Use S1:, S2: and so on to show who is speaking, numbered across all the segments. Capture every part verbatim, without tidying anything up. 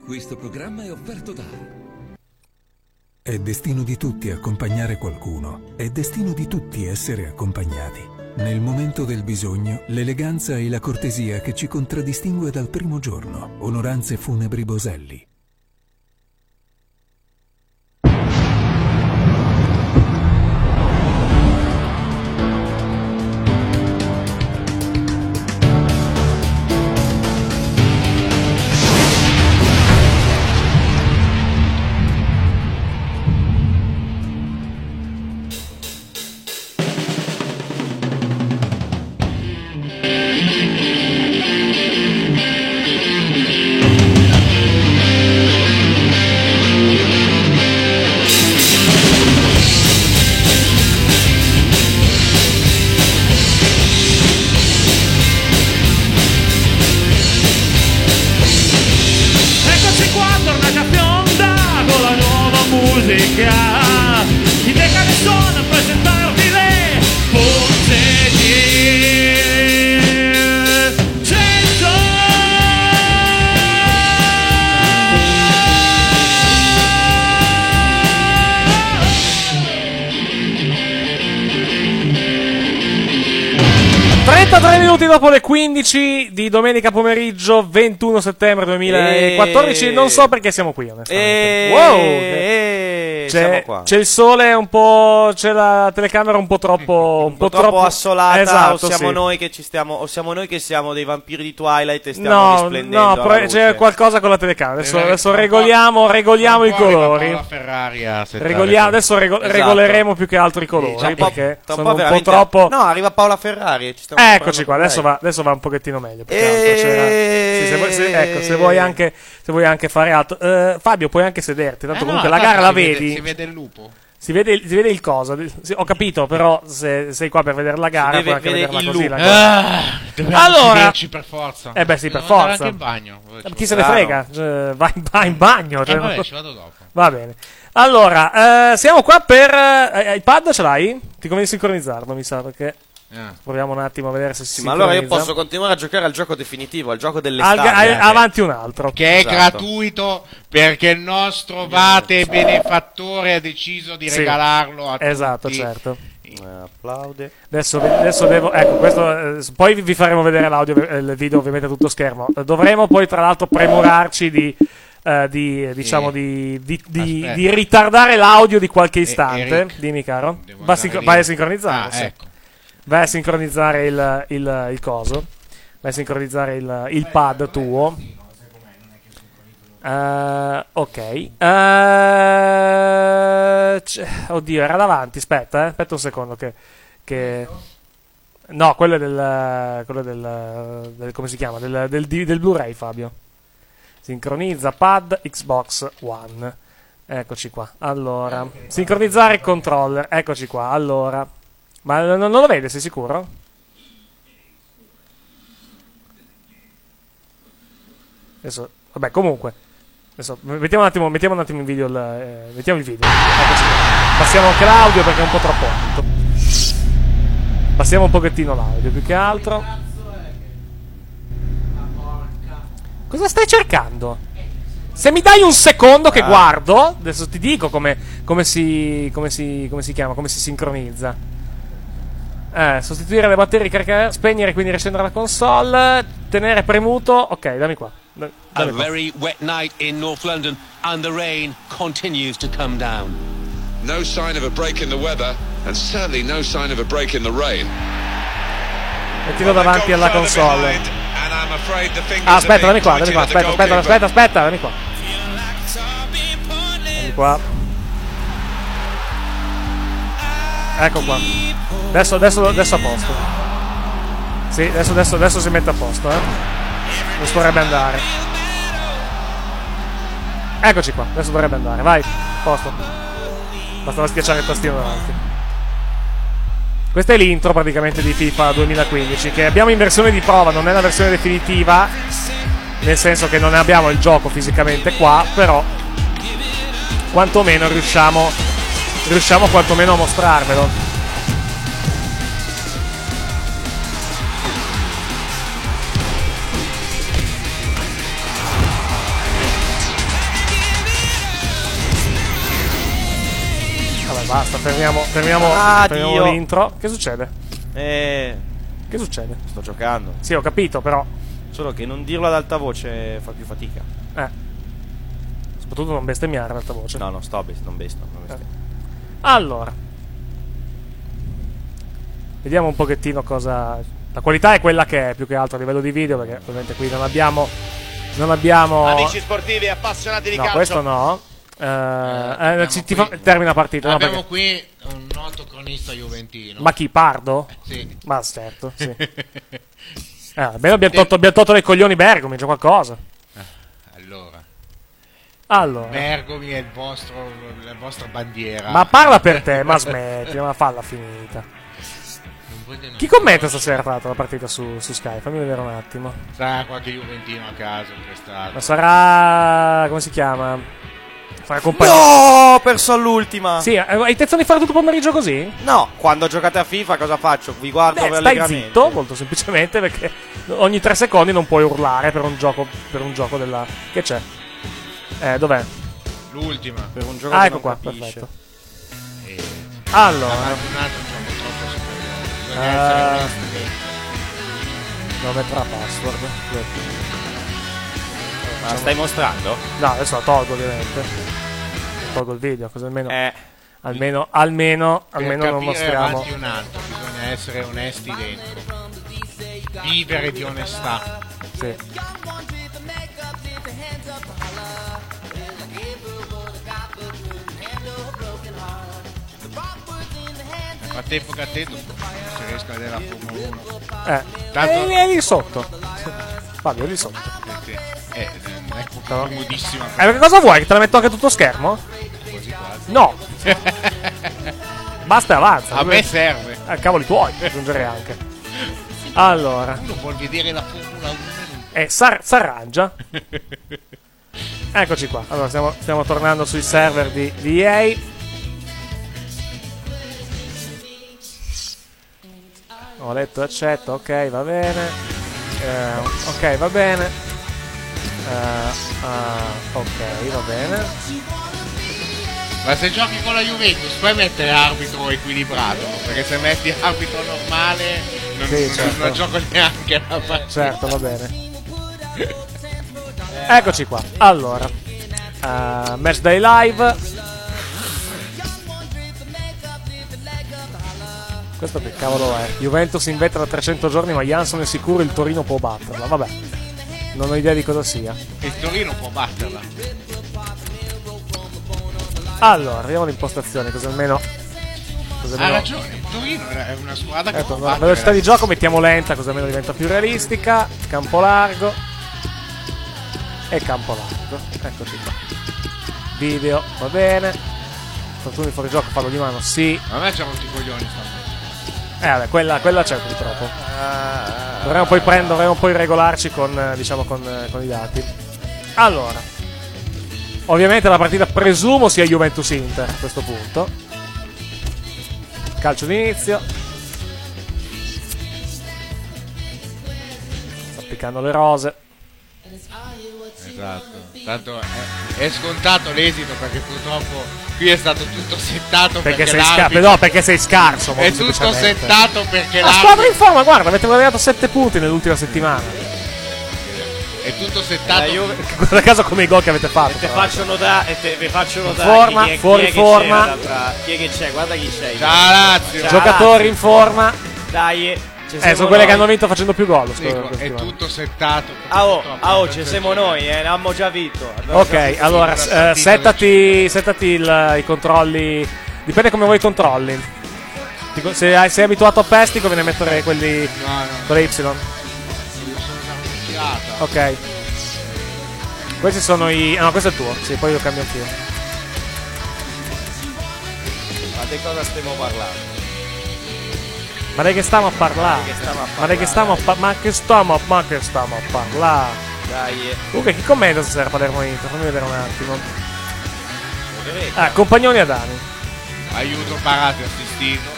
S1: Questo programma è offerto da...
S2: È destino di tutti accompagnare qualcuno. È destino di tutti essere accompagnati. Nel momento del bisogno, l'eleganza e la cortesia che ci contraddistingue dal primo giorno. Onoranze Funebri Boselli.
S3: trentatré minuti dopo le quindici di domenica pomeriggio ventuno settembre duemilaquattordici. E... non so perché siamo qui, onestamente.
S4: E...
S3: Wow!
S4: E...
S3: C'è, c'è il sole un po', c'è la telecamera un po' troppo, un,
S4: un po'
S3: po'
S4: troppo
S3: troppo
S4: assolata.
S3: Esatto,
S4: o siamo
S3: sì.
S4: noi che ci stiamo, o siamo noi che siamo dei vampiri di Twilight e stiamo
S3: No,
S4: risplendendo.
S3: no, però c'è qualcosa con la telecamera. Adesso, adesso regoliamo, regoliamo i colori.
S5: La Ferrari a
S3: regoliamo, adesso rego-
S4: esatto.
S3: regoleremo più che altro i colori,
S4: sì,
S3: perché
S4: po',
S3: sono un po'
S4: veramente...
S3: troppo.
S4: No, arriva Paola Ferrari. Ci
S3: Eccoci qua, adesso va, adesso va un pochettino meglio. Più che altro. C'era... sì, se, vuoi, se, ecco, se vuoi anche, se vuoi anche fare altro, uh, Fabio, puoi anche sederti. Tanto
S5: eh
S3: comunque
S5: no,
S3: la gara la
S5: si
S3: vedi.
S5: Vede, si vede il lupo.
S3: Si vede, si vede il coso. Sì, ho capito, però se sei qua per vedere la gara, puoi anche vederla così. La
S5: ah, dobbiamo
S3: allora,
S5: per forza.
S3: Eh beh, sì, per
S5: Devo
S3: forza.
S5: anche in bagno.
S3: Chi se ne frega? Cioè, vai, vai in bagno. Cioè,
S5: eh, vabbè, ci vado dopo.
S3: Va bene. Allora, eh, siamo qua per eh, iPad, ce l'hai? Ti conviene sincronizzarlo, mi sa, perché
S5: Yeah.
S3: proviamo un attimo a vedere se si
S4: sì, ma
S3: sincronizza.
S4: allora io posso continuare a giocare al gioco definitivo, al gioco delle
S3: Al,
S4: stalle,
S3: a, avanti un altro
S5: che è
S4: esatto.
S5: gratuito perché il nostro Vate benefattore ha deciso di
S3: sì.
S5: regalarlo a
S3: esatto,
S5: tutti.
S3: certo.
S4: Eh, applaude.
S3: Adesso, adesso devo ecco questo eh, poi vi faremo vedere l'audio, eh, il video ovviamente a tutto schermo. Dovremo poi tra l'altro premurarci di Uh, di diciamo sì. di, di, di, di ritardare l'audio di qualche istante.
S5: Eric,
S3: dimmi caro, Va sincro- vai a sincronizzare.
S5: Ah,
S3: sì.
S5: ecco.
S3: Vai a sincronizzare il, il, il coso. Vai a sincronizzare il, il pad tuo. Uh, ok. Uh, c- oddio, era davanti. Aspetta, eh. aspetta un secondo. Che, che... No, quello è del, quello del, del. Come si chiama? Del, del, del, del Blu-ray, Fabio. Sincronizza pad Xbox One. Eccoci qua. Allora, sincronizzare il controller. Eccoci qua. Allora, ma non, non lo vede, sei sicuro? Adesso, vabbè, comunque. Adesso mettiamo un attimo, mettiamo un attimo in video il, eh, mettiamo il video. Eccoci qua. Passiamo anche l'audio perché è un po' troppo alto. Passiamo un pochettino l'audio, più che altro. Cosa stai cercando? Se mi dai un secondo che ah. guardo, adesso ti dico come, come, si, come, si, come si chiama, come si sincronizza. Eh, sostituire le batterie, caricare, spegnere, quindi riaccendere la console, tenere premuto. Ok, dammi qua. Dammi
S6: A
S3: qua.
S6: very wet night in North London and the rain continues to come down.
S7: No sign of a break in the weather and certainly no sign of a break in the rain.
S3: Mettilo davanti alla console. Ah, aspetta, dammi qua, dammi qua, aspetta, aspetta, aspetta, aspetta, dammi qua. Dammi qua. Ecco qua. Adesso, adesso, adesso a posto. Sì, adesso, adesso, adesso si mette a posto, eh. Adesso dovrebbe andare. Eccoci qua, adesso dovrebbe andare, vai, a posto. Bastava schiacciare il tastino davanti. Questa è l'intro praticamente di FIFA duemilaquindici, che abbiamo in versione di prova, non è la versione definitiva, nel senso che non abbiamo il gioco fisicamente qua, però quantomeno riusciamo riusciamo quantomeno a mostrarvelo. basta, fermiamo, fermiamo,
S4: Ah,
S3: fermiamo
S4: Dio.
S3: l'intro. Che succede?
S4: Eh,
S3: Che succede?
S4: sto giocando.
S3: Sì, ho capito, però.
S4: Solo che non dirlo ad alta voce fa più fatica.
S3: Eh. Soprattutto non bestemmiare ad alta voce.
S4: No, no, sto best- non besto. Non besto.
S3: Allora. Vediamo un pochettino cosa... La qualità è quella che è, più che altro a livello di video, perché ovviamente qui non abbiamo... Non abbiamo...
S5: Amici sportivi appassionati di
S3: No,
S5: calcio.
S3: questo no. Eh,
S5: Eh,
S3: eh, ci- ti fa-
S5: qui-
S3: termina partita. No,
S5: Abbiamo
S3: perché-
S5: qui un noto cronista juventino.
S3: Ma chi, Pardo?
S5: Sì.
S3: Ma certo, sì. Eh, almeno abbiamo tolto, abbiamo tolto dai coglioni Bergomi, c'è qualcosa.
S5: Allora,
S3: Allora.
S5: Bergomi è il vostro, la vostra bandiera.
S3: Ma parla per te, ma smetti, ma falla finita.
S5: Non volete- non-
S3: Chi commenta stasera tra l'altro la partita su, su Sky? Fammi vedere un attimo.
S5: Sarà qualche juventino a caso prestato.
S3: Ma sarà... come si chiama? Sarà compagnia.
S4: No, ho perso all'ultima.
S3: Sì, eh, hai intenzione di fare tutto il pomeriggio così?
S4: No, quando giocate a FIFA cosa faccio? Vi guardo
S3: Beh,
S4: per
S3: stai
S4: allegramente.
S3: zitto, molto semplicemente, perché ogni tre secondi non puoi urlare per un gioco, per un gioco della... Che c'è? Eh, dov'è?
S5: L'ultima.
S4: Per un gioco
S3: Ah,
S4: che
S3: ecco
S4: non
S3: qua,
S4: capisce.
S3: perfetto.
S5: Eh,
S3: Allora,
S5: davanti un altro gioco troppo superiore. Bisogna
S3: Ah.
S5: essere onesti.
S3: devo mettere la password.
S4: Ma la stai mostrando?
S3: No, adesso la tolgo ovviamente. Tolgo il video, così almeno...
S4: Eh.
S3: Almeno, almeno,
S5: Per
S3: almeno non
S5: capire
S3: mostriamo...
S5: avanti un altro, bisogna essere onesti dentro. Vivere di onestà.
S3: Sì.
S5: Nel frattempo che attento se riesco a vedere la Formula uno.
S3: Eh,
S5: Tanto-
S3: è, è lì sotto. Fabio, è lì sotto.
S5: Perché eh, non è
S3: No.
S5: comodissima
S3: Eh, perché cosa vuoi? Che te la metto anche tutto schermo?
S5: così quasi.
S3: No! Basta e avanza.
S5: A me serve.
S3: Eh, cavoli tuoi, aggiungerei anche. Allora,
S5: Uno vuol vedere la Formula uno.
S3: eh, s'ar- s'arrangia. Eccoci qua. Allora, stiamo, stiamo tornando sui server di, di E A. Ho letto accetto, ok, va bene. Eh, ok, va bene. Eh, ah, ok, va bene.
S5: Ma se giochi con la Juventus puoi mettere arbitro equilibrato, perché se metti arbitro normale non,
S3: Sì,
S5: non-
S3: certo.
S5: non gioco neanche la partita.
S3: Certo, va bene. Eccoci qua. Allora, uh, Match Day Live. Questo che cavolo è? Juventus in vetta da trecento giorni, ma Jansson è sicuro il Torino può batterla. Vabbè, non ho idea di cosa sia.
S5: Il Torino può batterla.
S3: Allora, vediamo l'impostazione, così almeno... Così
S5: Ha
S3: almeno
S5: ragione, il Torino è una squadra che
S3: ecco,
S5: può
S3: la
S5: battere.
S3: velocità di gioco mettiamo lenta, così almeno diventa più realistica. Campo largo. E campo largo. Eccoci qua. Video, va bene. Fortuna di fuorigioco, fallo di mano, sì.
S5: A me c'è molti coglioni stavolta.
S3: Eh vabbè, quella, quella c'è purtroppo. Dovremmo poi prendere, dovremmo poi regolarci con, eh, diciamo, con, eh, con i dati. Allora, ovviamente la partita presumo sia Juventus-Inter a questo punto. Calcio d'inizio. Sta piccando le rose.
S5: Esatto. Tanto è, è scontato l'esito perché purtroppo qui è stato tutto settato
S3: Perché,
S5: perché,
S3: sei, sca-
S5: l'arbitro
S3: no, perché sei scarso.
S5: è
S3: molto
S5: tutto
S3: semplicemente.
S5: settato perché
S3: La squadra
S5: l'arbitro
S3: in forma, guarda, avete guadagnato sette punti nell'ultima settimana.
S5: è tutto settato.
S4: La Juve-
S3: Guarda caso come i gol che avete fatto.
S4: Te
S3: tra l'altro.
S4: faccio notare, e te vi faccio notare
S3: forma,
S4: chi è,
S3: fuori
S4: chi è che
S3: forma.
S4: c'era da- chi è che c'è, guarda chi c'è.
S5: Ciao Lazio.
S4: Ciao.
S3: Giocatori in forma.
S4: Dai, ci
S3: Eh,
S4: siamo
S3: sono quelle
S4: noi.
S3: che hanno vinto facendo più gol.
S5: Dico,
S3: scusa,
S5: è
S3: settimana.
S5: tutto settato.
S4: Ah oh,
S5: purtroppo
S4: ah, oh,
S5: per
S4: ci
S5: questo-
S4: siamo noi, eh, abbiamo già vinto. Abbiamo già
S3: Ok,
S4: vinto.
S3: allora,
S5: sì,
S3: eh,
S5: la partita
S3: settati, settati il- i controlli. Dipende come vuoi i controlli. Ti co- Se hai- sei abituato a PES, ti conviene mettere quelli
S5: No, no,
S3: con le Y.
S5: io sono già tirata.
S3: Ok. Questi sono i. ah, no, questo è il tuo. Sì, poi io cambio anch'io.
S4: Ma di cosa stiamo parlando?
S3: Ma dai che stiamo a parlare?
S4: Che stiamo a
S3: Ma dai che stiamo a pa- Ma che stiamo a Ma che stiamo a parlare?
S4: Dai, eh.
S3: Comunque chi commenta stasera Palermo Inter? Fammi vedere un attimo.
S4: vedrete.
S3: Ah, Compagnoni Adani.
S5: Aiuto Parati assistito.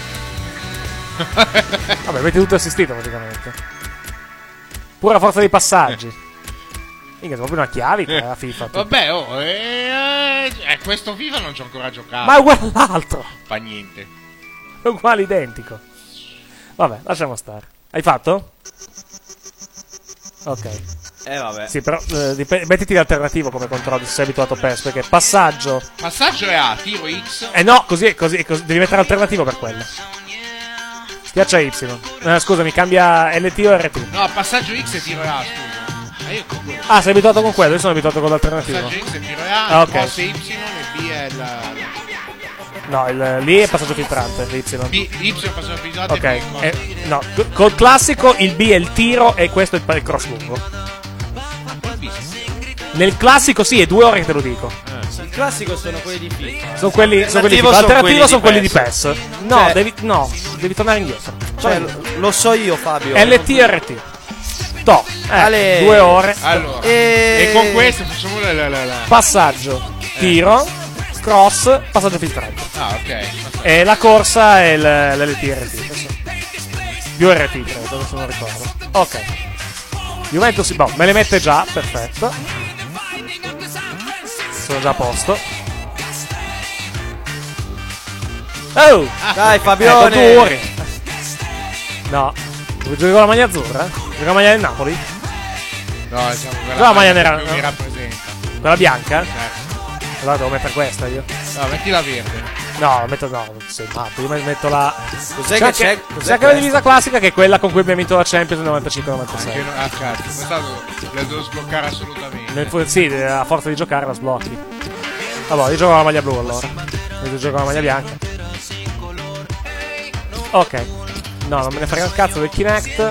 S3: Vabbè, avete tutto assistito praticamente. Pure a forza di passaggi. Minchia, sono proprio una chiavica la FIFA. tu.
S5: Vabbè, oh, eh, eh, questo FIFA non ci ho ancora giocato.
S3: Ma è uguale all'altro.
S5: Fa niente.
S3: È uguale, identico. Vabbè, lasciamo stare. Hai fatto? Ok.
S4: Eh vabbè.
S3: Sì, però eh, dip- mettiti l'alternativo come controllo se sei abituato a PES, perché passaggio.
S5: Passaggio è A, tiro X.
S3: Eh no, così, così, così devi mettere l'alternativo per quello. Schiaccia Y. Eh, scusami, cambia L T o R T.
S5: No, passaggio X e tiro A, scusa. Eh, io con quello.
S3: Ah, sei abituato con quello, io sono abituato con l'alternativo.
S5: Passaggio X e tiro A,
S3: Ah, ok.
S5: mouse Y e B è il...
S3: No, il, lì è passaggio filtrante, Y.
S5: B, Y è passaggio filtrante.
S3: Ok,
S5: e B è
S3: eh, no, c- col classico il B è il tiro e questo è il, il cross lungo. Nel classico sì, è due ore che te lo dico.
S4: Il classico sono quelli di FIFA.
S3: Sono quelli, sono quelli di
S4: L'alternativo
S3: FIFA.
S4: sono
S3: L'alternativo sono quelli
S4: quelli
S3: di
S4: di
S3: PES. No,
S4: Cioè-
S3: devi, no, devi tornare indietro.
S4: Cioè, lo, lo so io, Fabio.
S3: L T R T. To. Eh,
S4: Ale.
S3: due ore.
S5: Allora,
S4: E...
S5: e con questo facciamo la... la, la, la.
S3: Passaggio, tiro, cross, passaggio filtrante.
S5: Ah, ok.
S3: E la corsa è l'L T R T. Adesso. Più R T, credo, adesso non ricordo. Ok. Juventus, boh, me le mette già, perfetto. Sono già a posto. Oh!
S4: Dai,
S3: Ecco,
S4: Fabione.
S3: due ore. No. Giochi con la maglia azzurra? Giochi con la maglia del Napoli?
S5: No, diciamo quella
S3: No, la maglia nera,
S5: più
S3: no?
S5: mi rappresenta.
S3: Quella bianca?
S5: Certo.
S3: Allora devo mettere questa io.
S5: No, metti la verde.
S3: No, la metto no, sei matto. Io metto la.
S4: Cos'è
S3: C'è
S4: che c'è?
S3: anche,
S4: Cos'è
S3: c'è anche la
S4: questo?
S3: divisa classica che è quella con cui abbiamo vinto la Champions nel novantacinque novantasei.
S5: Che non- ah, cazzo, questa la devo sbloccare assolutamente.
S3: Nel fu- sì, a forza di giocare la sblocchi. Allora, io gioco con la maglia blu allora. Io gioco con la maglia bianca. Ok. No, non me ne frega un cazzo del Kinect.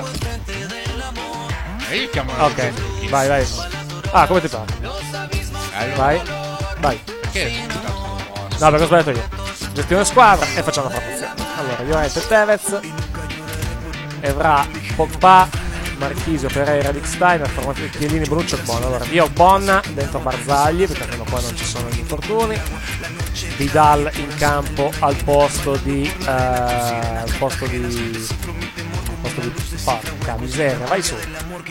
S5: E io chiamo la
S3: Ok,
S5: verde.
S3: vai, vai. Ah, come ti pare?
S5: Allora,
S3: Vai, vai.
S5: perché hai sputato sto po'?
S3: No, perché ho sbagliato io. Gestione squadra e facciamo la formazione. Allora, Llorente Tevez, Evra, Pogba, Marchisio, Pereira, Dick Steiner, formazione Chiellini, Bonucci e Bon. Allora, io Bonna dentro Barzagli, perché almeno qua non ci sono gli infortuni. Vidal in campo al posto di eh, al posto di al posto di porca miseria, vai su.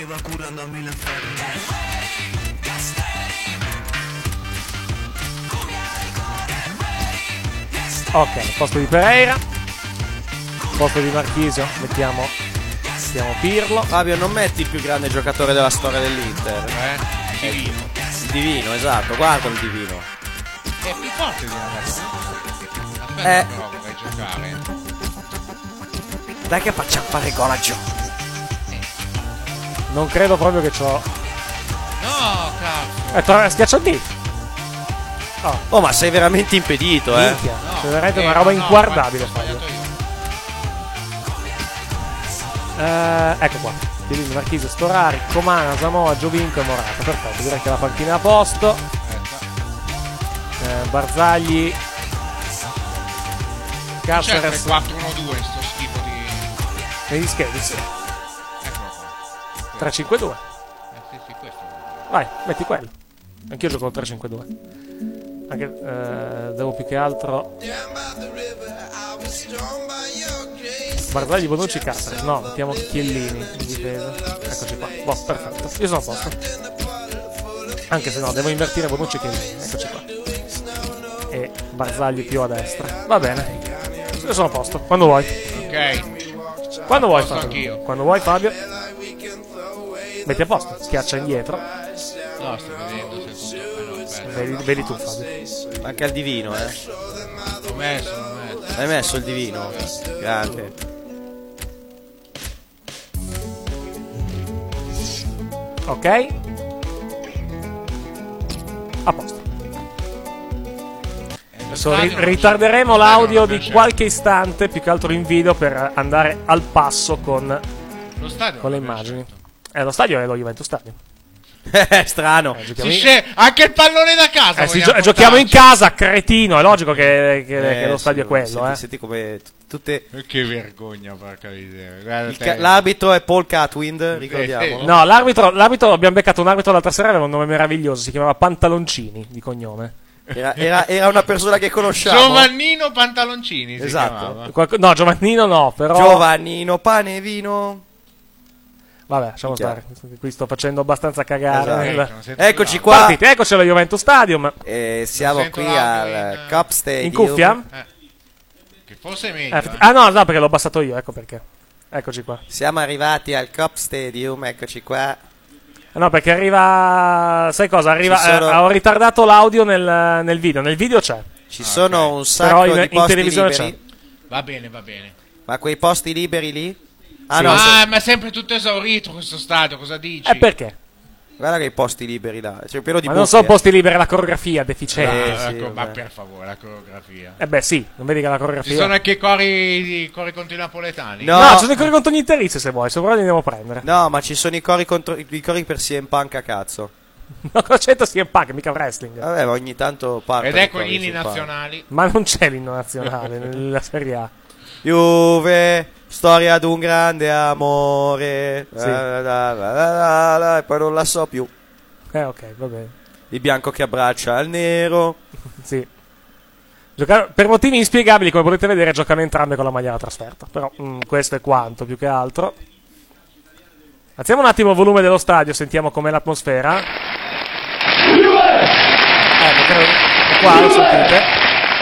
S3: Ok, al posto di Pereira, al posto di Marchisio mettiamo mettiamo Pirlo.
S4: Fabio, non metti il più grande giocatore della storia dell'Inter.
S5: Eh? Divino.
S4: Il divino, esatto, guarda il divino.
S5: È più forte di una persona. Aspetta,
S4: Eh.
S5: però vorrei giocare.
S4: Dai che facciamo fare gol a Gio.
S3: Non credo proprio che c'ho.
S5: No, cazzo.
S3: Eh, torna, schiaccia il D.
S4: Oh, ma sei veramente impedito, eh.
S3: Minchia,
S5: No,
S3: è veramente
S5: eh,
S3: una roba
S5: no,
S3: inguardabile.
S5: guarda, ho
S3: Fabio.
S5: sbagliato io.
S3: Eh, ecco qua. Chiellini, Marchisio, Storari, Comana, Samoa, Giovinco e Morata. Perfetto, direi che la panchina è a posto.
S5: Aspetta.
S3: Eh, Barzagli,
S5: C'è
S3: Caceres,
S5: tre quattro uno due in sto schifo di...
S3: negli schemi, sì.
S5: Eccolo qua.
S3: tre cinque due.
S5: Eh, sì, sì, questo.
S3: Vai, metti quello. Anch'io gioco con tre cinque due. Anche, eh, devo più che altro. Barzagli, Bonucci, Caceres. No, mettiamo Chiellini in difesa. Eccoci qua. Boh, perfetto. Io sono a posto. Anche se no, devo invertire Bonucci e Chiellini. Eccoci qua. E Barzagli più a destra. Va bene. Io sono a posto. Quando vuoi.
S5: Ok.
S3: Quando vuoi,
S5: Posto
S3: Fabio.
S5: anch'io.
S3: Quando vuoi, Fabio. Metti a posto. Schiaccia indietro.
S5: No, sto vedendo se tutto. Eh, no, aspetta.
S3: Vedi, vedi tu, Fabio.
S4: Anche al divino, eh.
S5: L'ho messo, l'ho messo.
S4: Hai messo il divino? Grande.
S3: Ok. A posto. Adesso ri- ritarderemo l'audio di qualche istante, più che altro in video, per andare al passo con,
S5: Lo stadio
S3: con le
S5: non l'abbiamo
S3: immagini. Eh, lo stadio è lo Juventus Stadium.
S4: Eh, strano.
S3: Eh,
S5: scelto.
S3: giochiamo,
S5: Si
S3: in...
S5: scende anche il pallone da casa.
S3: eh, si
S5: vogliamo
S3: gio- giochiamo in
S5: portarci.
S3: casa, cretino. È logico che, che- che lo
S4: Eh,
S3: stadio è
S4: sì,
S3: quello.
S4: Senti,
S3: eh.
S4: senti come t- tutte...
S5: Che vergogna, porca miseria. Guarda
S4: il
S5: te.
S4: ca- L'arbitro è Paul Catwind, ricordiamo.
S3: No, l'arbitro, l'arbitro, abbiamo beccato un arbitro l'altra sera, aveva un nome meraviglioso. Si chiamava Pantaloncini di cognome.
S4: Era, era- era una persona che conosciamo.
S5: Giovannino Pantaloncini. si
S4: Esatto.
S5: chiamava.
S3: Qualco- no, Giovannino no, però.
S4: Giovannino Pane e Vino.
S3: Vabbè, lasciamo
S4: Chiaro.
S3: stare. Qui sto facendo abbastanza cagare.
S4: Esatto.
S3: nel-
S5: Sento
S4: Eccoci
S5: là.
S4: qua.
S3: Partite, eccoci allo Juventus Stadium.
S4: Eh, siamo
S5: Sento
S4: qui
S5: l'audio
S4: al
S5: in-
S4: Cup Stadium.
S3: In cuffia?
S5: Eh, che forse è meglio.
S3: Eh,
S5: eh.
S3: ah no, no, perché l'ho abbassato io, ecco perché. Eccoci qua.
S4: Siamo arrivati al Cup Stadium, eccoci qua.
S3: No, perché arriva. Sai cosa? Arriva.
S4: Ci sono-
S3: eh, ho ritardato l'audio nel, nel video. Nel video c'è.
S4: Ci
S5: Ah,
S4: sono
S5: ok.
S4: un sacco
S3: Però in-
S4: di
S3: in
S4: posti
S3: televisione
S4: liberi.
S5: Va bene, va bene.
S4: Ma quei posti liberi lì? Ah
S3: Sì.
S4: no, so-
S5: Ah, ma è sempre tutto esaurito questo stadio, cosa dici?
S3: E perché?
S4: guarda che i posti liberi là. C'è pieno di
S3: Ma non
S4: buchi,
S3: sono
S4: eh.
S3: posti liberi, la coreografia
S5: Ah,
S3: deficiente.
S4: Eh, sì,
S5: ecco, ma
S4: vabbè.
S5: per favore, la coreografia.
S3: Eh beh, sì, non vedi che la
S5: Ci
S3: coreografia.
S5: sono anche i cori, i cori contro i napoletani?
S4: No.
S3: No, ci sono i cori contro gli interisti se vuoi, se vuoi li andiamo a prendere.
S4: No, ma ci sono i cori, contro, i cori per C M Punk a cazzo.
S3: No, cosa c'entra C M Punk, mica wrestling.
S4: Vabbè, ma ogni tanto parte.
S5: Ed ecco gli inni nazionali.
S3: Ma non c'è l'inno nazionale nella Serie A.
S4: Juve, storia di un grande amore.
S3: Sì.
S4: La, la, la, la, la, la, e poi non la so più.
S3: Eh, ok, va bene.
S4: Il bianco che abbraccia il nero.
S3: Sì. Giocare- per motivi inspiegabili, come potete vedere, giocano entrambe con la maglia da trasferta. Però mm, questo è quanto, più che altro. Alziamo un attimo il volume dello stadio, sentiamo com'è l'atmosfera. Ecco, credo- è qua, lo sentite.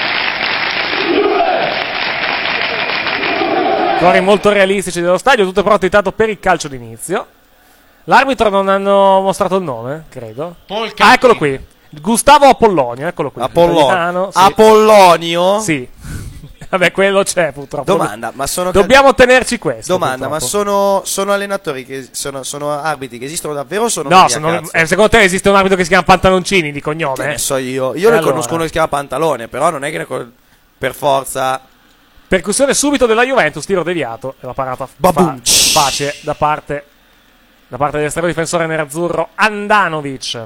S3: Cori molto realistici dello stadio, tutto pronto intanto per il calcio d'inizio. L'arbitro non hanno mostrato il nome, credo.
S5: Paul
S3: Ah,
S5: Cacchi.
S3: eccolo qui. Gustavo Apollonio, eccolo qui.
S4: Apollonio.
S3: Italiano, sì.
S4: Apollonio?
S3: Sì. Vabbè, quello c'è purtroppo.
S4: Domanda, ma sono
S3: Dobbiamo tenerci questo.
S4: Domanda, ma
S3: purtroppo.
S4: sono, sono allenatori che sono, sono arbitri che esistono davvero o sono
S3: No,
S4: nomi a
S3: sono-
S4: cazzo?
S3: eh, secondo te esiste un arbitro che si chiama Pantaloncini di cognome?
S4: Che ne
S3: eh?
S4: so io. Io
S3: E
S4: ne
S3: allora?
S4: conosco uno che si chiama Pantalone, però non è che ne con- per forza.
S3: Percussione subito della Juventus, tiro deviato e la parata fa-
S4: Babum.
S3: facile da parte da parte dell'estremo difensore nerazzurro Andanovic.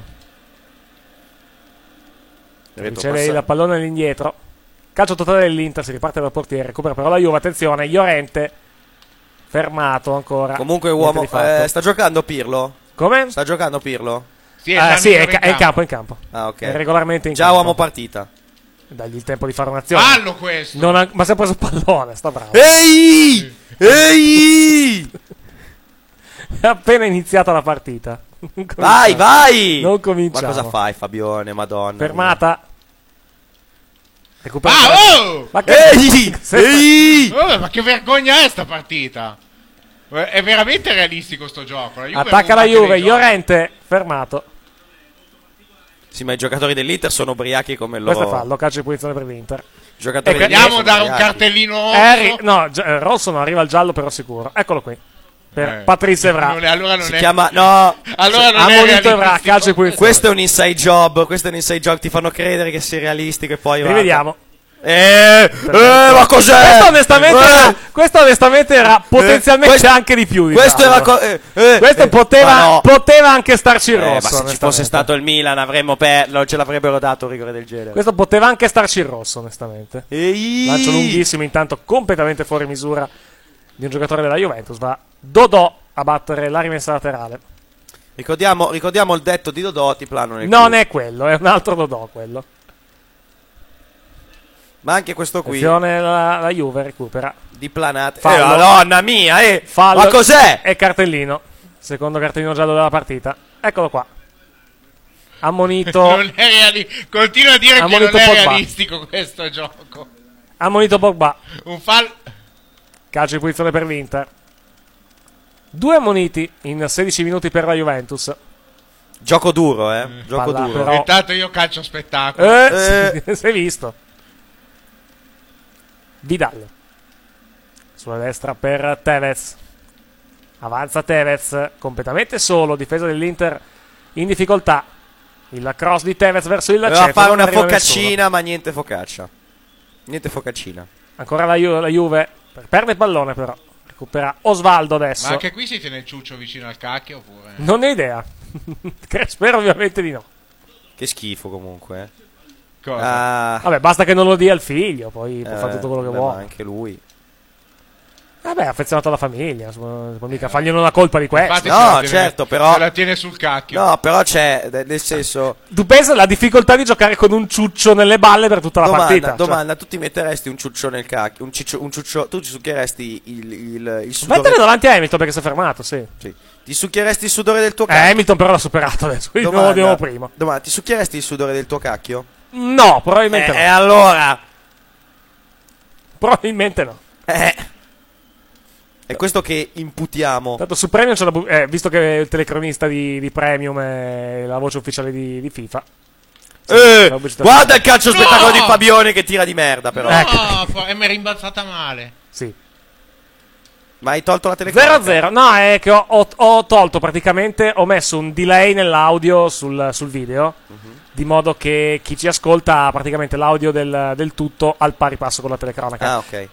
S3: Riceve il pallone all'indietro. Calcio totale dell'Inter, si riparte dal portiere, recupera però la Juve, attenzione, Llorente fermato ancora.
S4: Comunque
S3: Niente
S4: uomo,
S3: di fatto.
S4: eh, sta giocando Pirlo?
S3: Come?
S4: Sta giocando Pirlo?
S5: Sì, è
S3: Ah,
S5: già
S3: sì, è,
S5: migliore
S3: ca- è in campo, è in campo.
S4: Ah, ok.
S3: È regolarmente in
S4: Già
S3: campo.
S4: uomo partita.
S3: Dagli il tempo di fare un'azione.
S5: Fallo questo.
S3: Non ha- ma si è preso il pallone, sta bravo.
S4: Ehi! Ehi!
S3: È appena iniziata la partita. Non
S4: Vai,
S3: cominciamo.
S4: vai!
S3: Non
S4: Ma
S3: cominciamo.
S4: cosa fai, Fabione? Madonna.
S3: Fermata. Recupera.
S5: Ah, oh!
S3: Ma che
S4: Ehi!
S3: Se-
S4: Ehi!
S5: Oh, ma che vergogna è sta partita? Eh, È veramente realistico sto gioco. La Juve
S3: Attacca
S5: non
S3: la
S5: batte
S3: Juve,
S5: dei giochi.
S3: Llorente fermato.
S4: Sì, ma i giocatori dell'Inter sono ubriachi come loro.
S3: Questo è fallo, calcio di punizione per l'Inter.
S4: Giocatori
S3: Ecco,
S4: dell'Inter
S5: Andiamo a
S4: sono
S5: dare un
S4: ubriachi.
S5: cartellino rosso.
S3: Eh, ri- no, gi- eh, rosso no, arriva il giallo però sicuro. Eccolo qui. Per
S5: Eh.
S3: Patrice Evra.
S5: Non è- allora non
S4: Si
S5: è...
S4: chiama... No!
S5: Allora non è
S3: Ammonito Evra,
S5: realistico.
S3: calcio di punizione.
S4: Questo è un inside job. Questo è un inside job. Ti fanno credere che sia realistico e poi... guarda.
S3: Rivediamo.
S4: Eh, eh, ma cos'è?
S3: Questo onestamente,
S4: Eh,
S3: era, questo onestamente era potenzialmente
S4: questo-
S3: anche di più.
S4: Questo
S3: diciamo.
S4: era... co- eh, eh,
S3: Questo
S4: eh,
S3: poteva,
S4: ma no.
S3: poteva anche starci il
S4: Eh, ma
S3: rosso.
S4: se ci
S3: onestamente.
S4: fosse stato il Milan avremmo perso, non ce l'avrebbero dato un rigore del genere.
S3: Questo poteva anche starci il rosso, onestamente.
S4: Ehi.
S3: Lancio lunghissimo, intanto completamente fuori misura di un giocatore della Juventus. Va Dodò a battere la rimessa laterale.
S4: Ricordiamo, ricordiamo il detto di Dodò, ti plano nel
S3: Non
S4: culo.
S3: è quello, è un altro Dodò quello.
S4: Ma anche questo qui
S3: Attenzione, la, la Juve recupera.
S4: di planate.
S3: Fallo.
S4: Eh, madonna mia, eh.
S3: Fallo.
S4: Ma cos'è?
S3: E cartellino. Secondo cartellino giallo della partita. Eccolo qua. Ammonito.
S5: Non è reali- Continua a dire
S3: Ha
S5: che non
S3: monito
S5: è
S3: Pogba.
S5: realistico questo gioco.
S3: Ammonito Pogba.
S5: Un fallo...
S3: Calcio di punizione per l'Inter. Due ammoniti in sedici minuti per la Juventus.
S4: Gioco duro, eh. Gioco
S3: Palla,
S4: duro.
S3: però.
S5: Intanto io calcio spettacolo.
S3: Eh, sì, si è visto. Vidal. Sulla destra per Tevez. Avanza Tevez, completamente solo, difesa dell'Inter in difficoltà. Il cross di Tevez verso il
S4: Doveva
S3: centro.
S4: fare
S3: non
S4: una
S3: arriva
S4: focaccina,
S3: nessuno.
S4: ma niente focaccia. Niente focaccina.
S3: Ancora la, Ju- la Juve. Perde il pallone però. Recupera Osvaldo adesso.
S5: Ma anche qui si tiene il ciuccio vicino al cacchio oppure...
S3: Non ne ho idea. Spero ovviamente di no.
S4: Che schifo comunque, eh.
S5: Cosa?
S4: Ah,
S3: Vabbè, basta che non lo dia al figlio, poi può
S4: eh,
S3: fare tutto quello che
S4: beh,
S3: vuole.
S4: ma anche lui.
S3: Vabbè, è affezionato alla famiglia, non può mica fargli una colpa di questo.
S5: Infatti
S4: no,
S5: se la tiene-
S4: certo, però-
S5: Se la tiene sul cacchio.
S4: No, però c'è, de- nel senso...
S3: Tu pensa la difficoltà di giocare con un ciuccio nelle balle per tutta la
S4: Domanda,
S3: partita. cioè.
S4: domanda, tu ti metteresti un ciuccio nel cacchio? Un, ciccio, un ciuccio, tu ci succhieresti il, il, il sudore?
S3: Mettere davanti a Hamilton perché si è fermato, sì.
S4: Sì. Ti succhieresti il sudore del tuo
S3: Eh,
S4: cacchio?
S3: Hamilton però l'ha superato adesso, quindi non lo
S4: Domanda.
S3: vediamo prima.
S4: Domanda, ti succhieresti il sudore del tuo cacchio?
S3: No, probabilmente
S4: Eh,
S3: no.
S4: E allora?
S3: Probabilmente no.
S4: Eh. È questo che imputiamo.
S3: Tanto su Premium c'è la bu- eh, visto che il telecronista di, di Premium è la voce ufficiale di, di FIFA.
S4: Eh,
S3: la pubblicità-
S4: guarda il calcio
S5: No!
S4: spettacolo di Fabione che tira di merda però.
S5: No,
S3: Ecco.
S5: fa- e mi è rimbalzata male.
S3: Sì.
S4: Ma hai tolto la telecamera?
S3: zero a zero. No, è che ho, ho- ho tolto praticamente, ho messo un delay nell'audio sul, sul video,
S4: Mhm.
S3: di modo che chi ci ascolta ha praticamente l'audio del, del tutto al pari passo con la telecronaca.
S4: Ah, ok.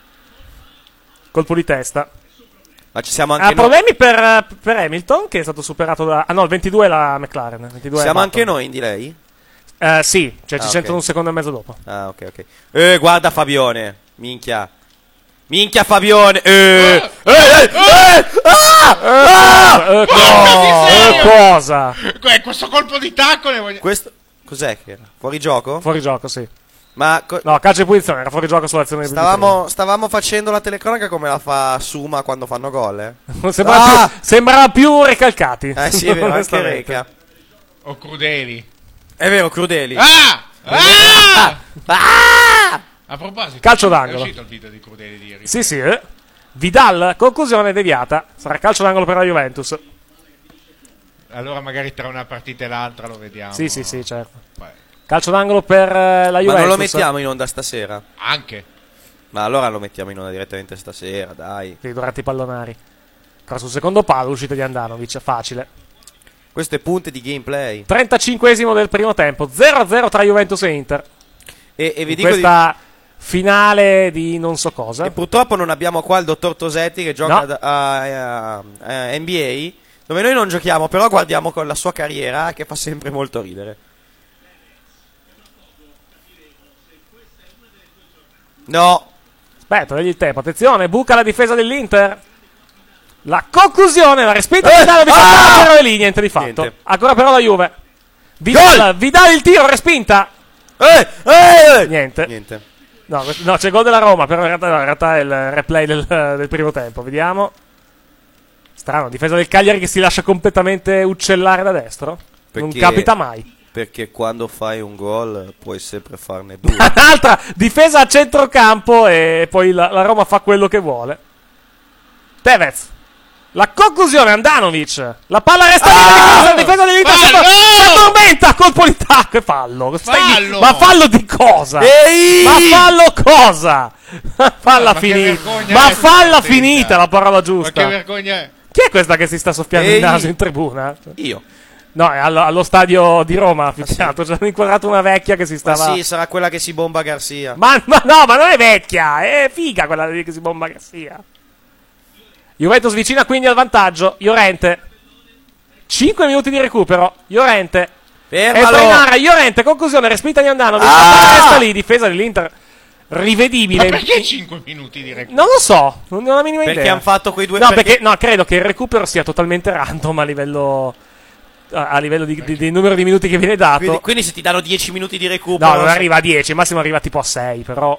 S3: Colpo di testa.
S4: Ma ci siamo
S3: Ha
S4: anche noi.
S3: problemi per, per Hamilton, che è stato superato da... Ah no, il ventidue è la McLaren. ventidue è
S4: Siamo
S3: Button.
S4: anche noi in delay?
S3: Eh, sì, cioè ci
S4: Ah,
S3: sentono
S4: ok.
S3: un secondo e mezzo dopo.
S4: Ah, ok, ok. Eh, guarda Fabione. Minchia. Minchia Fabione. Eh. Eh, eh, eh, ah, ah!
S3: Eh, co-
S5: no!
S3: eh, cosa?
S5: Que- questo colpo di tacco ne voglio...
S4: Questo cos'è che era? Fuori gioco?
S3: Fuori gioco, sì.
S4: Ma co-
S3: No, calcio di punizione, era fuori gioco sull'azione di
S4: stavamo, stavamo facendo la telecronaca come la fa Suma quando fanno gol, eh?
S3: Non sembrava,
S4: Ah!
S3: più, sembrava più recalcati.
S4: Eh sì, è vero, anche
S3: onestamente.
S4: Reca.
S5: O Crudeli.
S4: È vero, Crudeli.
S5: Ah! Ah!
S4: Ah!
S5: A proposito,
S3: Calcio
S5: è
S3: d'angolo.
S5: uscito il video di Crudeli di ieri.
S3: Sì, sì. eh. Vidal, conclusione deviata. Sarà calcio d'angolo per la Juventus.
S5: Allora magari tra una partita e l'altra lo vediamo.
S3: Sì, sì, sì, certo.
S5: Poi,
S3: Calcio d'angolo per eh, la Juventus.
S4: Ma non lo mettiamo in onda stasera?
S5: anche.
S4: Ma allora lo mettiamo in onda direttamente stasera, dai.
S3: Sì, durante i pallonari. Ancora sul secondo palo, l'uscita di Andanovic, facile.
S4: Queste punte di gameplay.
S3: trentacinquesimo del primo tempo, zero a zero tra Juventus e Inter.
S4: E, e vi
S3: In
S4: dico di-
S3: questa finale di non so cosa.
S4: E purtroppo non abbiamo qua il dottor Tosetti che gioca
S3: No.
S4: ad- a, a- a N B A, dove noi non giochiamo, però guardiamo con la sua carriera che fa sempre molto ridere. No.
S3: Aspetta, dagli il tempo. Attenzione, buca la difesa dell'Inter. La conclusione, la respinta
S4: Eh,
S3: di Vidal,
S4: ah!
S3: però è lì, niente di fatto.
S4: Niente.
S3: Ancora però la Juve. Vidal, Vidal il tiro, respinta.
S4: Eh, eh!
S3: Niente.
S4: Niente.
S3: No, questo- no, c'è gol della Roma, però in realtà, no, in realtà è il replay del, del primo tempo. Vediamo. Strano, difesa del Cagliari che si lascia completamente uccellare da destro. Non
S4: Perché-
S3: capita mai.
S4: Perché quando fai un gol puoi sempre farne due.
S3: Un'altra difesa a centrocampo e poi la, la Roma fa quello che vuole. Tevez. La conclusione, Andanovic. La palla resta lì,
S4: Ah!
S3: la difesa dell'Inter si
S5: Fallo!
S3: si addormenta, colpo di tacco e fallo. Stai di-
S5: Fallo!
S3: ma fallo di cosa?
S4: Ehi!
S3: Ma fallo cosa? Falla
S5: Ma che
S3: finita.
S5: vergogna
S3: Ma
S5: è
S3: falla
S5: questa
S3: finita, la parola
S5: Ma che
S3: giusta.
S5: vergogna è?
S3: Chi è questa che si sta soffiando
S4: Ehi!
S3: il naso in tribuna?
S4: Io.
S3: No, è allo, allo stadio di Roma, più che altro. Ci hanno inquadrato una vecchia che si
S4: Ma
S3: stava...
S4: sì, sarà quella che si bomba Garcia.
S3: Ma, ma no, ma non è vecchia, è figa quella lì che si bomba Garcia. Juventus vicina quindi al vantaggio. Llorente. cinque minuti di recupero. Llorente. E
S4: Fermalo!
S3: Trenara, Llorente, conclusione, respinta di Andanovic.
S4: Ah!
S3: Resta lì, difesa dell'Inter. Rivedibile.
S5: Ma perché cinque minuti di recupero?
S3: Non lo so, non ho la minima
S4: Perché
S3: idea.
S4: hanno fatto quei due...
S3: No, perché, no, credo che il recupero sia totalmente random a livello... A, a livello di, di, di numero di minuti che viene dato.
S4: Quindi, quindi se ti danno dieci minuti di recupero...
S3: No, non arriva a dieci, al massimo arriva tipo a sei, però...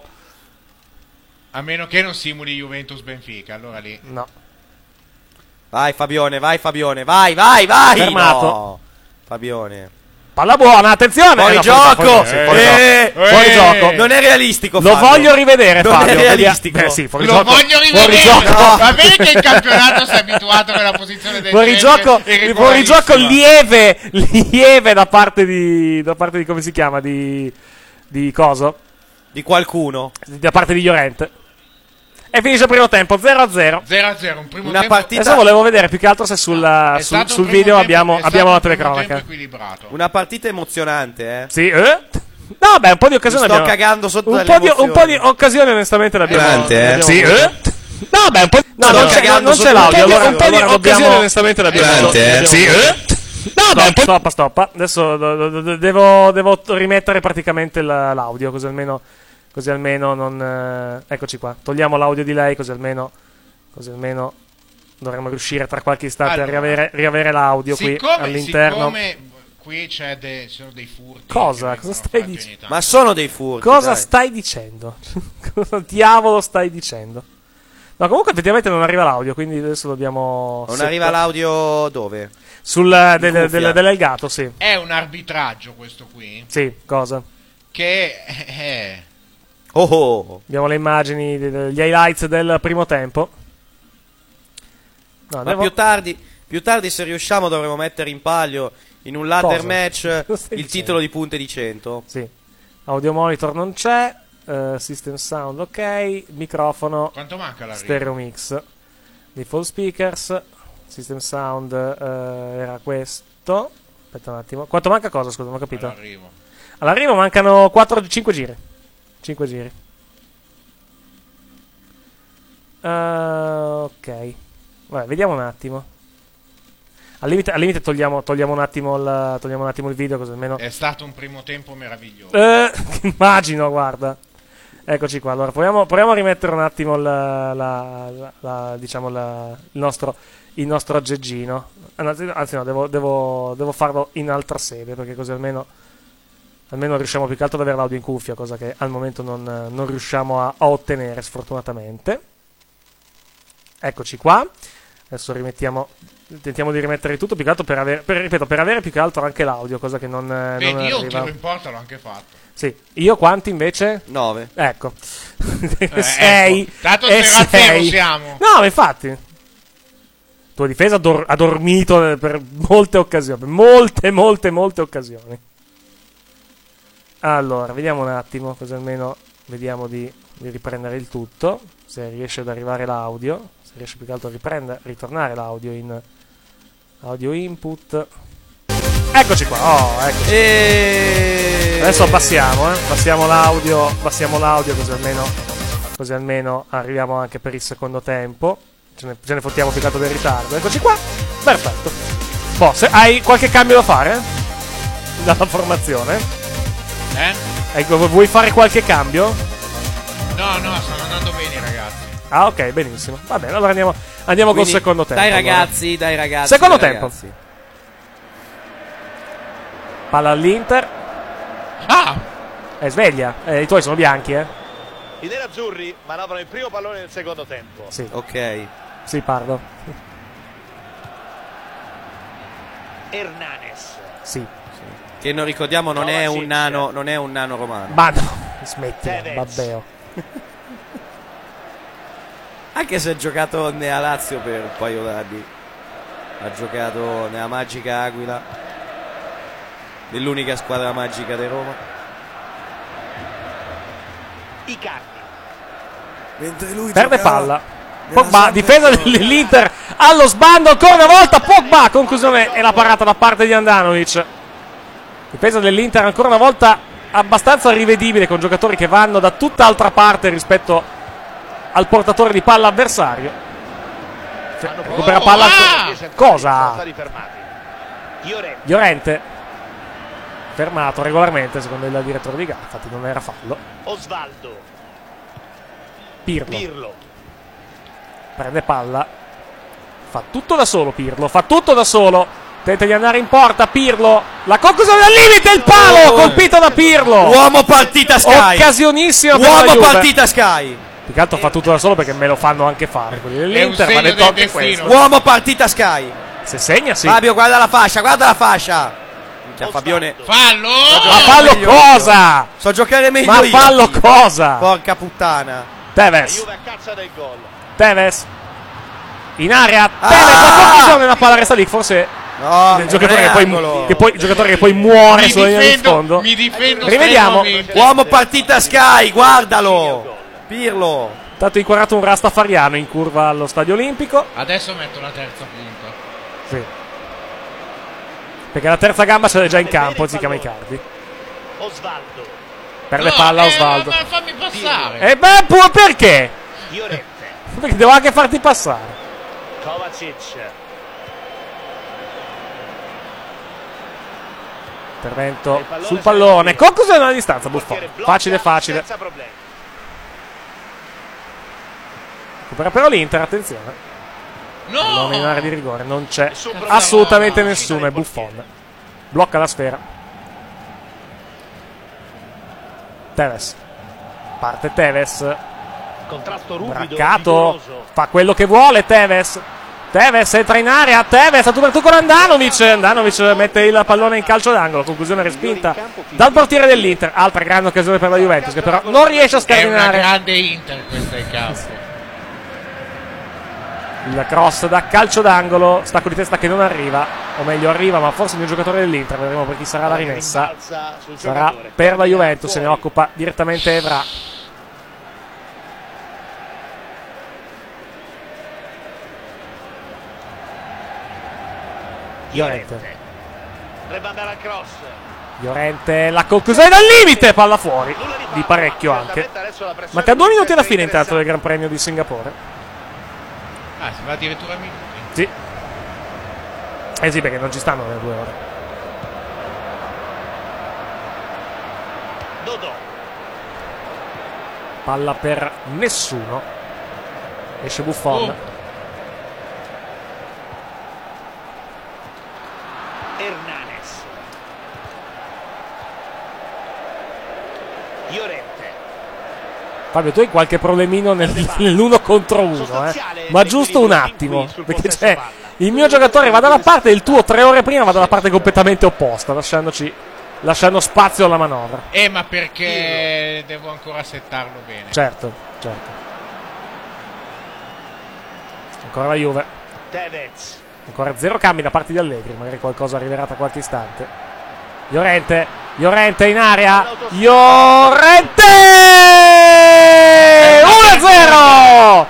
S5: A meno che non simuli Juventus-Benfica, allora lì.
S3: No.
S4: Vai Fabione, vai Fabione, vai, vai, vai!
S3: Fermato.
S4: No. Fabione.
S3: Palla buona, attenzione!
S4: Fuori
S3: Eh, no,
S4: gioco!
S3: fuori, fuori, fuori,
S4: Eh,
S3: gioco. Fuori
S5: eh.
S3: gioco.
S4: Non è realistico,
S3: Lo
S4: Fabio.
S3: voglio rivedere,
S4: Non
S3: Fabio.
S4: è
S3: Vediamo-
S4: realistico.
S3: Eh, sì, fuori
S5: Lo
S3: gioco.
S5: voglio
S3: Fuori
S5: rivedere!
S3: gioco.
S5: No. Va bene che il campionato si è abituato a quella posizione del
S3: Fuori
S5: genere
S3: gioco,
S5: e
S3: fuori gioco
S5: regolarissima.
S3: lieve, lieve da parte di, da parte di come si chiama, di, di coso,
S4: Di qualcuno.
S3: da parte di Llorente. E finisce il primo tempo, zero a zero.
S5: zero a zero, un primo
S4: Una
S5: tempo...
S4: partita-
S3: Adesso volevo vedere più che altro se sulla-
S5: È
S3: sul,
S5: stato
S3: sul
S5: un primo
S3: video
S5: tempo-
S3: abbiamo,
S5: è stato
S3: abbiamo la
S5: un primo
S3: telecronaca.
S5: tempo equilibrato.
S4: Una partita emozionante, eh.
S3: Sì, eh? No, beh, un po' di occasioni
S4: Mi sto
S3: abbiamo.
S4: cagando sotto
S3: un
S4: dalle
S3: po' di, un po'
S4: emozioni.
S3: di occasioni onestamente l'abbiamo.
S8: Grande, eh?
S3: l'abbiamo
S8: Sì,
S3: avuto.
S8: eh?
S3: No, beh, un po' di... No,
S4: Sto
S3: non c'è,
S4: cagando
S3: non c'è
S4: sotto-
S3: l'audio.
S4: un po' di-
S3: Allora,
S4: un po' di
S3: allora
S8: occasioni
S3: dobbiamo...
S8: onestamente l'abbiamo
S3: Grande,
S8: avuto.
S3: eh?
S8: Sì, eh?
S3: No, beh, un po'... Stoppa, stoppa. Adesso do- do- do- devo, devo rimettere praticamente la- l'audio, così almeno... Così almeno non... eh, Eccoci qua. Togliamo l'audio di lei, così almeno... Così almeno... Dovremmo riuscire tra qualche istante
S5: Allora,
S3: a riavere, riavere l'audio qui
S5: Siccome,
S3: all'interno.
S5: siccome qui c'è de- ci sono dei furti.
S3: Cosa?
S5: che
S3: Cosa
S5: vengono
S3: stai
S5: fatti
S3: dicendo?
S5: ogni tanto.
S4: Ma sono dei furti.
S3: Cosa
S4: dai.
S3: stai dicendo? Cosa diavolo stai dicendo? No, comunque effettivamente non arriva l'audio, quindi adesso dobbiamo...
S4: Non
S3: set-
S4: arriva l'audio dove?
S3: Sul del, del, del, dell'Elgato, sì.
S5: È un arbitraggio questo qui.
S3: Sì, cosa?
S5: Che è...
S4: Oh, oh.
S3: Abbiamo le immagini, gli highlights del primo tempo. No,
S4: Ma
S3: andiamo-
S4: più tardi, più tardi se riusciamo dovremo mettere in palio in un ladder
S3: Cosa?
S4: match
S3: Cosa
S4: il
S3: stai dicendo?
S4: titolo di punte di cento.
S3: Sì. Audio monitor non c'è, eh, system sound ok, microfono,
S5: Quanto manca l'arrivo?
S3: stereo mix, default speakers, system sound eh, era questo. Aspetta un attimo. Quanto manca cosa? Scusa, non ho capito.
S5: All'arrivo.
S3: All'arrivo mancano quattro, cinque giri. cinque giri. Uh, ok. Vabbè, vediamo un attimo. Al limite, al limite togliamo, togliamo, un attimo il, togliamo un attimo il video, così almeno...
S5: È stato un primo tempo meraviglioso.
S3: Eh, immagino, guarda. Eccoci qua. Allora, proviamo, proviamo a rimettere un attimo la, la, la, la- diciamo la, il nostro il nostro aggeggino. Anzi, anzi no, devo, devo, devo farlo in altra sede, perché così almeno almeno riusciamo più che altro ad avere l'audio in cuffia, cosa che al momento non, non riusciamo a, a ottenere, sfortunatamente. Eccoci qua. Adesso rimettiamo, tentiamo di rimettere tutto, più che altro per avere, per, ripeto, per avere più che altro anche l'audio, cosa che non, eh, non
S5: Vedi, io un
S3: arriva.
S5: tiro in porta l'ho anche fatto.
S3: Sì, io quanti invece?
S4: nove.
S3: Ecco.
S5: Eh,
S3: sei.
S5: ecco. Tanto
S3: e
S5: zero a zero
S3: sei.
S5: siamo.
S3: No, ma infatti. Tua difesa ha, dor- ha dormito per molte occasioni. Per molte, molte, molte occasioni. Allora, vediamo un attimo, così almeno vediamo di, di riprendere il tutto. Se riesce ad arrivare l'audio. Se riesce più che altro a riprendere, ritornare l'audio in audio input. Eccoci qua. Oh, eccoci.
S4: E...
S3: Adesso passiamo, eh. Passiamo l'audio, passiamo l'audio così almeno, così almeno arriviamo anche per il secondo tempo. Ce ne, ce ne fottiamo più che altro del ritardo. Eccoci qua. Perfetto. Boh, se hai qualche cambio da fare? Dalla formazione?
S5: Eh?
S3: Ecco, vuoi fare qualche cambio?
S5: No, no, stanno andando bene i ragazzi.
S3: Ah, ok, benissimo. Va bene, allora andiamo, andiamo
S4: Quindi,
S3: col secondo tempo.
S4: Dai
S3: allora.
S4: ragazzi, dai ragazzi.
S3: Secondo
S4: dai
S3: tempo.
S4: ragazzi.
S3: Palla all'Inter.
S5: Ah!
S3: È sveglia. Eh, I tuoi sono bianchi, eh?
S8: I nerazzurri manovrano il primo pallone del secondo tempo.
S3: Sì.
S4: Ok.
S3: Sì, parlo.
S8: Hernanes.
S3: Sì.
S4: Che non ricordiamo non è un nano, non è un nano romano.
S3: Ma no, smetti,
S8: Tevez.
S3: vabbè.
S4: Anche se ha giocato nella Lazio per un paio d'anni. Ha giocato nella Magica Aquila, nell'unica squadra magica di Roma.
S8: Icardi.
S4: Mentre lui
S3: Perde
S4: giocava
S3: palla.
S4: nella
S3: Pogba,
S4: Samp-
S3: difesa dell'Inter allo sbando ancora una volta. Pogba, conclusione e la parata da parte di Andanovic. Difesa dell'Inter ancora una volta abbastanza rivedibile, con giocatori che vanno da tutt'altra parte rispetto al portatore di palla avversario. Cioè, recupera palla.
S5: Ah!
S3: Cosa?
S8: Stati fermati. Llorente.
S3: Llorente fermato regolarmente secondo il direttore di gara, infatti non era fallo.
S8: Osvaldo.
S3: Pirlo
S8: Pirlo.
S3: prende palla, fa tutto da solo Pirlo, fa tutto da solo, tenta di andare in porta Pirlo, la conclusione al limite, il palo colpito da Pirlo.
S4: Uomo partita Sky.
S3: Occasionissima per la
S4: Uomo
S3: Juve.
S4: partita Sky.
S3: Più che altro fa tutto da solo perché me lo fanno anche fare quelli
S5: È un
S3: dell'Inter, ma
S5: segno
S3: ne
S5: del
S3: tolgo
S5: destino.
S3: questo.
S4: Uomo partita Sky.
S3: Se segna sì.
S4: Fabio, guarda la fascia, guarda la fascia. Minchia, Fabione.
S5: Fallo!
S3: Ma fallo
S4: meglio
S3: cosa?
S4: So giocare meglio
S3: Ma
S4: io.
S3: fallo cosa?
S4: Porca puttana.
S8: La
S3: Tevez,
S8: Juve a caccia del gol.
S3: Tevez in area,
S4: Ah!
S3: Tevez, la conclusione, la palla resta lì, forse
S4: No,
S3: il giocatore che, poi,
S4: angolo.
S3: che poi, il giocatore che poi muore
S5: Mi
S3: sulla linea di
S5: difendo,
S3: fondo.
S5: mi difendo
S3: Rivediamo.
S5: strenuamente.
S4: Uomo partita Sky, guardalo. Pirlo.
S3: Tanto inquadrato un rastafariano in curva allo Stadio Olimpico.
S5: Adesso metto la terza punta.
S3: Sì. Perché la terza gamba ce l'è già in campo, si chiama Icardi.
S8: Osvaldo.
S3: Perde
S5: No,
S3: palla
S5: eh,
S3: Osvaldo.
S5: ma fammi passare.
S3: E beh, pu- perché?
S8: Llorente.
S3: Perché devo anche farti passare.
S8: Kovacic.
S3: Intervento sul pallone. Conclusione alla distanza, Buffon.
S8: Portiere blocca
S3: Facile, facile.
S8: Senza problemi.
S3: Recupera però l'Inter, attenzione. Pallone in
S5: No!
S3: area di rigore, non c'è
S8: Nessun problema.
S3: assolutamente
S8: No,
S3: nessuno. È
S8: il
S3: Buffon.
S8: portiere.
S3: Blocca la sfera. Tevez. Parte Tevez.
S8: Contrasto ruvido,
S3: Braccato,
S8: vigoroso.
S3: fa quello che vuole Tevez. Tevez entra in area, Tevez a tu per tu con Andanovic. Andanovic mette il pallone in calcio d'angolo, conclusione respinta dal portiere dell'Inter. Altra grande occasione per la Juventus che però non riesce a
S5: È una
S3: scardinare.
S5: grande Inter questa in campo.
S3: Il cross da calcio d'angolo, stacco di testa che non arriva, o meglio arriva ma forse di un giocatore dell'Inter, vedremo per chi sarà la rimessa. Sarà per la Juventus, se ne occupa direttamente Evra. Llorente.
S8: Dovrebbe andare al cross.
S3: Llorente, la conclusione dal limite, palla fuori, di parecchio anche. Manca due minuti alla fine intanto del Gran Premio di Singapore.
S5: Ah, si va addirittura a minuti.
S3: Sì. Eh sì, perché non ci stanno le due ore.
S8: Dodò.
S3: Palla per nessuno. Esce Buffon.
S5: Oh.
S8: Hernanes. Llorente.
S3: Fabio, tu hai qualche problemino nel- nell'uno contro uno, eh? Ma giusto un attimo. Perché c'è il mio giocatore va dalla parte e il tuo tre ore prima va dalla parte completamente opposta, lasciandoci lasciando spazio alla manovra.
S5: Eh, ma perché devo ancora settarlo bene.
S3: Certo, certo. Ancora la Juve.
S8: Tevez.
S3: Ancora zero cambi da parte di Allegri, magari qualcosa arriverà tra qualche istante. Llorente, Llorente in area. Llorente! uno a zero!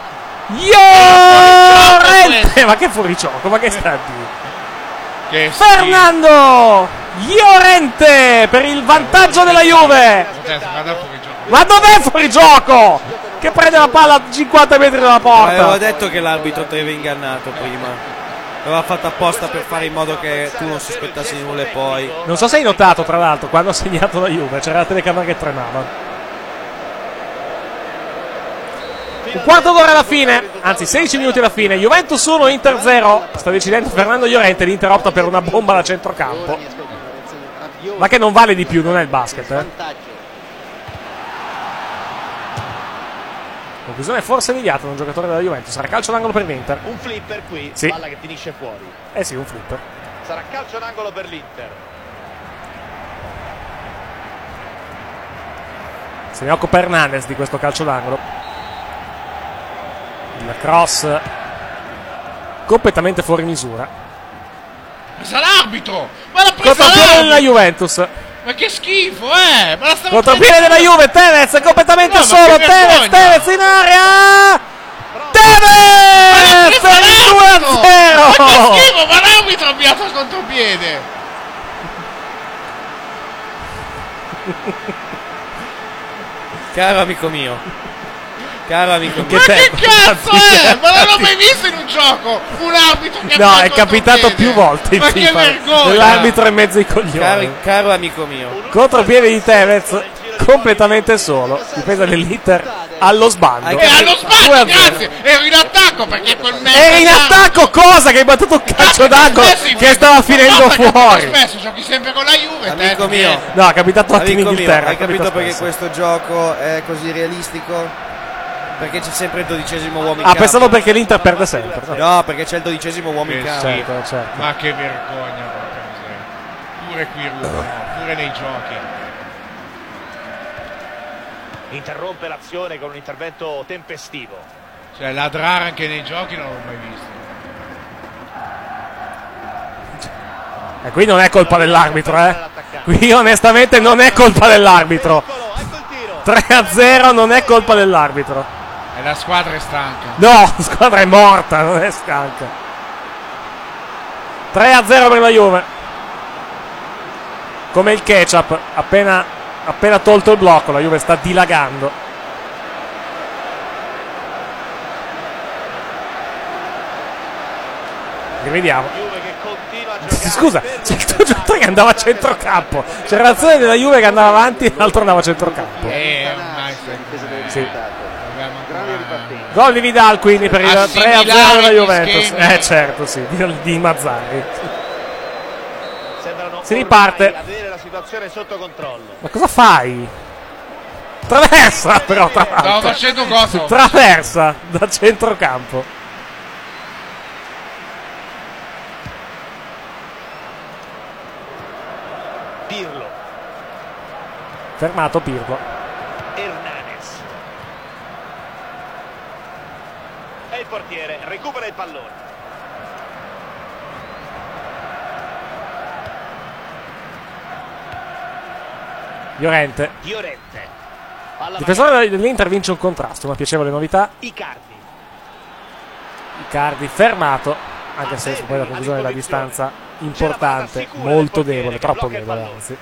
S3: Llorente! Ma che fuorigioco, ma che sta a dire?
S5: Che
S3: Fernando Llorente per il vantaggio della Juve. Ma dov'è fuorigioco? Che prende la palla a cinquanta metri dalla porta.
S4: Avevo detto che l'arbitro ti aveva ingannato prima. L'aveva fatto apposta per fare in modo che tu non sospettassi nulla e poi.
S3: Non so se hai notato, tra l'altro, quando ha segnato la Juve c'era la telecamera che tremava. Un quarto d'ora alla fine, anzi sedici minuti alla fine. Juventus uno, Inter zero. Sta decidendo Fernando Llorente, l'Inter opta per una bomba da centrocampo. Ma che non vale di più, non è il basket, eh. Conclusione forse immediata da un giocatore della Juventus. Sarà calcio d'angolo per l'Inter.
S8: Un flipper qui,
S3: Sì.
S8: palla che finisce fuori.
S3: Eh sì, un flipper.
S8: Sarà calcio d'angolo per l'Inter.
S3: Se ne occupa Hernandez di questo calcio d'angolo. Il cross completamente fuori misura.
S5: Ma sa l'arbitro! Ma l'ha presa
S3: Contropiede della
S5: l'arbitro!
S3: Juventus.
S5: Ma che schifo, eh! Ma la stavo
S3: Contropiede della Juve, Tevez completamente
S5: No, ma
S3: solo.
S5: che
S3: Tevez,
S5: vergogna!
S3: Tevez in area. Tevez per il due a zero.
S5: Ma che schifo, ma l'arbitro ha avviato il contropiede!
S4: Caro amico mio. Caro amico mio.
S5: Ma che cazzo è? Ma non l'ho mai visto in un gioco! Un arbitro che
S3: No,
S5: avvia
S3: è
S5: il
S3: capitato
S5: contropiede.
S3: più volte in
S5: Ma che
S3: FIFA.
S5: vergogna!
S3: L'arbitro in mezzo ai coglioni.
S4: Caro, caro amico mio.
S3: Contropiede di Tevez completamente solo. Difesa dell'Inter allo sbando.
S5: E allo
S3: due a
S5: sbando,
S3: zero.
S5: grazie! Ero in attacco perché quel mezzo.
S3: Eri in attacco, cosa? Che hai battuto un calcio d'angolo che stava finendo fuori.
S5: Spesso giochi sempre con la Juve,
S4: Amico
S5: te,
S4: mio.
S3: No, è capitato anche in
S4: Amico mio,
S3: Inghilterra.
S4: hai
S3: è capitato
S4: capito perché
S3: spesso.
S4: questo gioco è così realistico? Perché c'è sempre il dodicesimo uomo in
S3: Ah,
S4: campo.
S3: pensavo perché l'Inter perde sempre.
S4: No, perché c'è il dodicesimo uomo in
S5: Eh,
S4: campo.
S5: sì.
S3: Certo, certo.
S5: Ma che vergogna, porca miseria. Pure qui rubano, pure nei giochi.
S8: Interrompe l'azione con un intervento tempestivo.
S5: Cioè, ladrare anche nei giochi non l'ho mai visto.
S3: E qui non è colpa dell'arbitro, eh. Qui onestamente non è colpa dell'arbitro. tre a zero non è colpa dell'arbitro.
S5: E la squadra è stanca.
S3: No, la squadra è morta, non è stanca. tre a zero per la Juve. Come il ketchup, appena, appena tolto il blocco, la Juve sta dilagando. Rivediamo. Scusa, c'è il tuo giocatore che andava a centrocampo. C'era l'azione della Juve che andava avanti e l'altro andava a centrocampo.
S5: Eh, ormai
S3: Sì.
S5: dobbiamo ancora...
S3: Gol di Vidal quindi per il tre a zero
S5: Assimilare
S3: della
S5: gli
S3: Juventus.
S5: schemi.
S3: Eh certo, sì, di, di Mazzarri.
S8: Sembrano
S3: Si riparte.
S8: ormai avere la situazione sotto controllo.
S3: Ma cosa fai? Traversa però, tra l'altro.
S5: Stavo facendo cosa?
S3: Traversa da centrocampo.
S8: Pirlo.
S3: Fermato Pirlo.
S8: Hernanes. E il portiere recupera il pallone.
S3: Llorente.
S8: Llorente. Palla
S3: Difensore dell'Inter vince un contrasto, una piacevole novità.
S8: Icardi.
S3: Icardi fermato, anche se poi la conclusione della distanza importante, molto debole, troppo debole anzi.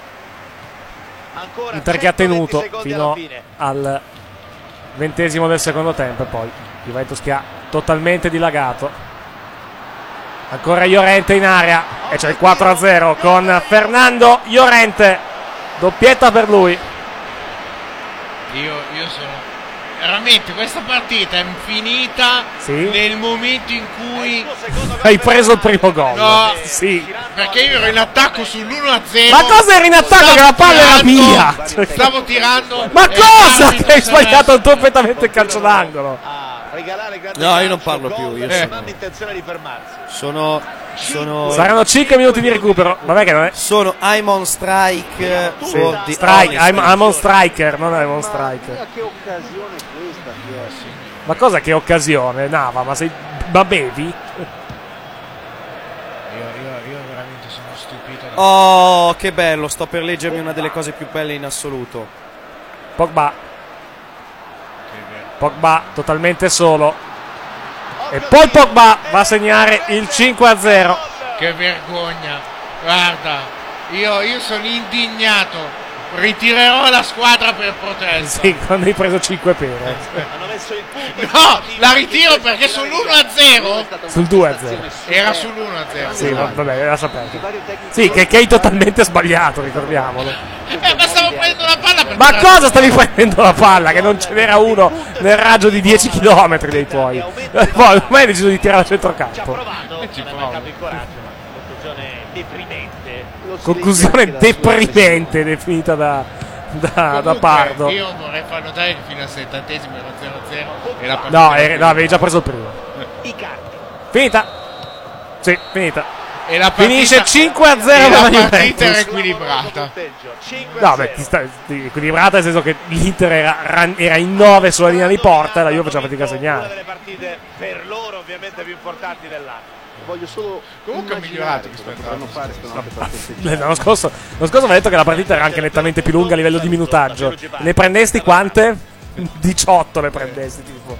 S3: Inter che ha tenuto fino al ventesimo del secondo tempo e poi Juventus che ha totalmente dilagato. Ancora Llorente in area e c'è il quattro a zero con Fernando Llorente, doppietta per lui.
S5: Io, io sono veramente, questa partita è finita
S3: sì?
S5: nel momento in cui
S3: hai preso il primo gol.
S5: No,
S3: sì.
S5: Perché io ero in attacco sull'uno a zero.
S3: Ma cosa eri in attacco che la palla era mia?
S5: Stavo tirando.
S3: Ma cosa? Ti hai sbagliato completamente il calcio d'angolo.
S4: No, io non parlo più. Io
S8: eh.
S4: sono...
S8: non ha intenzione di fermarsi.
S4: Sono, sono...
S3: Saranno cinque minuti di recupero. Vabbè che non è.
S4: Sono I'm on strike.
S3: Sì. Strike. I'm, I'm on striker, non I'm on striker.
S9: Ma che occasione questa, Piero?
S3: Ma cosa che occasione, Nava? Ma sei. Ma bevi?
S5: Io, io, io veramente sono stupito. Da...
S4: Oh, che bello! Sto per leggermi una delle cose più belle in assoluto.
S3: Pogba. Pogba totalmente solo. E poi Pogba va a segnare il cinque a zero.
S5: Che vergogna. Guarda, io, io sono indignato. Ritirerò la squadra per protesta.
S3: Sì, quando hai preso cinque pere.
S5: No, la ritiro perché sull'uno a zero.
S3: Sul due a zero.
S5: Era sull'uno a zero.
S3: Sì, vabbè, era saputo. Sì, che, che hai totalmente sbagliato, ricordiamolo.
S5: Eh, ma stavo prendendo la palla per
S3: Ma cosa stavi prendendo la palla? Che non ce n'era uno nel raggio di dieci chilometri dei tuoi. Poi ormai hai deciso di tirare a centrocampo.
S5: Ci provo.
S3: Conclusione deprimente definita da, da,
S5: Comunque,
S3: da Pardo.
S5: Io vorrei far notare che fino al settantesimo era zero a zero e la partita
S3: No, eri, no, avevi già preso il primo. Finita. Sì, finita.
S5: E la partita,
S3: finisce cinque a zero per la
S5: la partita era
S3: Juventus.
S5: equilibrata.
S3: No, beh, ti sta, ti, equilibrata nel senso che l'Inter era, era in nove sulla linea di porta e la Juve faceva fatica a segnare.
S8: Una delle partite per loro ovviamente più importanti dell'anno.
S9: Voglio solo
S5: comunque è migliorato rispetto
S9: potranno fare stanotte per
S3: Eh, L'anno scorso, l'anno scorso aveva detto che la partita era anche nettamente più lunga a livello di minutaggio. Ne prendesti quante? diciotto ne prendesti tipo.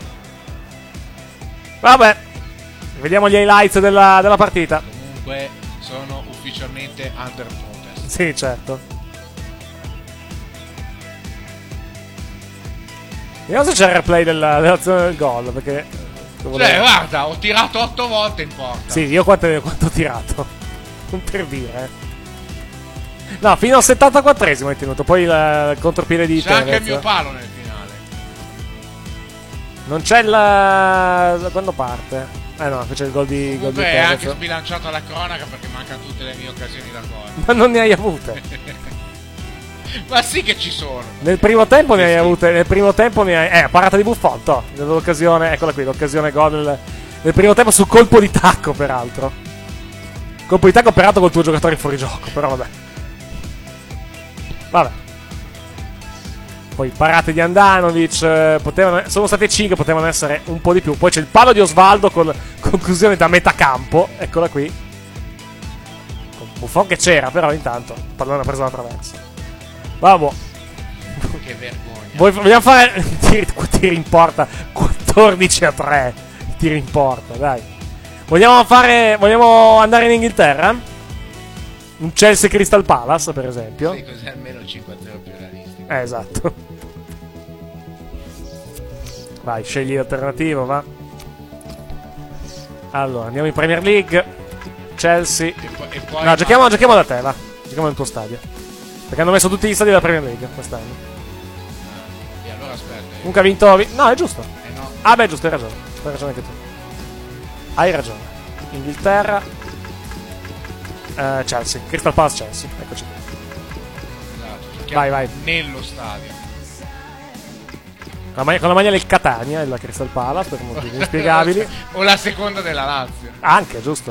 S3: Vabbè, vediamo gli highlights della, della partita.
S5: Comunque sono ufficialmente under protest.
S3: Sì, certo. Vediamo se c'è il replay della, dell'azione del gol, perché
S5: cioè, guarda, ho tirato otto volte in porta.
S3: sì, io quanto, quanto ho tirato? Non per dire. No, fino al settantaquattresimo hai tenuto, poi il, il contropiede di
S5: c'è anche
S3: Tevez.
S5: il mio palo nel finale.
S3: Non c'è il... quando parte? Eh no, c'è il gol di, gol di
S5: Comunque è
S3: Tevez.
S5: anche sbilanciato alla cronaca perché mancano tutte le mie occasioni da gol.
S3: Ma non ne hai avute.
S5: Ma sì che ci sono.
S3: Nel primo tempo ne hai avute. Nel primo tempo ne hai. Eh, parata di Buffon, to, nell'occasione. Eccola qui, l'occasione gol del, nel primo tempo su colpo di tacco, peraltro. Colpo di tacco operato col tuo giocatore fuori gioco, però vabbè. Vabbè. Poi parate di Andanovic, eh, potevano, sono state cinque, potevano essere un po' di più. Poi c'è il palo di Osvaldo con conclusione da metà campo, eccola qui. Con Buffon che c'era, però intanto il pallone ha preso la traversa. Vabbè.
S5: Che vergogna.
S3: Voi, vogliamo fare tiri, tiri in porta quattordici a tre. Tiri in porta, dai. Vogliamo fare. Vogliamo andare in Inghilterra? Un Chelsea Crystal Palace, per esempio.
S5: Sì, così almeno il cinque a zero più realistico.
S3: Eh, esatto. Vai, scegli l'alternativo, va. Allora, andiamo in Premier League. Chelsea.
S5: E poi, e poi
S3: No, giochiamo, giochiamo da te, va. Giochiamo nel tuo stadio. Perché hanno messo tutti gli stadi della Premier League quest'anno.
S5: E allora aspetta.
S3: Comunque ha vinto. No, è giusto.
S5: Eh no.
S3: Ah, beh, giusto, hai ragione. Hai ragione anche tu. Hai ragione. Inghilterra. Uh, Chelsea. Crystal Palace Chelsea. Eccoci qui.
S5: Esatto, giochiamo
S3: Vai, vai.
S5: nello stadio.
S3: la maglia, con la maglia del Catania e la Crystal Palace per motivi inspiegabili.
S5: O la seconda della Lazio.
S3: Anche, giusto.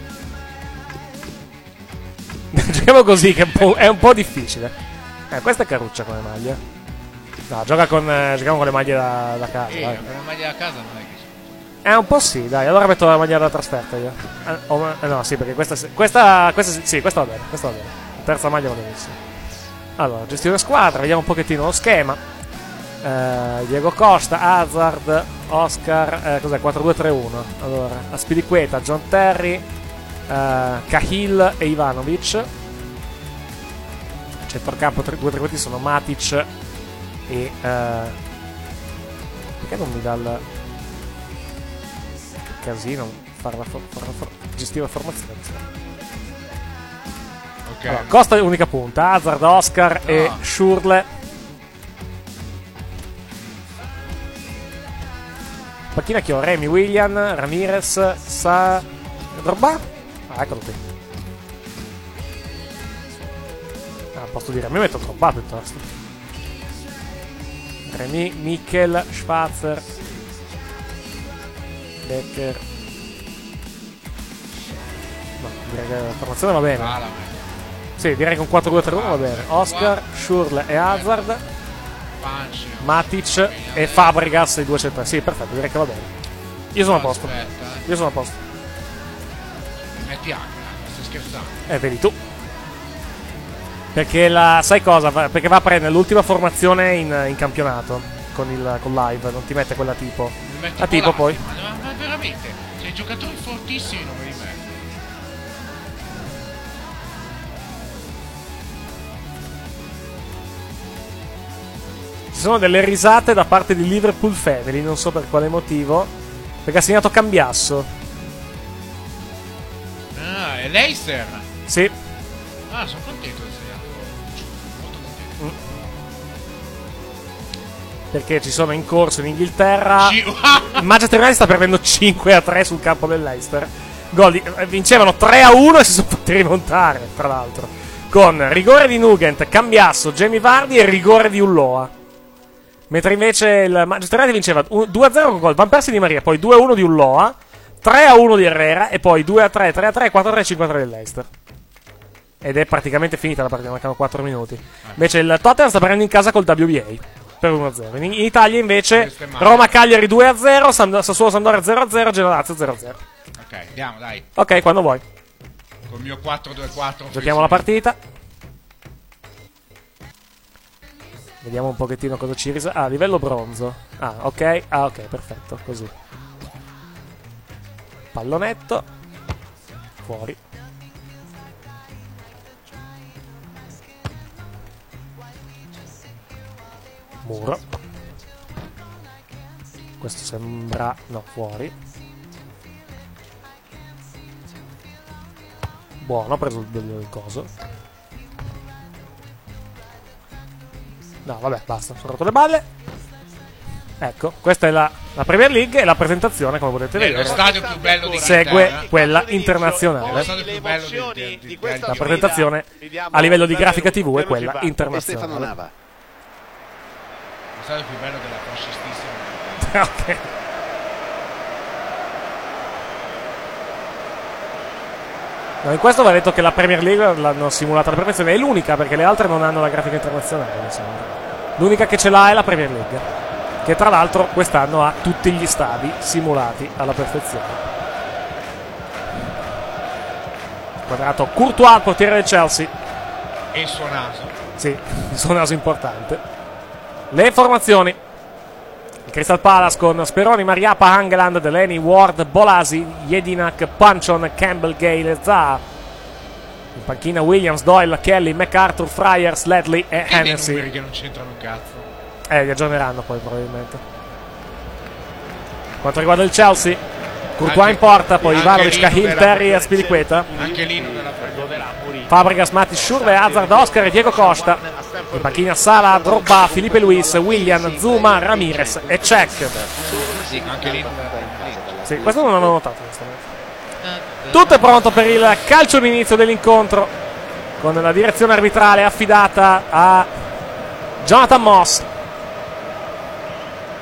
S3: Giochiamo così che è un po', è un po' difficile. Eh, questa è caruccia come maglia. No, gioca con, eh, giochiamo con le maglie da, da casa.
S5: Eh,
S3: dai.
S5: con la maglia da casa non è che
S3: Eh, un po' sì, dai. Allora metto la maglia da trasferta io. Eh, oh, eh, no, sì, perché questa, questa, questa sì, questa va bene, questa va bene. La terza maglia va benissimo. Allora, gestione squadra, vediamo un pochettino lo schema. Eh, Diego Costa, Hazard, Oscar, eh, cos'è? quattro due tre uno. Allora, Aspilicueta, John Terry, eh, Cahill e Ivanovic. Centrocampo, tre, due trequarti sono Matic e... Eh, perché non mi dà il... Che casino fare la for- far la for- gestire la formazione.
S5: ok.
S3: Allora, Costa è l'unica punta, Hazard, Oscar
S5: No.
S3: e Schürrle. Panchina che ho Remy, William, Ramirez, Sa... Drogba? Ah, eccolo qui. Ah, posso dire, a me metto Drogba piuttosto. Remy, Mikel, Schwarzer, Becker. No, direi che la formazione va bene.
S5: Ah, la metto.
S3: Sì, direi che un quattro due tre uno va bene. Oscar, Schürrle e Hazard,
S5: Panci.
S3: Matic e Fabregas, i due centrali. Sì, perfetto, direi che va bene. Io sono a posto.
S5: Aspetta, eh.
S3: Io sono a posto.
S5: Metti anche, stai scherzando.
S3: Eh, vedi tu. Perché la. Sai cosa? Va- Perché va a prendere l'ultima formazione in, in campionato. Con il con live, non ti mette quella tipo.
S5: Mi metti
S3: La tipo
S5: Polacchi,
S3: poi.
S5: Ma, ma veramente, c'è giocatori fortissimi non me li metti.
S3: Ci sono delle risate da parte di Liverpool Family, non so per quale motivo. Perché ha segnato Cambiasso.
S5: Ah, è Leicester.
S3: Sì.
S5: Ah, sono contento di segnato. Molto contento.
S3: Perché ci sono in corso in Inghilterra.
S5: Ci-
S3: Il Manchester United sta perdendo cinque a tre sul campo del Leicester. Gol di- eh, vincevano tre a uno e si sono fatti rimontare, tra l'altro. Con rigore di Nugent, Cambiasso, Jamie Vardy e rigore di Ulloa. Mentre invece il Manchester United vinceva due a zero con gol Van Persie di Maria, poi due a uno di Ulloa, tre a uno di Herrera e poi due a tre, tre a tre, quattro a tre, cinque a tre del Leicester. Ed è praticamente finita la partita, mancano quattro minuti. Invece il Tottenham sta prendendo in casa col W B A per uno a zero. In, in Italia invece
S5: Questo è male.
S3: Roma-Cagliari due a zero, Sam- Sassuolo-Sampdoria zero a zero, Genoa-Lazio zero a zero.
S5: Ok, andiamo, dai.
S3: Ok, quando vuoi.
S5: Col mio quattro due quattro.
S3: Giochiamo la partita. Vediamo un pochettino cosa ci risa. Ah, livello bronzo. Ah, ok. Ah, ok, perfetto. Così. Pallonetto. Fuori. Muro. Questo sembra... No, fuori. Buono, ha preso il, il coso. No, vabbè, basta, sono rotto le balle. Ecco, questa è la, la Premier League e la presentazione, come potete
S5: È lo
S3: vedere,
S5: stadio più bello di
S3: segue quella internazionale.
S5: Lo stadio più bello di, di, di, di
S3: La presentazione a livello di grafica tivù è quella
S9: Stefano
S3: internazionale.
S9: Nava.
S5: Lo stadio più bello della fascistissima.
S3: Ok. No, in questo va detto che la Premier League l'hanno simulata alla perfezione, è l'unica perché le altre non hanno la grafica internazionale, mi sembra. L'unica che ce l'ha è la Premier League, che tra l'altro quest'anno ha tutti gli stadi simulati alla perfezione. Quadrato Courtois, portiere del Chelsea.
S5: E il suo naso.
S3: Sì, il suo naso importante. Le formazioni: il Crystal Palace con Speroni, Mariappa, Hangeland, Delaney, Ward, Bolasi, Jedinak, Panchon, Campbell, Gale, Zaha. In panchina Williams, Doyle, Kelly, MacArthur, Fryer, Sledley e
S5: E dei numeri
S3: Hennessy.
S5: che non c'entrano un cazzo.
S3: Eh, li aggiorneranno poi probabilmente. Quanto riguarda il Chelsea, Courtois
S5: Anche-
S3: in porta, poi
S5: anche
S3: Ivanovic,
S5: lì non
S3: Cahill,
S5: era-
S3: Terry e Aspilicueta.
S5: Anche lì non della prenderà.
S3: Fabregas, Matic, Schürrle, Hazard, Oscar e Diego Costa. In panchina Sala, Drogba, Felipe Luis, William, Zuma, Ramirez e Cech.
S5: Sì, anche lì non della prenderà.
S3: Sì, questo non l'avevo notato onestamente. Tutto è pronto per il calcio d'inizio dell'incontro, con la direzione arbitrale affidata a Jonathan Moss.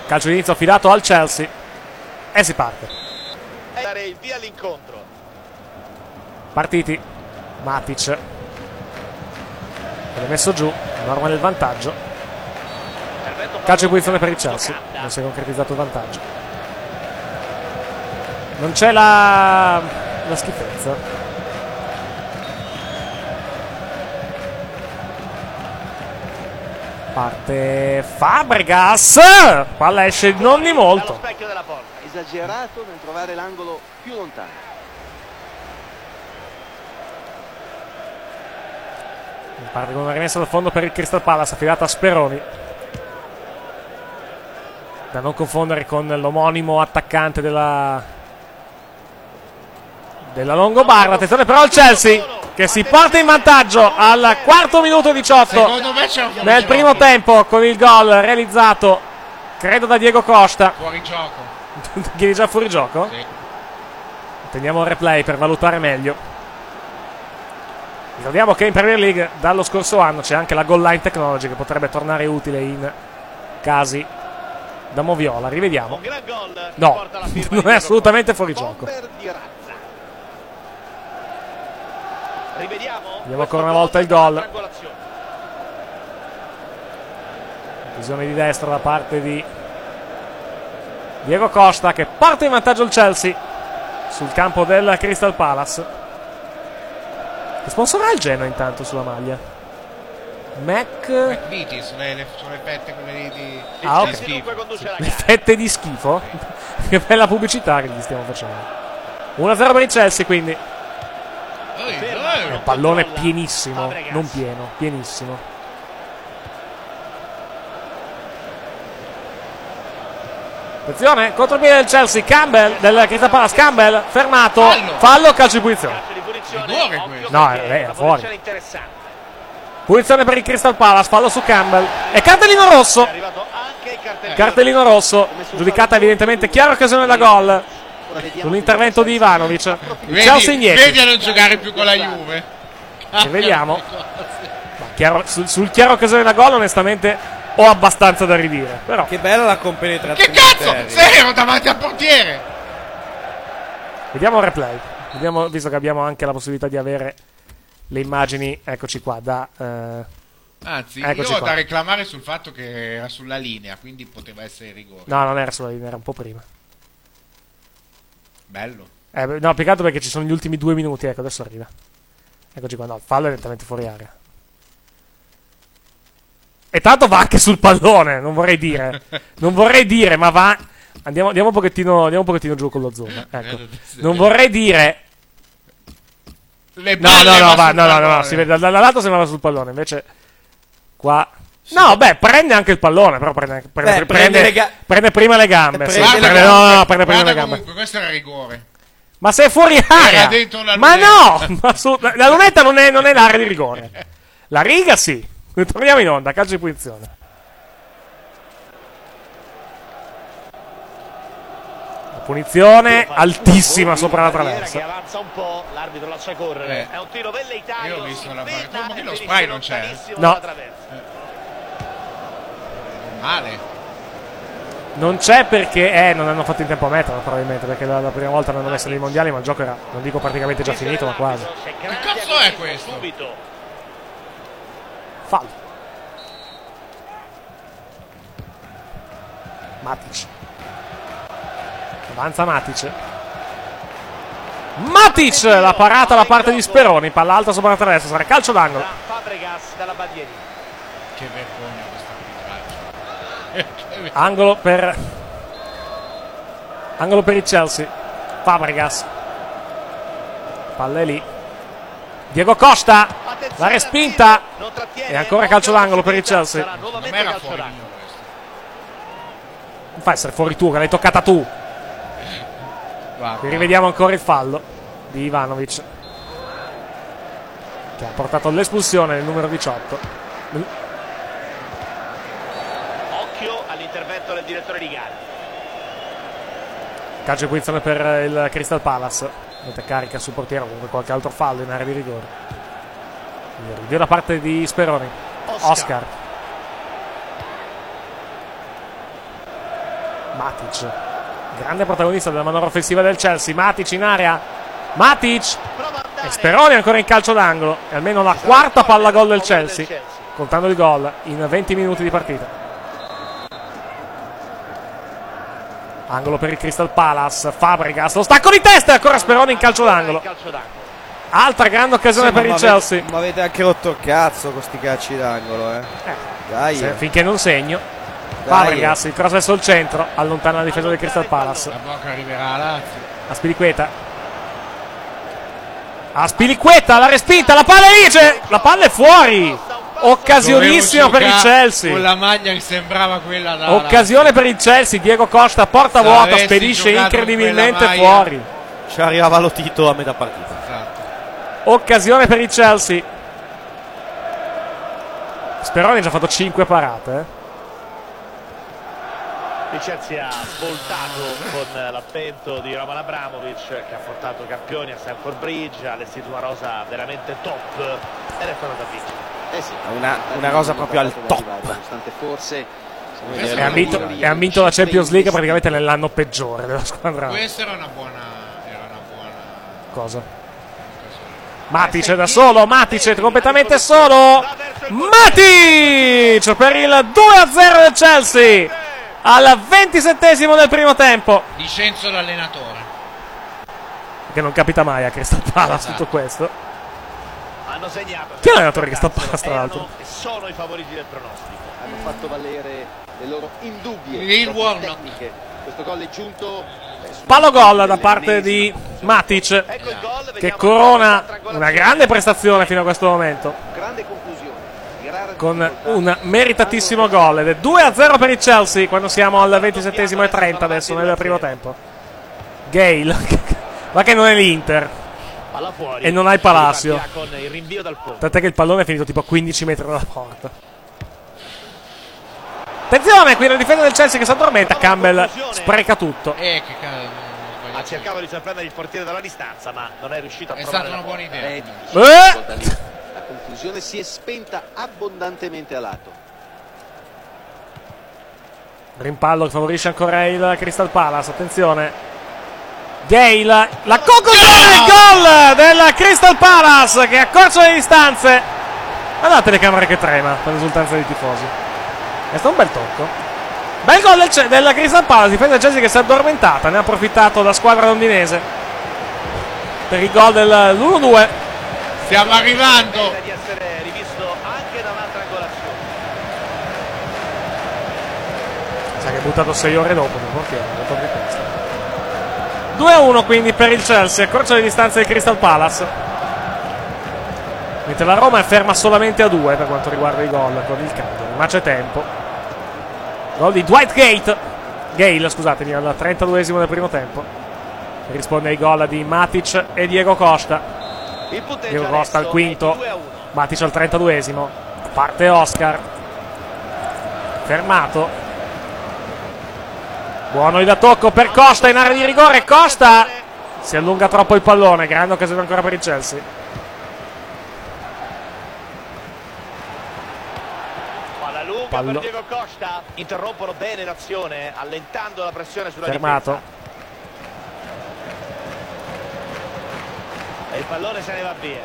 S3: Calcio d'inizio affidato al Chelsea e si parte.
S8: Dare il via all'incontro.
S3: Partiti. Matic l'ha messo giù, norma del vantaggio. Calcio di posizione per il Chelsea, non si è concretizzato il vantaggio. Non c'è la, la schifezza. Parte Fabregas, palla esce non di molto.
S9: Esagerato nel trovare l'angolo più lontano.
S3: Parte con una rimessa dal fondo per il Crystal Palace affidata a Speroni, da non confondere con l'omonimo attaccante della della Longobarda. Attenzione però al Chelsea che si porta in vantaggio al quarto minuto diciotto nel primo tempo con il gol realizzato credo da Diego Costa.
S5: Fuori gioco.
S3: Vieni già fuori gioco?
S5: Sì.
S3: Teniamo il replay per valutare meglio. Ricordiamo che in Premier League dallo scorso anno c'è anche la goal line technology che potrebbe tornare utile in casi da moviola. Rivediamo. No, non è assolutamente fuori gioco. Vediamo ancora una volta il gol. Visione di destra da parte di Diego Costa che porta in vantaggio il Chelsea sul campo del Crystal Palace. Che sponsor ha il Genoa intanto sulla maglia? Mac...
S5: McVitie, sono le, sono le fette quelle di...
S3: Ah, ok.
S5: di schifo.
S3: Le fette di schifo? Che bella pubblicità che gli stiamo facendo. uno a zero per il Chelsea quindi. È un pallone pienissimo, non pieno, pienissimo. Attenzione, contropiede del Chelsea, Campbell, del Crystal Palace, Campbell, fermato, fallo, fallo calcio di punizione. No, era fuori. Punizione per il Crystal Palace, fallo su Campbell e cartellino rosso. Cartellino rosso, giudicata evidentemente chiara occasione da gol sull'intervento di Ivanovic.
S5: Vedi,
S3: Chelsea indietro.
S5: vedi a non giocare più con la Juve.
S3: E vediamo. Ma chiaro, sul, sul chiaro occasione da gol onestamente ho abbastanza da ridire. Però
S4: che bella la compenetrazione.
S5: Che cazzo? Se ero davanti al portiere.
S3: Vediamo il replay. Vediamo, visto che abbiamo anche la possibilità di avere le immagini, eccoci qua, da... Eh,
S5: Anzi,
S3: eccoci
S5: io ho
S3: qua.
S5: da reclamare sul fatto che era sulla linea, quindi poteva essere rigore.
S3: No, non era sulla linea, era un po' prima.
S5: Bello.
S3: Eh, no, più che altro perché ci sono gli ultimi due minuti, ecco, adesso arriva. Eccoci qua, no, il fallo è nettamente fuori area. E tanto va anche sul pallone, non vorrei dire. Non vorrei dire, ma va... Andiamo, andiamo, un pochettino, andiamo un pochettino giù con lo zoom. Ecco. Non vorrei dire...
S5: Le
S3: No, no, no, va, no, no, no, no, si vede, dal lato sembrava sul pallone, invece qua... No, beh, prende anche il pallone, però prende, prende,
S4: Beh,
S3: prende,
S4: prende, ga-
S3: prende prima le gambe.
S4: prende
S3: Sì,
S4: le
S3: prende,
S4: gambe.
S3: no, no, prende prima
S5: Guarda
S3: le gambe.
S5: comunque, questo era rigore.
S3: Ma sei fuori area!
S5: Era dentro la
S3: Ma
S5: lunetta.
S3: no! Ma su- la lunetta non è, non è l'area di rigore. La riga sì. Torniamo in onda, calcio di punizione. La punizione altissima sopra la traversa.
S8: Avanza un po', l'arbitro lascia correre.
S5: Eh.
S8: È un tiro velleitario.
S5: Io ho visto la
S8: si
S5: barra.
S8: sventa
S5: Ma che
S8: e
S5: lo
S8: finisce
S5: spray non c'è?
S8: lontanissimo
S3: No.
S8: dalla traversa.
S5: Male.
S3: Non c'è perché eh, non hanno fatto in tempo a metterla probabilmente, perché la, la prima volta l'hanno messa nei mondiali, ma il gioco era, non dico praticamente già finito, ma quasi.
S8: C'è
S5: Che
S8: grande
S5: cazzo è
S8: attenzione
S5: questo?
S8: subito.
S3: Fallo. Matic. Avanza Matic. Matic! La parata da parte di Speroni, palla alta sopra la traversa, sarà calcio d'angolo.
S8: Da Fabregas dalla bandierina.
S5: Che vergogna questo arbitraggio.
S3: Angolo per Angolo per il Chelsea. Fabregas. Palla è lì. Diego Costa. La respinta. E ancora calcio d'angolo per il Chelsea.
S5: Non era fuori mio questo.
S3: Non fa essere fuori tu, che l'hai toccata tu.
S5: Va,
S3: E rivediamo ancora il fallo di Ivanovic, che ha portato all'espulsione del numero diciotto.
S8: Occhio all'intervento del direttore di gara.
S3: Calcio di punizione per il Crystal Palace. Mette carica sul portiere, comunque qualche altro fallo in area di rigore. Il rinvio da parte di Speroni. Oscar. Matic, grande protagonista della manovra offensiva del Chelsea. Matic in area, Matic e Speroni ancora in calcio d'angolo. E almeno la quarta palla gol del Chelsea, contando il gol in venti minuti di partita. Angolo per il Crystal Palace, Fabregas, lo stacco di testa e ancora Speroni in calcio d'angolo. Altra grande occasione
S4: sì,
S3: per il Chelsea.
S4: Ma avete anche rotto il cazzo con sti calci d'angolo, eh.
S3: eh
S4: Dai.
S3: Se, finché non segno. Dai. Fabregas, il cross verso il centro, allontana la difesa del Crystal Palace.
S5: La blocca arriverà a Lazio.
S3: Aspilicueta. Aspilicueta, la respinta, la palla lì, c'è. La palla è fuori. Occasionissima per il Chelsea.
S5: Con la maglia che sembrava quella da
S3: occasione per il Chelsea. Diego Costa porta se vuota, spedisce incredibilmente fuori.
S4: Ci arrivava lo Tito a metà partita.
S5: Esatto.
S3: Occasione per il Chelsea. Speroni ha già fatto cinque parate. Eh.
S8: Il Chelsea ha svoltato con l'avvento di Roman Abramovich, che ha portato campioni a Stamford Bridge, ha allestito una rosa veramente top ed è tornato a vincere.
S9: Eh sì,
S4: una, una rosa proprio al top.
S9: Forse
S3: e ha vinto, e ha vinto la Champions League praticamente nell'anno peggiore della squadra.
S5: Questa era una buona, era una buona
S3: cosa. Matic è da solo, Matic è completamente solo. Matic per il due a zero del Chelsea al ventisettesimo del primo tempo.
S5: Licenzo l'allenatore,
S3: che non capita mai a Crystal Palace, esatto. Tutto questo.
S8: Hanno segnato.
S3: Chi è l'allenatore che sta Palace, tra l'altro?
S8: Sono i favoriti del pronostico.
S9: Hanno fatto valere le loro indubbie
S5: il
S9: tecniche. Questo gol è giunto.
S3: Palo gol da parte di Matic,
S8: ecco il gol,
S3: che corona una grande prestazione fino a questo momento.
S9: Grande conclusione.
S3: Con un meritatissimo gol. Ed è due a zero per il Chelsea quando siamo al ventisettesimo e trenta adesso nel primo tempo. Gale, ma che non è l'Inter. E non hai Palacio. Tant'è che il pallone è finito tipo a quindici metri dalla porta. Attenzione, qui la difesa del Chelsea che si addormenta. Campbell spreca tutto.
S5: Eh, che cazzo.
S8: Ha cercato di sorprendere il portiere dalla distanza, ma non è riuscito a
S5: è
S8: trovare.
S5: È stata una buona idea.
S3: Eh.
S9: La conclusione si è spenta abbondantemente a lato.
S3: Rimpallo che favorisce ancora il Crystal Palace. Attenzione. Gale, la conclusione del gol del Crystal Palace che accorcia le distanze. Guarda la telecamera che trema per l'esultanza dei tifosi. Questo è un bel tocco. Bel gol del, del Crystal Palace, difesa del Chelsea che si è addormentata. Ne ha approfittato la squadra londinese per il gol dell'uno due.
S5: Stiamo arrivando.
S8: Di essere rivisto anche da un'altra angolazione.
S3: Sa che è buttato sei ore dopo il portiere, il tocco di testa. due a uno quindi per il Chelsea, accorcia le distanze del Crystal Palace. Mentre la Roma è ferma solamente a due per quanto riguarda i gol con il Cagliari, ma c'è tempo. Gol di Dwight Gate, Gale, scusatemi, al trentaduesimo del primo tempo. Risponde ai gol di Matic e Diego Costa. Diego Costa al quinto, Matic al trentaduesimo. Parte Oscar, fermato. Buono il da tocco per Costa in area di rigore. Costa si allunga troppo il pallone. Grande occasione ancora per il Chelsea.
S8: Palla lunga
S3: Pallo.
S8: per Diego Costa. Interrompono bene l'azione, allentando la pressione sulla
S3: Fermato.
S8: difesa. E il pallone se ne va via.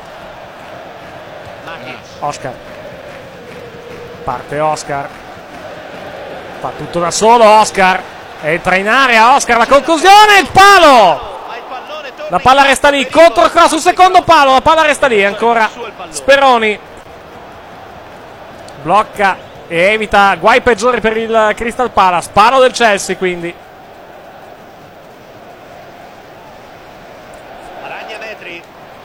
S8: Matic.
S3: Oscar. Parte Oscar. Fa tutto da solo Oscar. Entra in area Oscar, la conclusione, il palo. La palla resta lì, controcross sul secondo palo, la palla resta lì, ancora Speroni. Blocca e evita guai peggiori per il Crystal Palace. Palo del Chelsea quindi.
S8: Aragna metri.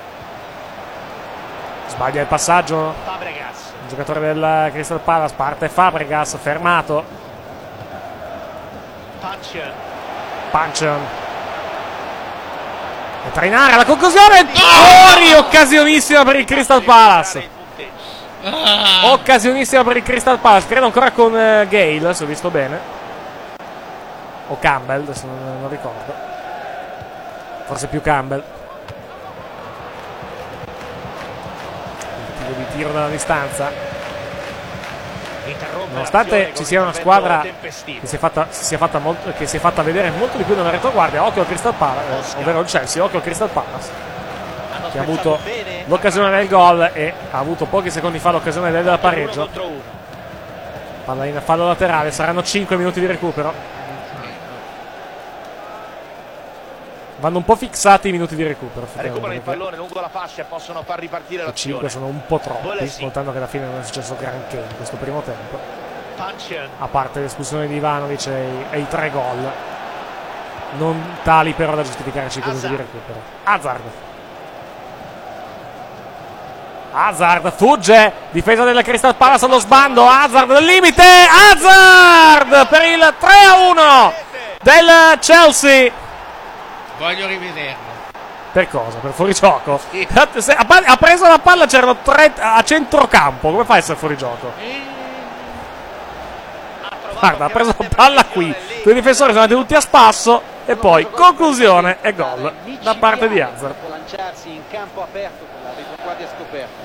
S3: Sbaglia il passaggio.
S8: Fabregas.
S3: Il giocatore del Crystal Palace, parte Fabregas, fermato.
S8: Puncheon.
S3: Puncheon. Entra in area, la conclusione fuori, occasionissima per il Crystal Palace.
S5: Ah.
S3: Occasionissima per il Crystal Palace, credo ancora con uh, Gale, se ho visto bene. O Campbell, adesso non, non ricordo. Forse più Campbell. Il tiro di tiro dalla distanza. Nonostante ci sia una squadra che si è fatta, si è fatta, molto, che si è fatta vedere molto di più nella retroguardia, occhio al Crystal Palace, ovvero il Chelsea, occhio al Crystal Palace, che ha avuto l'occasione del gol e ha avuto pochi secondi fa l'occasione del pareggio. Palla in fallo laterale, saranno cinque minuti di recupero. Vanno un po' fissati i minuti di recupero.
S8: Recuperano il pallone lungo la fascia e possono far ripartire l'azione.
S3: cinque sono un po' troppi, contando che alla fine non è successo granché in questo primo tempo. A parte l'espulsione di Ivanovic e i, e i tre gol, non tali però da giustificare cinque minuti di recupero. Hazard. Hazard fugge, difesa della Crystal Palace allo sbando. Hazard al limite. Hazard per il tre a uno del Chelsea.
S5: Voglio rivederlo.
S3: Per cosa? Per fuorigioco? Sì. Ha preso la palla, c'erano tre a centrocampo. Come fa a essere fuorigioco? Guarda, ha preso la palla qui. Due difensori sono andati tutti a spasso. E poi conclusione e gol da parte di Hazard.
S9: Lanciarsi in campo aperto con la retroguardia scoperta.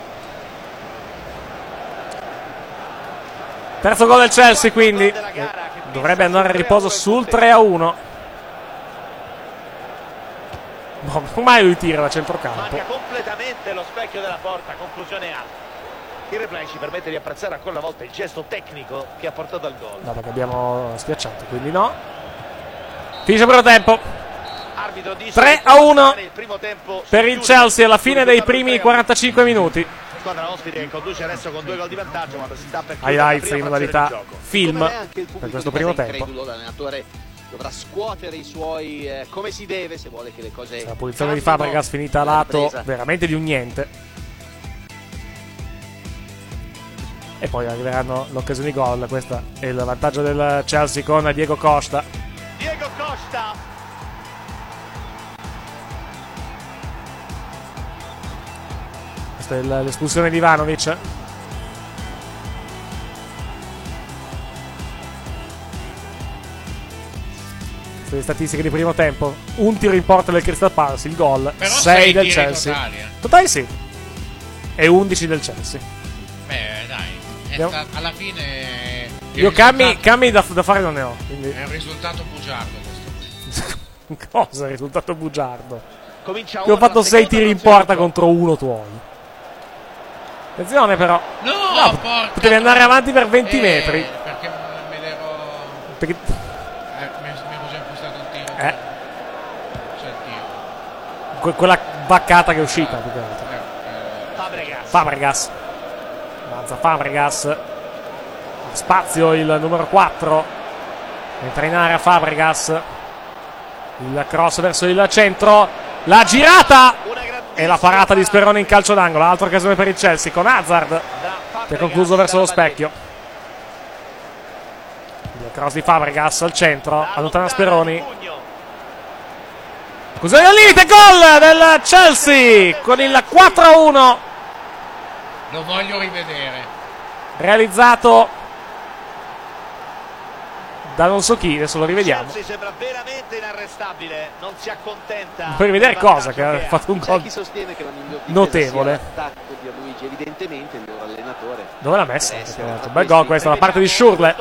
S3: Terzo gol del Chelsea, quindi dovrebbe andare a riposo sul tre a uno. No, ormai lui tira da centrocampo.
S8: Manca completamente lo specchio della porta, conclusione alta. Il replay ci permette di apprezzare ancora una volta il gesto tecnico che ha portato al gol.
S3: Dopo che abbiamo schiacciato, quindi no. Finisce il primo tempo. tre a uno per il Chelsea alla fine dei primi quarantacinque minuti.
S8: Squadra ospite che conduce adesso con due gol di vantaggio quando si sta per
S3: highlights in modalità film per questo primo tempo.
S9: Dovrà scuotere i suoi eh, come si deve se vuole che le cose.
S3: La punizione di Fabregas finita a lato veramente di un niente. E poi arriveranno l'occasione di gol. Questo è il vantaggio del Chelsea con Diego Costa.
S8: Diego Costa.
S3: Questa è l'espulsione di Ivanovic. Le statistiche di primo tempo: un tiro in porta del Crystal Palace, il gol, sei del Chelsea. Totali, eh. totali sì. E undici del Chelsea.
S5: Beh, dai, è Andiamo. Sta, alla fine
S3: io cambi, cambi da, da fare non ne ho. Quindi.
S5: È un risultato bugiardo questo.
S3: Cosa? Risultato bugiardo? Io ho fatto sei tiri in porta contro uno tuoi. Attenzione però.
S5: No,
S3: no potevi andare avanti per venti
S5: eh,
S3: metri.
S5: Perché me l'ero.
S3: Perché. Eh.
S5: C'è il tiro.
S3: Que- quella vaccata che è uscita. Eh,
S8: eh, Fabregas.
S3: Fabregas. Avanza Fabregas. Spazio il numero quattro. Entra in area Fabregas. Il cross verso il centro. La girata. E la parata di Speroni in calcio d'angolo. Altra occasione per il Chelsea con Hazard che ha concluso verso lo specchio. Il cross di Fabregas al centro. Allontana Speroni. Conclusione al limite, gol del Chelsea con il quattro a uno.
S5: Lo voglio rivedere.
S3: Realizzato da non so chi, adesso lo rivediamo.
S8: Chelsea sembra veramente inarrestabile, non si accontenta.
S3: Puoi rivedere cosa che ha fatto un gol notevole. Dove l'ha messa? Bel gol questo da parte di Schürrle.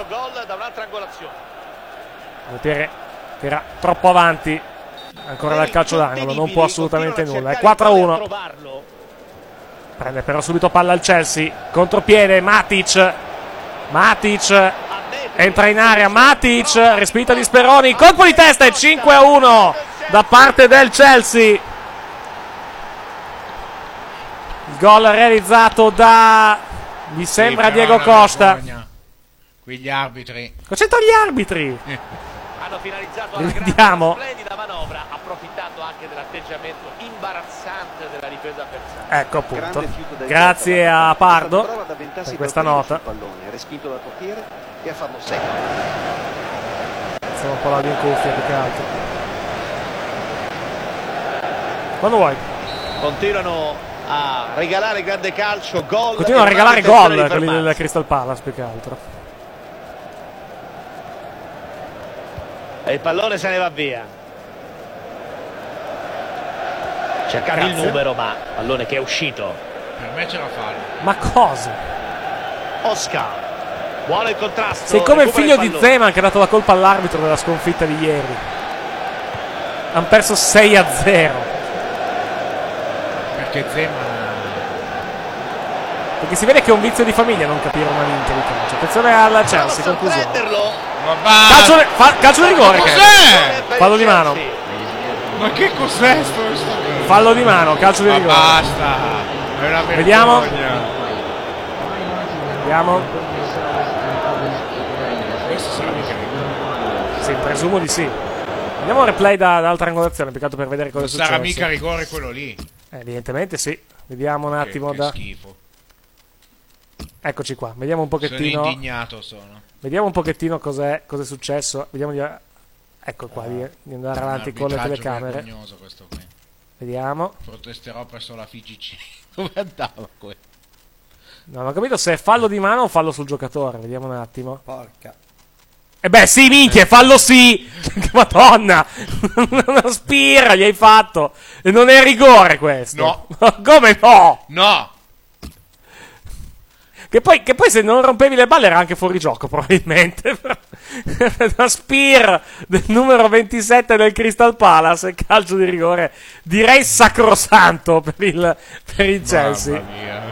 S3: Che era troppo avanti ancora dal calcio d'angolo, non può assolutamente nulla. È quattro a uno. Prende però subito palla al Chelsea. Contropiede Matic. Matic entra in area. Matic, respinta di Speroni. Colpo di testa e cinque a uno da parte del Chelsea. Il gol realizzato da, mi sembra, sì, Diego Costa.
S5: Qui gli arbitri.
S3: Concentra gli arbitri.
S8: Hanno finalizzato una
S3: Vediamo.
S8: splendida manovra, approfittato anche dell'atteggiamento imbarazzante della difesa avversaria.
S3: Ecco appunto. Grazie a Pardo per questa nota.
S9: Respinto dal portiere e a farlo secco.
S3: Stiamo un po' là in cuffia più che altro. Quando vuoi.
S8: Continuano a regalare grande calcio, gol.
S3: Continuano a regalare gol quelli del Crystal Palace più che altro.
S8: E il pallone se ne va via. Cercava il numero, ma pallone che è uscito.
S5: Per me ce la fa.
S3: Ma cosa?
S8: Oscar. Buono il contrasto.
S3: Sei come il
S8: recupera
S3: figlio di
S8: pallone.
S3: Zeman che ha dato la colpa all'arbitro della sconfitta di ieri. Hanno perso sei a zero.
S5: Perché Zeman...
S3: Perché si vede che è un vizio di famiglia non capire una minchia di calcio. Attenzione alla Chelsea, conclusione.
S5: Ma basta!
S3: Calcio, fa- calcio di rigore.
S5: Ma cos'è?
S3: Fallo di mano.
S5: Ma che cos'è sto...
S3: Fallo di mano, calcio di
S5: Ma
S3: rigore.
S5: basta! È una vergogna.
S3: Vediamo. Vediamo.
S5: Questo sarà mica rigore.
S3: Sì, presumo di sì. Vediamo un replay da, da altra angolazione, peccato per vedere cosa è
S5: Non
S3: successo.
S5: sarà mica rigore quello lì.
S3: Eh, evidentemente sì. Vediamo un attimo
S5: che
S3: da...
S5: schifo.
S3: Eccoci qua, vediamo un pochettino.
S5: Sono indignato, sono.
S3: Vediamo un pochettino cos'è, cos'è successo. Vediamo di... Ecco qua, di, di andare avanti con le telecamere.
S5: Vergognoso questo qui.
S3: Vediamo.
S5: Protesterò presso la F I G C. Dove andava quello?
S3: No, non ho capito se è fallo di mano o fallo sul giocatore. Vediamo un attimo.
S4: Porca.
S3: E beh, sì, minchia, fallo sì! Madonna! Una spira gli hai fatto! E non è rigore questo!
S5: No!
S3: Come no?
S5: No!
S3: Che poi, che poi se non rompevi le balle era anche fuori gioco, probabilmente. Una spear del numero ventisette del Crystal Palace, calcio di rigore, direi sacrosanto per il, per il Chelsea.
S5: Mamma mia.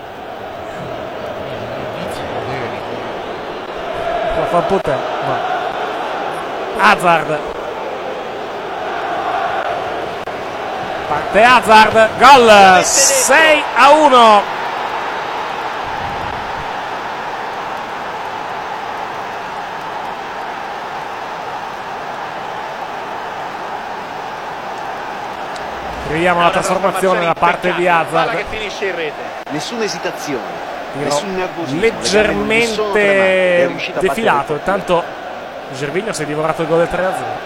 S3: Lo fa poter, no. Hazard. Parte Hazard, gol sei a uno. Vediamo la trasformazione da parte di Hazard.
S8: Che finisce in rete.
S9: Nessuna esitazione,
S3: Tiro
S9: nessun nervosismo.
S3: leggermente defilato. Intanto Gervinho si è divorato il gol del tre a zero.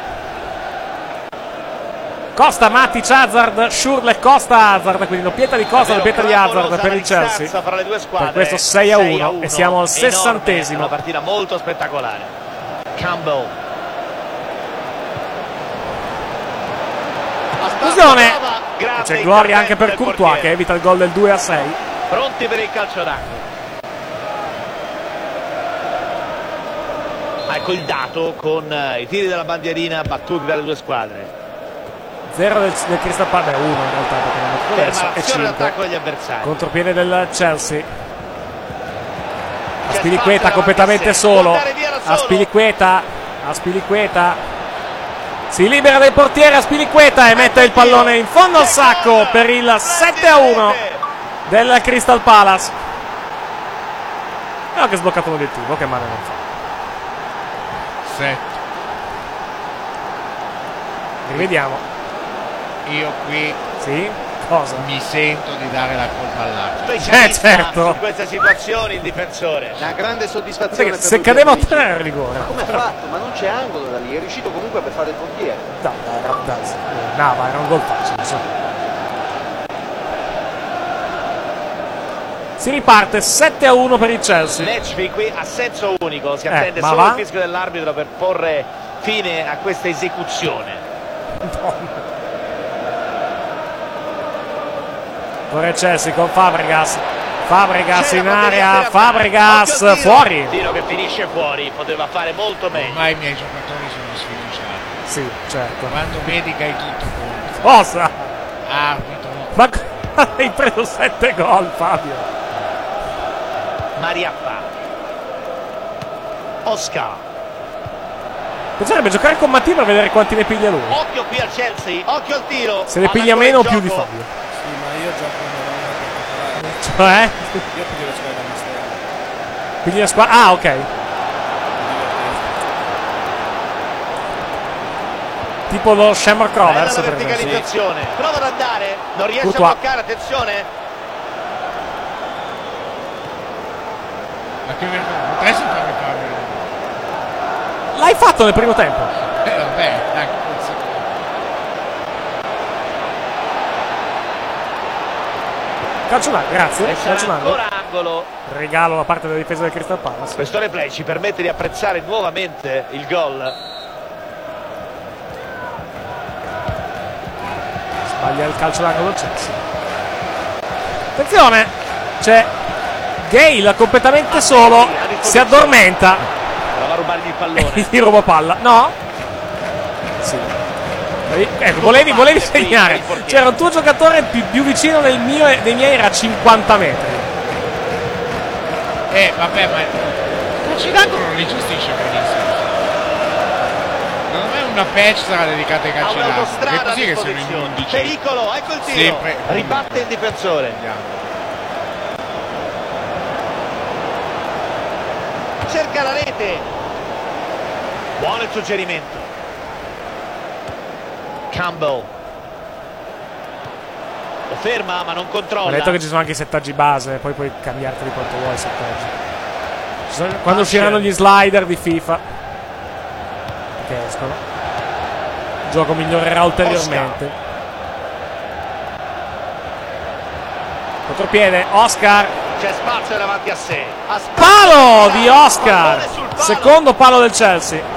S3: Costa, Matic, Hazard, Schürrle, Costa, Hazard. Quindi doppietta di Costa, doppietta di Hazard per il Chelsea.
S8: Fra le due squadre.
S3: Per questo sei a uno e siamo al sessantesimo.
S8: Una partita molto spettacolare. Campbell.
S3: Conclusione. C'è gloria anche per Courtois che evita il gol del due a sei.
S8: Pronti per il calcio d'angolo. Ecco il dato con i tiri della bandierina battuti dalle due squadre.
S3: zero del, del Crystal Palace, uno in realtà perché non è adesso, e
S8: Ferma l'attacco
S3: cinque.
S8: degli avversari.
S3: Contropiede del Chelsea. Aspilicueta completamente solo. Aspilicueta. Aspilicueta. Si libera del portiere Aspilicueta e mette il pallone in fondo al sacco per il sette a uno del Crystal Palace. No, che ha sbloccato l'obiettivo, che male non fa.
S5: sette.
S3: Rivediamo.
S5: Io qui
S3: Sì? Cosa?
S5: mi sento di dare la colpa all'arbitro.
S3: Eh, certo.
S8: Su queste situazioni il difensore.
S9: Una grande soddisfazione per
S3: Se
S9: lui
S3: cadeva a
S9: per
S3: tre era rigore.
S9: Ma come ha fatto? Ma non c'è angolo da lì, è riuscito comunque per fare il portiere.
S3: No, era, no, ma era un gol facile. Insomma. Si riparte sette a uno per il Chelsea.
S8: Match qui a senso unico. Si
S3: Eh,
S8: attende
S3: ma
S8: solo
S3: va?
S8: il fischio dell'arbitro per porre fine a questa esecuzione.
S3: Ora Chelsea con Fabregas. Fabregas in area. Fabregas fuori.
S8: Tiro che finisce fuori. Poteva fare molto meglio.
S5: Ormai i miei giocatori sono sfiduciati.
S3: Sì, certo.
S5: Quando vedi che hai tutto contro.
S3: Cosa?
S5: Arbitro.
S3: Ma hai preso sette gol, Fabio.
S8: Mariappa. Oscar.
S3: Piacerebbe giocare con Mattia per vedere quanti ne piglia lui.
S8: Occhio qui al Chelsea. Occhio al tiro.
S3: Se ne
S8: Palla
S3: piglia
S8: ancora
S3: meno o
S8: in
S3: più di
S8: gioco.
S3: Fabio.
S10: Sì, ma io gioco in una
S3: Cioè?
S10: Io piglio la squadra mistero.
S3: Pigli la squadra. Ah, ok. Tipo lo Shamrock
S8: Bella
S3: Rovers
S8: la
S3: per esempio.
S8: verticalizzazione. Prova ad andare. Non riesce
S3: Courtois.
S8: a bloccare. Attenzione.
S5: Ma che vergogna. Potresti farmi fare.
S3: L'hai fatto nel primo tempo.
S5: Eh vabbè, dai, cazzo.
S3: Calcio d'angolo, grazie.
S8: E sarà
S3: Calcio d'angolo.
S8: ancora angolo.
S3: Regalo da parte della difesa del Crystal Palace.
S8: Questo replay ci permette di apprezzare nuovamente il gol.
S3: Sbaglia il calcio d'angolo Chelsea. Attenzione, c'è Gale completamente solo. si addormenta.
S8: Prova a rubargli il pallone.
S3: Gli ruba palla. No? Sì. Ecco, volevi, volevi segnare. C'era un tuo giocatore più, più vicino del mio e dei miei, era a cinquanta metri.
S5: Eh, vabbè, ma il calcio d'angolo non li gestisce benissimo. Secondo me una patch sarà dedicata ai calci d'angolo. È così che sono in undici.
S8: Pericolo, ecco il tiro.
S5: Sempre.
S8: Ribatte il difensore. Cerca la rete. Buono il suggerimento. Campbell lo ferma ma non controlla.
S3: Ho detto che ci sono anche i settaggi base, poi puoi cambiarteli quanto vuoi i settaggi. Sono, quando usciranno gli slider di FIFA che escono, il gioco migliorerà ulteriormente. Contropiede, Oscar.
S8: C'è spazio davanti a sé.
S3: Palo di Oscar. Secondo palo del Chelsea.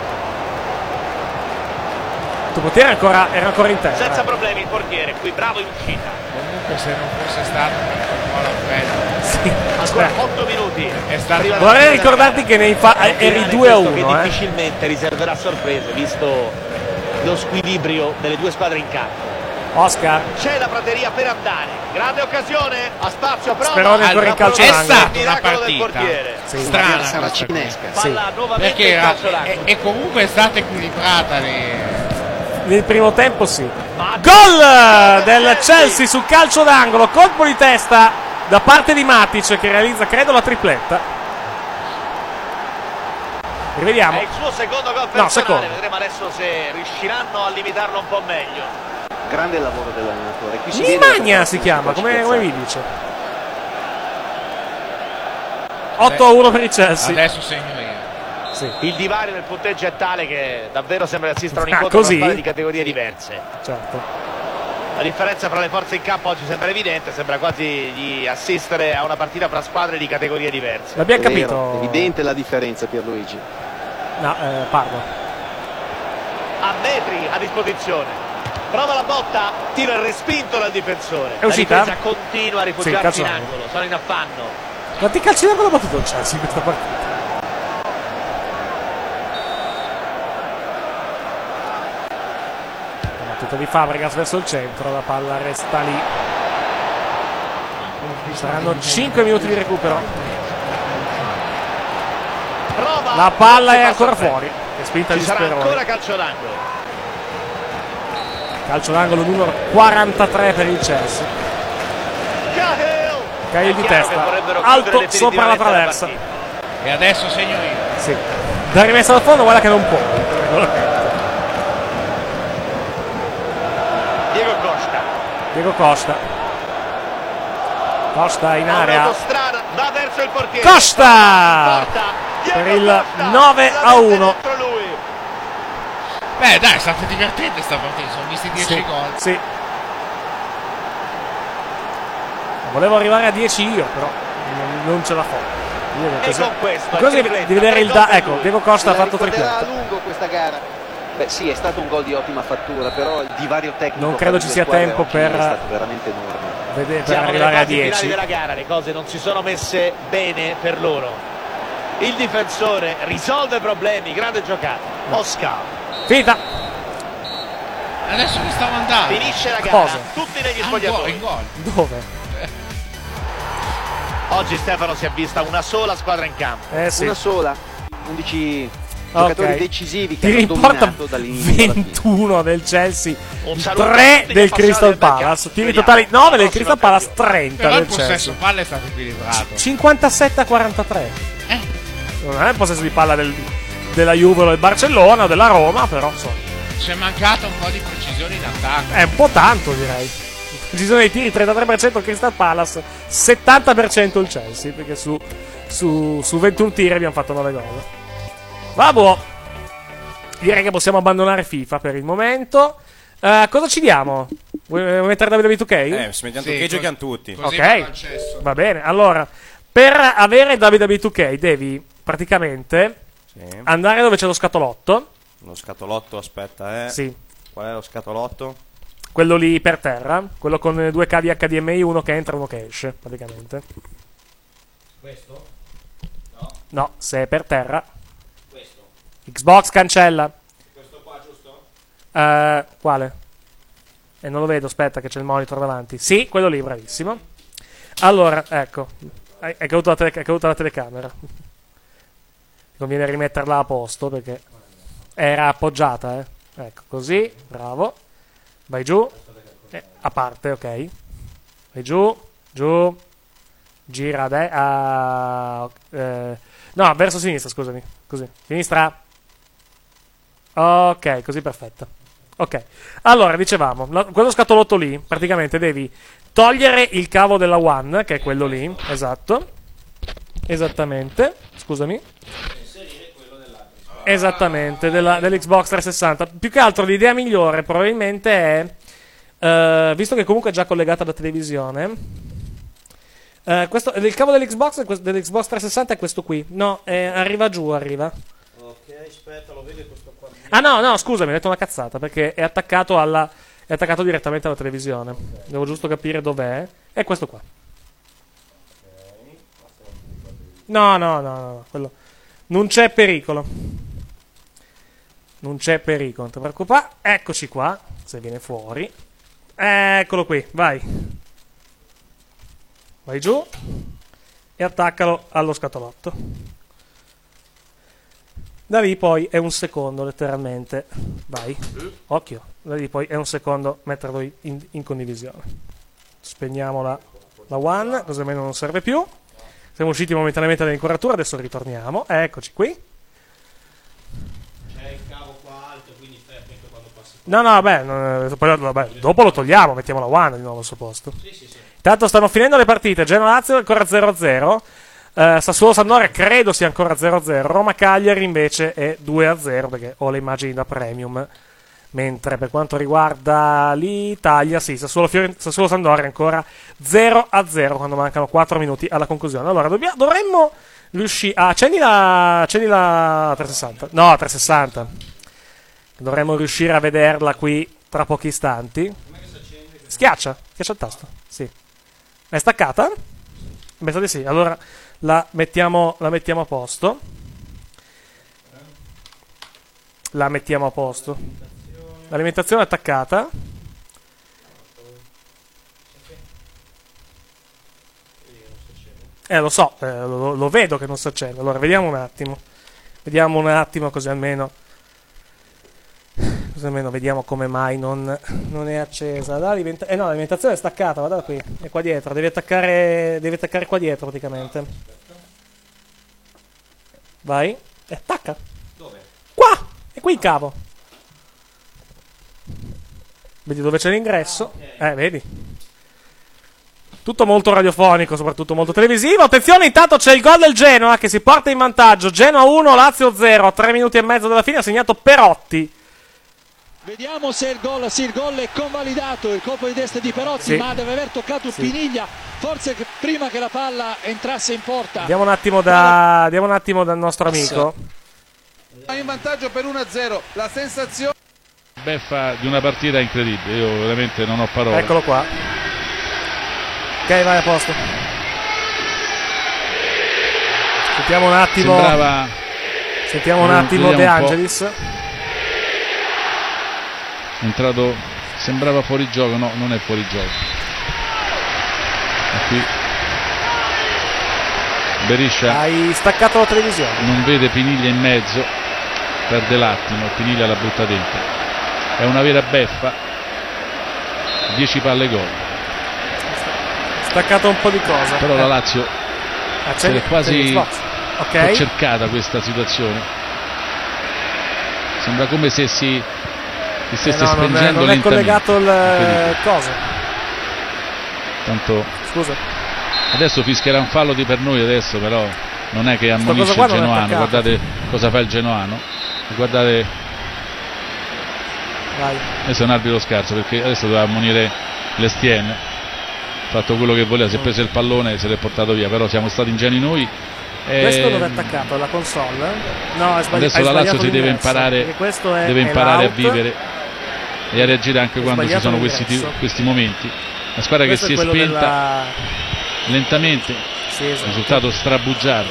S3: Il portiere ancora, era ancora in terra.
S8: Senza problemi il portiere, qui bravo in uscita.
S5: Comunque se non fosse stato per quel gol
S3: sì,
S8: ancora otto minuti.
S5: È stato...
S3: Vorrei ricordarti che nei fa- eri due a uno.
S8: Che
S3: eh.
S8: difficilmente riserverà sorprese, visto lo squilibrio delle due squadre in campo.
S3: Oscar.
S8: C'è la prateria per andare. Grande occasione. A spazio, prova.
S3: Sperone ancora in calcio
S5: È
S3: d'angolo.
S5: stata una partita
S3: sì.
S5: strana,
S9: saracinesca.
S3: Sì.
S5: perché era, e, e comunque è stata equilibrata lì.
S3: Nel primo tempo sì. Gol del Chelsea sul calcio d'angolo, colpo di testa da parte di Matic che realizza credo la tripletta. Rivediamo.
S8: È il suo secondo gol personale,
S3: no, secondo.
S8: vedremo adesso se riusciranno a limitarlo un po' meglio.
S9: Grande lavoro dell'allenatore. Qui si
S3: Nimagna si chiama, come, come vi dice. otto a uno per il Chelsea.
S5: Adesso segno io.
S3: Sì.
S8: Il divario nel punteggio è tale che davvero sembra assistere a un
S3: Ah,
S8: incontro
S3: così?
S8: tra squadre di categorie diverse.
S3: Certo.
S8: La differenza fra le forze in campo oggi sembra evidente, sembra quasi di assistere a una partita fra squadre di categorie diverse.
S3: L'abbiamo capito.
S9: È evidente la differenza, Pierluigi.
S3: No, eh, parlo.
S8: A metri a disposizione. Prova la botta, tiro e respinto dal difensore.
S3: È uscita?
S8: La difesa continua a rifugiarsi
S3: Sì,
S8: in
S3: calcio
S8: angolo, sono in affanno.
S3: Quanti calci d'angolo ha battuto il Chelsea in questa partita? Battuta di Fabregas verso il centro, la palla resta lì. Saranno cinque minuti di recupero.
S8: Prova,
S3: La palla è
S8: si
S3: ancora
S8: passa
S3: fuori. È spinta
S8: Ci
S3: di
S8: sarà
S3: Speroni.
S8: ancora calcio d'angolo.
S3: Calcio d'angolo numero quarantatré per il Chelsea.
S8: Cahill.
S3: Cahill di
S8: È chiaro
S3: testa,
S8: che vorrebbero
S3: alto
S8: chiudere
S3: sopra la
S8: definitivamente
S3: traversa.
S8: partita.
S5: E adesso segno io.
S3: Sì. Da rimessa da fondo, guarda che non può.
S8: Diego Costa.
S3: Diego Costa. Costa in area.
S8: Autostrada, va verso il portiere.
S3: Costa! Per il nove a uno.
S5: Beh dai, è stata divertente sta partita, sono visti dieci
S3: Sì,
S5: gol.
S3: sì. Volevo arrivare a dieci io, però non, non ce la fa. Io
S8: E con questo
S3: così di vedere il da ecco, Diego Costa ha fatto tripletta.
S9: a lungo questa gara. Beh sì, è stato un gol di ottima fattura, però il divario tecnico
S3: Non credo
S9: fra
S3: ci
S9: le
S3: sia
S9: due squadre
S3: tempo
S9: oggi
S3: per-
S9: è stato veramente enorme.
S3: Vedere, per
S8: Siamo
S3: arrivare
S8: nelle
S3: a
S8: fasi finali
S3: dieci.
S8: della gara, le cose non si sono messe bene per loro. Il difensore risolve problemi, grande giocata. Oscar
S3: Finita.
S5: Adesso che stavo andando.
S8: finisce la gara,
S3: Cosa?
S8: tutti negli
S5: Ah, un gol,
S8: spogliatoi.
S5: in gol.
S3: Dove?
S8: Oggi Stefano si è vista una sola squadra in campo.
S3: Eh sì.
S9: Una sola, undici giocatori
S3: Ok.
S9: decisivi che
S3: Ti
S9: hanno
S3: riporta
S9: dominato dall'inizio alla fine.
S3: ventuno del Chelsea,
S8: Un saluto a
S3: tre
S8: tutti gli
S3: del
S8: appassionati
S3: Crystal
S8: del bel
S3: Palace.
S8: calcio.
S3: Tiri
S8: Vediamo.
S3: totali nove del
S8: La
S3: Crystal
S8: prossima
S3: Palace,
S8: occasione.
S3: trenta
S5: Però il
S3: del
S5: possesso
S3: Chelsea.
S5: palla è stato equilibrato.
S3: cinquantasette a quarantatré.
S5: Eh.
S3: Non è il possesso di palla del, della Juve o del Barcellona o della Roma, però insomma,
S5: C'è mancata un po' di precisione in attacco.
S3: è un po' tanto, direi. Precisione dei tiri, trentatré per cento il Crystal Palace, settanta per cento il Chelsea, perché su, su, su ventuno tiri abbiamo fatto nove gol. Vabbè, direi che possiamo abbandonare FIFA per il momento. Uh, cosa ci diamo? Vuoi, vuoi mettere W W E due K?
S4: Eh, se mettiamo
S5: Sì,
S4: che
S5: cos-
S4: giochiamo tutti.
S5: così
S3: Ok.
S5: va l'accesso.
S3: Va bene, allora, per avere W W E due K devi praticamente
S4: Sì.
S3: andare dove c'è lo scatolotto.
S4: Lo scatolotto, aspetta, eh.
S3: Sì,
S4: Qual è lo scatolotto?
S3: quello lì per terra, quello con due cavi H D M I, uno che entra e uno che esce, praticamente.
S5: Questo? No.
S3: No, se è per terra. Questo. Xbox cancella.
S4: Questo qua, giusto?
S3: Uh, quale? E eh, non lo vedo, aspetta che c'è il monitor davanti. Sì, quello lì, bravissimo. Allora, ecco. È caduta la, tele- è caduta la telecamera. Conviene rimetterla a posto perché era appoggiata, eh. Ecco, così, bravo. Vai giù. Eh, a parte, ok. Vai giù, giù. Gira a destra. Eh, no, verso sinistra, scusami. Così. Sinistra. Ok, così perfetto. Ok. Allora, dicevamo, la, quello scatolotto lì, praticamente devi togliere il cavo della One, che è quello lì. Esatto. Esattamente. Scusami. Esattamente, della, dell'Xbox trecentosessanta. Più che altro l'idea migliore probabilmente è, uh, visto che comunque è già collegata alla televisione, uh, questo, il cavo dell'Xbox, dell'Xbox trecentosessanta è questo qui. No, eh, arriva giù, arriva.
S4: Ok, aspetta, lo vedi questo qua?
S3: Ah no, no, scusami, ho detto una cazzata, perché è attaccato alla è attaccato direttamente alla televisione. Devo giusto capire dov'è. È questo qua. No, no, no, no, quello. Non c'è pericolo. Non c'è pericolo, non ti preoccupare. Eccoci qua, se viene fuori. Eccolo qui, vai. Vai giù e attaccalo allo scatolotto. Da lì poi è un secondo, letteralmente. Vai, occhio. Da lì poi è un secondo metterlo in, in condivisione. Spegniamo la, la One, così almeno non serve più. Siamo usciti momentaneamente dall'inquadratura, adesso ritorniamo. Eccoci qui.
S4: C'è il cavo qua alto, quindi stai attento quando passi.
S3: No, no, vabbè, no, poi, vabbè, dopo lo togliamo, mettiamo la One di nuovo al suo posto.
S4: Sì, sì, sì.
S3: Intanto stanno finendo le partite. Genoa-Lazio ancora zero a zero. Uh, Sassuolo-Sampdoria credo sia ancora zero a zero. Roma-Cagliari invece è due a zero perché ho le immagini da premium. Mentre per quanto riguarda l'Italia, sì, Sassuolo-Sampdoria ancora zero a zero quando mancano quattro minuti alla conclusione. Allora, dobbia- dovremmo riuscire... Ah, accendi la... accendi la trecentosessanta. No, trecentosessanta. Dovremmo riuscire a vederla qui tra pochi istanti. Schiaccia, schiaccia il tasto. Sì. È staccata? Mi sa di sì. Allora la mettiamo, la mettiamo a posto. La mettiamo a posto. L'alimentazione è attaccata. Eh, lo so, eh, lo, lo vedo che non si accende. Allora, vediamo un attimo. Vediamo un attimo così almeno... Così almeno vediamo come mai non, non è accesa. L'alimenta- eh no, l'alimentazione è staccata, guarda qui. È qua dietro. Devi attaccare, devi attaccare qua dietro praticamente. Vai. E attacca.
S4: Dove?
S3: Qua! È qui il cavo. Vedi dove c'è l'ingresso? Ah, okay. Eh, vedi. Tutto molto radiofonico, soprattutto molto televisivo. Attenzione, intanto c'è il gol del Genoa che si porta in vantaggio. Genoa uno, Lazio zero. A tre minuti e mezzo dalla fine ha segnato Perotti.
S11: Vediamo se il gol, sì, il gol è convalidato, il colpo di testa di Perotti, sì, ma deve aver toccato sì. Piniglia, forse che prima che la palla entrasse in porta.
S3: Diamo un attimo, da, diamo un attimo dal nostro amico.
S12: In vantaggio per uno a zero, la sensazione...
S13: Beffa di una partita incredibile, io veramente non ho parole.
S3: Eccolo qua. Ok, vai a posto. Sentiamo un attimo.
S13: Sembrava...
S3: Sentiamo un attimo De Angelis.
S13: È entrato, sembrava fuori gioco, no, non è fuori gioco. E qui Beriscia
S3: hai staccato la televisione,
S13: non vede Piniglia in mezzo, perde l'attimo e Piniglia la butta dentro. È una vera beffa. dieci palle gol.
S3: Staccato un po' di cosa.
S13: Però
S3: eh.
S13: la Lazio
S3: ah,
S13: si è quasi
S3: okay.
S13: cercata questa situazione. Sembra come se si si stesse
S3: eh no,
S13: spengendo
S3: non è, non è collegato il coso.
S13: Tanto
S3: scusa,
S13: adesso fischierà un fallo di per noi adesso, però non è che ammonisce il Genoano. Guardate cosa fa il Genoano, guardate.
S3: Vai.
S13: Adesso è un arbitro scarso perché adesso doveva ammonire Lestien, ha fatto quello che voleva, si è preso il pallone e se l'è portato via, però siamo stati ingenui noi.
S3: Questo e... dove è attaccato? La console? No, è sbagli-
S13: adesso la Lazio si deve imparare,
S3: è,
S13: deve imparare a vivere e a reagire anche
S3: è
S13: quando ci sono questi, questi momenti. La squadra questo che si è spenta della... lentamente, sì, esatto. Risultato strabugiardo.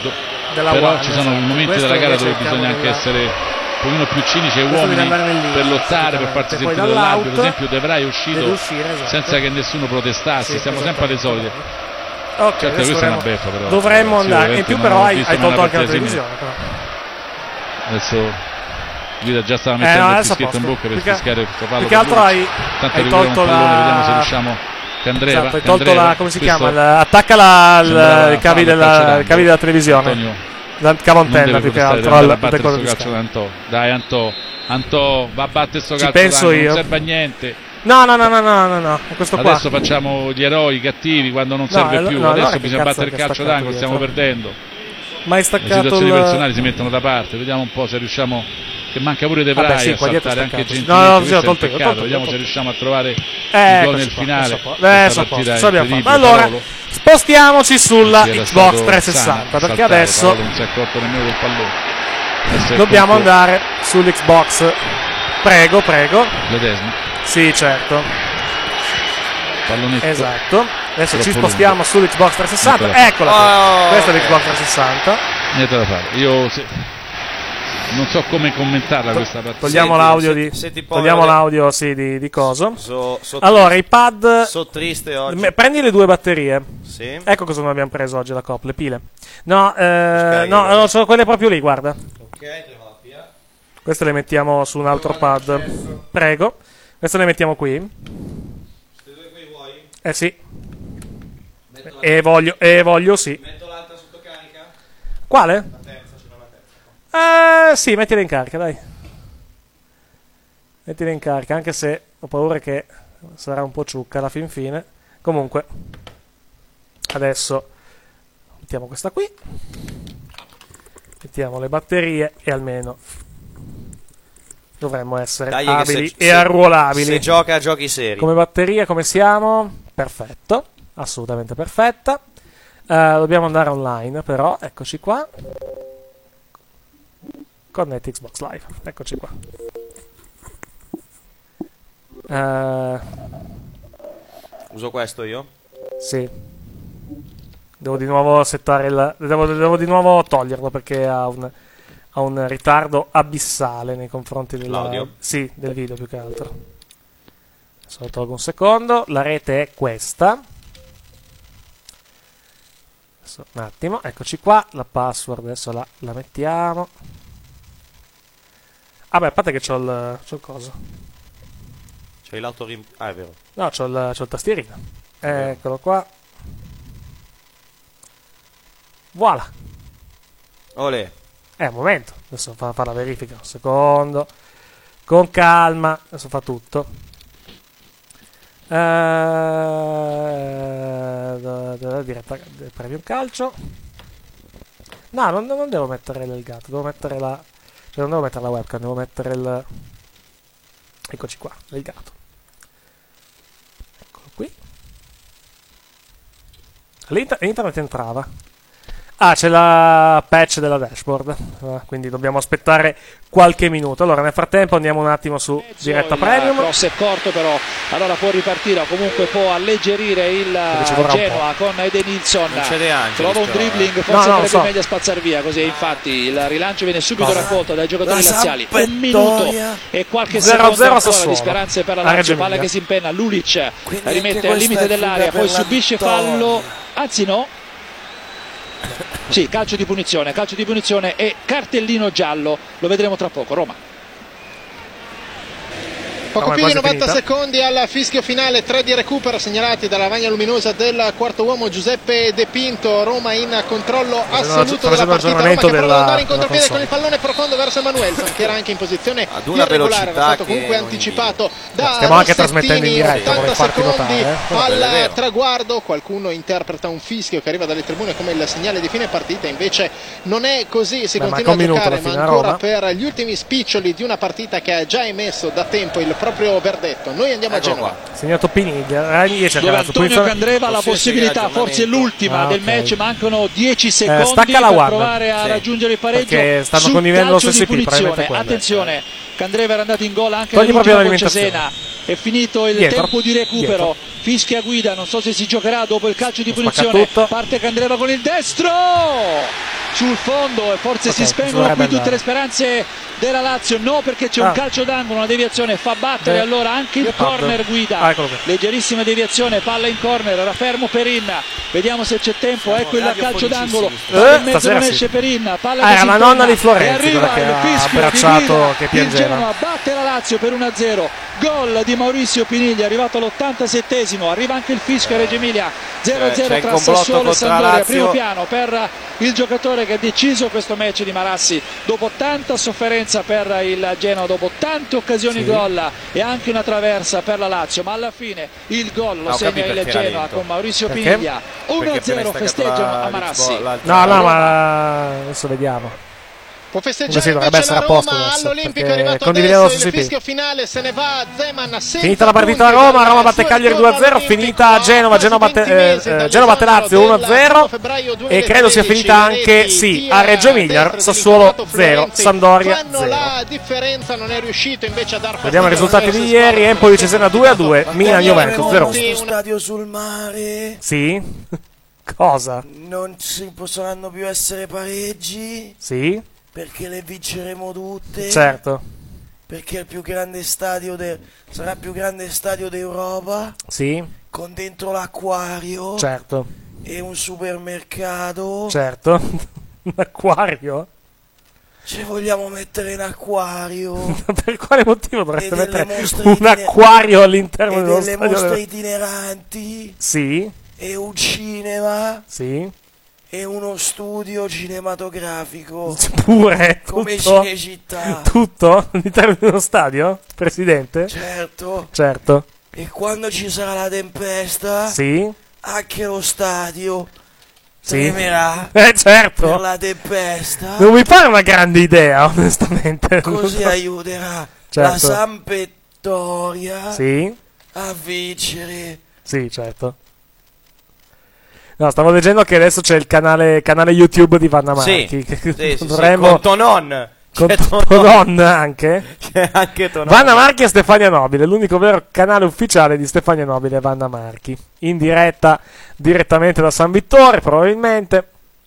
S3: della
S13: però
S3: One,
S13: ci sono
S3: esatto.
S13: momenti
S3: Questo
S13: della gara
S3: invece
S13: dove
S3: è il
S13: bisogna
S3: cavo
S13: anche
S3: della-
S13: essere un pochino più cinici e
S3: Questo
S13: uomini
S3: deve andare nel
S13: per
S3: limite,
S13: lottare, per farsi
S3: assolutamente. Poi
S13: sentire dall'arbitro. Per
S3: dall'out
S13: esempio De Vrij è uscito
S3: deve uscire, esatto.
S13: senza che nessuno protestasse,
S3: Sì,
S13: siamo sempre alle solite.
S3: Ok,
S13: Certo,
S3: adesso
S13: questa è una
S3: dovremmo,
S13: beffa però.
S3: dovremmo
S13: Sì,
S3: andare. In
S13: ovviamente
S3: più
S13: non
S3: però
S13: ho
S3: hai,
S13: visto
S3: hai tolto
S13: una
S3: anche la
S13: partita simile.
S3: televisione. Però.
S13: Adesso Guida già stava
S3: Eh,
S13: mettendo
S3: no,
S13: il
S3: adesso a
S13: fischietto in
S3: posto.
S13: bocca per
S3: Più che-
S13: fischiare questo fallo.
S3: più che
S13: per
S3: altro
S13: lui.
S3: hai-
S13: Tanto
S3: hai
S13: recuperiamo
S3: tolto
S13: un pallone,
S3: la-
S13: vediamo se riusciamo. Candreva,
S3: Esatto, hai tolto
S13: Candreva,
S3: la, come si
S13: questo
S3: chiama? La- attacca la,
S13: sembrava
S3: il, i cavi
S13: fallo,
S3: della,
S13: calcio
S3: i
S13: d'angolo.
S3: cavi della televisione.
S13: Antonio
S3: La cavo
S13: non
S3: antenna
S13: deve
S3: più che
S13: protestare,
S3: altro
S13: deve
S3: al
S13: andare a battere
S3: decoder
S13: sto
S3: di
S13: calcio
S3: scambio.
S13: da Antò. Dai Antò, Antò va a battere sto
S3: Ci
S13: calcio
S3: penso
S13: d'angolo,
S3: io.
S13: non serve a niente.
S3: No, no, no, no, no, no, no, è questo qua.
S13: Adesso facciamo gli eroi, i cattivi quando non
S3: No,
S13: serve
S3: allo-
S13: più.
S3: no, allora
S13: Adesso
S3: che
S13: bisogna
S3: cazzo
S13: battere il
S3: che ha
S13: calcio
S3: staccato
S13: d'angolo, stiamo
S3: dietro?
S13: perdendo.
S3: Ma hai
S13: Le
S3: staccato
S13: situazioni
S3: il...
S13: personali si mettono da parte, vediamo un po' se riusciamo. Che manca pure De
S3: Vabbè,
S13: Vrij
S3: sì,
S13: a
S3: qua dietro
S13: saltare anche
S3: staccato.
S13: Gentile.
S3: No, no, sì,
S13: questo
S3: ho
S13: è un
S3: tolto io, ho
S13: peccato.
S3: tolto,
S13: Vediamo
S3: ho
S13: se
S3: tolto.
S13: riusciamo a trovare
S3: Eh,
S13: il gol
S3: eccoci
S13: nel
S3: qua,
S13: finale.
S3: adesso qua.
S13: Questa
S3: Adesso
S13: partita
S3: qua,
S13: è
S3: ce l'abbiamo
S13: incredibile,
S3: fatta. Allora,
S13: Paolo.
S3: spostiamoci sulla
S13: Sì, era
S3: Xbox
S13: stato
S3: trecentosessanta
S13: sano
S3: perché
S13: saltare,
S3: adesso
S13: Paolo non si è accorto nemmeno del pallone. Adesso è
S3: dobbiamo
S13: contro
S3: andare sull'Xbox. Prego, prego.
S13: Ledesma.
S3: Sì, certo.
S13: Pallonetto.
S3: Esatto. Adesso
S13: Troppo
S3: ci spostiamo
S13: lungo.
S3: sull'Xbox trecentosessanta.
S13: Niente da fare.
S3: Eccola qua.
S4: Oh,
S3: Questa è
S4: ok.
S3: l'Xbox trecentosessanta.
S13: Niente da fare. Io se- non so come commentarla questa partita.
S3: Togliamo
S4: Senti,
S3: l'audio
S4: senti-
S3: di
S4: senti povero
S3: togliamo
S4: de-
S3: l'audio sì, di, di coso.
S4: So- so
S3: Allora,
S4: triste.
S3: i pad
S4: So triste oggi.
S3: Me- prendi le due batterie.
S4: Sì.
S3: Ecco cosa non abbiamo preso oggi la C O P, le pile. No, eh,
S4: Scarichi,
S3: no,
S4: guarda.
S3: no, sono quelle proprio lì, guarda.
S4: Ok, tiriamola via.
S3: Queste le mettiamo su un altro pad. Prego. Queste le mettiamo qui.
S4: Queste due qui vuoi?
S3: Eh sì. E voglio, e voglio sì.
S4: Metto l'altra sotto carica?
S3: Quale?
S4: La terza, ce n'ho una terza.
S3: Eh sì, mettila in carica, dai. Mettila in carica, anche se ho paura che sarà un po' ciucca alla fin fine. Comunque, adesso mettiamo questa qui. Mettiamo le batterie e almeno dovremmo essere
S4: Dai, che
S3: abili
S4: se-
S3: e
S4: se-
S3: arruolabili.
S4: Se gioca a giochi seri.
S3: Come batteria, come siamo? Perfetto, assolutamente perfetta. Eh, dobbiamo andare online, però, eccoci qua. Connect Xbox Live, eccoci qua. Eh,
S4: Uso questo io?
S3: sì. Devo di nuovo settare il. Devo, devo di nuovo toglierlo perché ha un, ha un ritardo abissale nei confronti del,
S4: L'audio?
S3: sì, del video più che altro. Adesso lo tolgo un secondo. La rete è questa. Adesso, un attimo, eccoci qua. La password adesso la, la mettiamo. Ah, beh, a parte che c'ho il, c'ho il coso.
S4: C'hai l'autorim... Ah, è vero.
S3: No, c'ho il, c'ho il tastierino. Eccolo qua. Voilà.
S4: Olè.
S3: Eh, un momento. Adesso fa, fa la verifica. Un secondo. Con calma. Adesso fa tutto. Eh, da, da, diretta del Premium Calcio. No, non, non devo mettere il gatto. Devo mettere la. Cioè non devo mettere la webcam. Devo mettere il. Eccoci qua. Il gatto. Eccolo qui. L'inter- L'internet entrava. Ah, c'è la patch della dashboard, eh, quindi dobbiamo aspettare qualche minuto. Allora, nel frattempo andiamo un attimo su diretta premium.
S11: Il cross è corto, però allora può ripartire o comunque può alleggerire il
S3: ci vorrà un
S11: Genoa con Edenilson.
S4: Non c'è De Angelis,
S11: Trova un
S4: però,
S11: dribbling,
S3: eh.
S11: forse
S3: No, no,
S11: sarebbe
S3: so.
S11: meglio spazzare via così. Infatti il rilancio viene subito
S3: Cosa?
S11: raccolto dai giocatori
S3: La
S11: laziali. Un
S3: Sampdoria.
S11: minuto e qualche
S3: zero a
S11: secondo
S3: zero
S11: ancora
S3: Sassuolo.
S11: di speranze per la
S3: A
S11: Lazio.
S3: Reggio
S11: Palla
S3: Emilia.
S11: che si impenna, Lulic
S14: Quindi
S11: rimette
S14: anche
S11: al
S14: questa
S11: limite
S14: è
S11: dell'area,
S14: fuga
S11: poi
S14: per la
S11: subisce
S14: vittoria.
S11: fallo. Anzi no. Sì, calcio di punizione, calcio di punizione e cartellino giallo, lo vedremo tra poco. Roma.
S15: Poco
S3: No,
S15: più
S3: è
S15: di
S3: quasi
S15: novanta
S3: finita.
S15: secondi al fischio finale, tre di recupero segnalati dalla lavagna luminosa del quarto uomo Giuseppe De Pinto. Roma in controllo assoluto
S3: facendo
S15: della partita. Roma
S3: aggiornamento
S15: che prova ad
S3: della-
S15: andare in
S3: della
S15: contropiede con
S3: console.
S15: il pallone profondo verso Emanuelson, che era anche in posizione
S4: Ad una
S15: irregolare, era
S4: velocità
S15: stato
S4: che
S15: comunque
S4: non
S15: anticipato da
S3: Stiamo anche trasmettendo in
S15: Rossettini.
S3: diretta, vorrei
S15: ottanta
S3: farti
S15: secondi
S3: notare, eh.
S4: Vabbè, è
S15: al
S4: vero.
S15: traguardo. Qualcuno interpreta un fischio che arriva dalle tribune come il segnale di fine partita, invece non è così. Si
S3: Beh,
S15: continua a
S3: manca un minuto
S15: giocare,
S3: alla
S15: ma
S3: fine a
S15: ancora
S3: Roma.
S15: per gli ultimi spiccioli di una partita che ha già emesso da tempo il proprio verdetto. Noi andiamo a
S4: Ecco
S15: Genova.
S4: qua.
S3: Segnato Piniglia. Ragni c'è
S11: Dove
S3: la
S11: Antonio Candreva ha la
S4: Forse
S11: possibilità,
S4: sì,
S11: forse l'ultima
S3: Ah,
S11: del
S3: ok.
S11: match, mancano dieci secondi
S3: stacca la
S11: per
S3: One.
S11: provare a
S4: Sì.
S11: raggiungere il pareggio.
S3: Perché stanno
S11: Sul
S3: condividendo lo
S11: calcio
S3: stesso
S11: di
S3: I P,
S11: punizione.
S3: probabilmente
S11: Attenzione, Candreva era andato in gol anche
S3: Togli proprio
S11: nell'ultima con
S3: l'alimentazione.
S11: Cesena. È finito il
S3: Dietro.
S11: tempo di recupero.
S3: Dietro.
S11: Fischia guida, non so se si giocherà dopo il calcio di
S3: Spacca
S11: punizione.
S3: tutto.
S11: Parte Candreva con il destro. sul fondo e forse
S3: okay,
S11: si spengono qui tutte le speranze della Lazio. No, perché c'è ah. un calcio d'angolo, una deviazione, fa battere Beh. allora anche il corner guida. Ah, leggerissima deviazione, palla in corner, era fermo Perin, vediamo se c'è tempo, ecco il calcio d'angolo,
S3: eh,
S11: in mezzo non esce Perin, palla
S3: ah,
S11: che
S3: era
S11: si
S3: la nonna di Florenzi,
S11: e arriva
S3: che
S11: il
S3: ha
S11: fischio
S3: abbracciato, che
S11: il Genoa batte la Lazio per uno a zero, gol di Maurizio Piniglia, arrivato all'ottantasettesimo, arriva anche il fischio a Reggio Emilia, zero a zero tra Sassuolo e Sampdoria, primo piano per il giocatore che ha deciso questo match di Marassi, dopo tanta sofferenza per il Genoa, dopo tante occasioni sì. gol e anche una traversa per la Lazio, ma alla fine il gol lo ah, segna il Genoa con Maurizio perché? Piniglia, uno a zero festeggiano a Marassi.
S3: No, no, ma adesso vediamo.
S15: Può festeggiare invece la Roma all'Olimpico, è arrivato adesso il fischio finale, se ne va Zeman.
S3: Finita la partita a Roma, Roma batte Cagliari due a zero, finita a Genova, Genova batte, eh, Genova batte Lazio uno a zero e credo sia finita anche, sì, a Reggio Emilia, Sassuolo zero, Sampdoria zero.
S15: La differenza non è riuscito invece a dar
S3: vediamo i risultati di ieri, Empoli Cesena due a due, Milan Juventus zero.
S14: Stadio sul mare.
S3: Sì? Cosa?
S14: Non ci potranno più essere pareggi.
S3: Sì?
S14: Perché le vinceremo tutte.
S3: Certo.
S14: Perché è il più grande stadio de... sarà il più grande stadio d'Europa.
S3: Sì.
S14: Con dentro l'acquario.
S3: Certo.
S14: E un supermercato.
S3: Certo. Un acquario?
S14: Ci vogliamo mettere in acquario.
S3: Per quale motivo dovreste mettere un itiner... acquario all'interno
S14: e
S3: dello
S14: delle
S3: stadio?
S14: Mostre itineranti.
S3: Sì.
S14: E un cinema.
S3: Sì.
S14: E uno studio cinematografico.
S3: Pure?
S14: Come
S3: tutto?
S14: Cinecittà.
S3: Tutto? All'interno di uno stadio? Presidente?
S14: Certo.
S3: Certo.
S14: E quando ci sarà la tempesta?
S3: Sì.
S14: Anche lo stadio
S3: sì.
S14: tremerà.
S3: Eh certo.
S14: Per la tempesta.
S3: Non mi pare una grande idea, onestamente.
S14: Così aiuterà
S3: certo.
S14: la Sampdoria
S3: sì.
S14: a vincere.
S3: Sì, certo. No, stavo leggendo che adesso c'è il canale, canale YouTube di Vanna Marchi.
S4: Sì,
S3: che
S4: sì, sì,
S3: dovremmo...
S4: sì, con Tonon.
S3: Con Tonon. Tonon anche.
S4: C'è anche Tonon.
S3: Vanna Marchi e Stefania Nobile, l'unico vero canale ufficiale di Stefania Nobile e Vanna Marchi. In diretta, direttamente da San Vittore, probabilmente.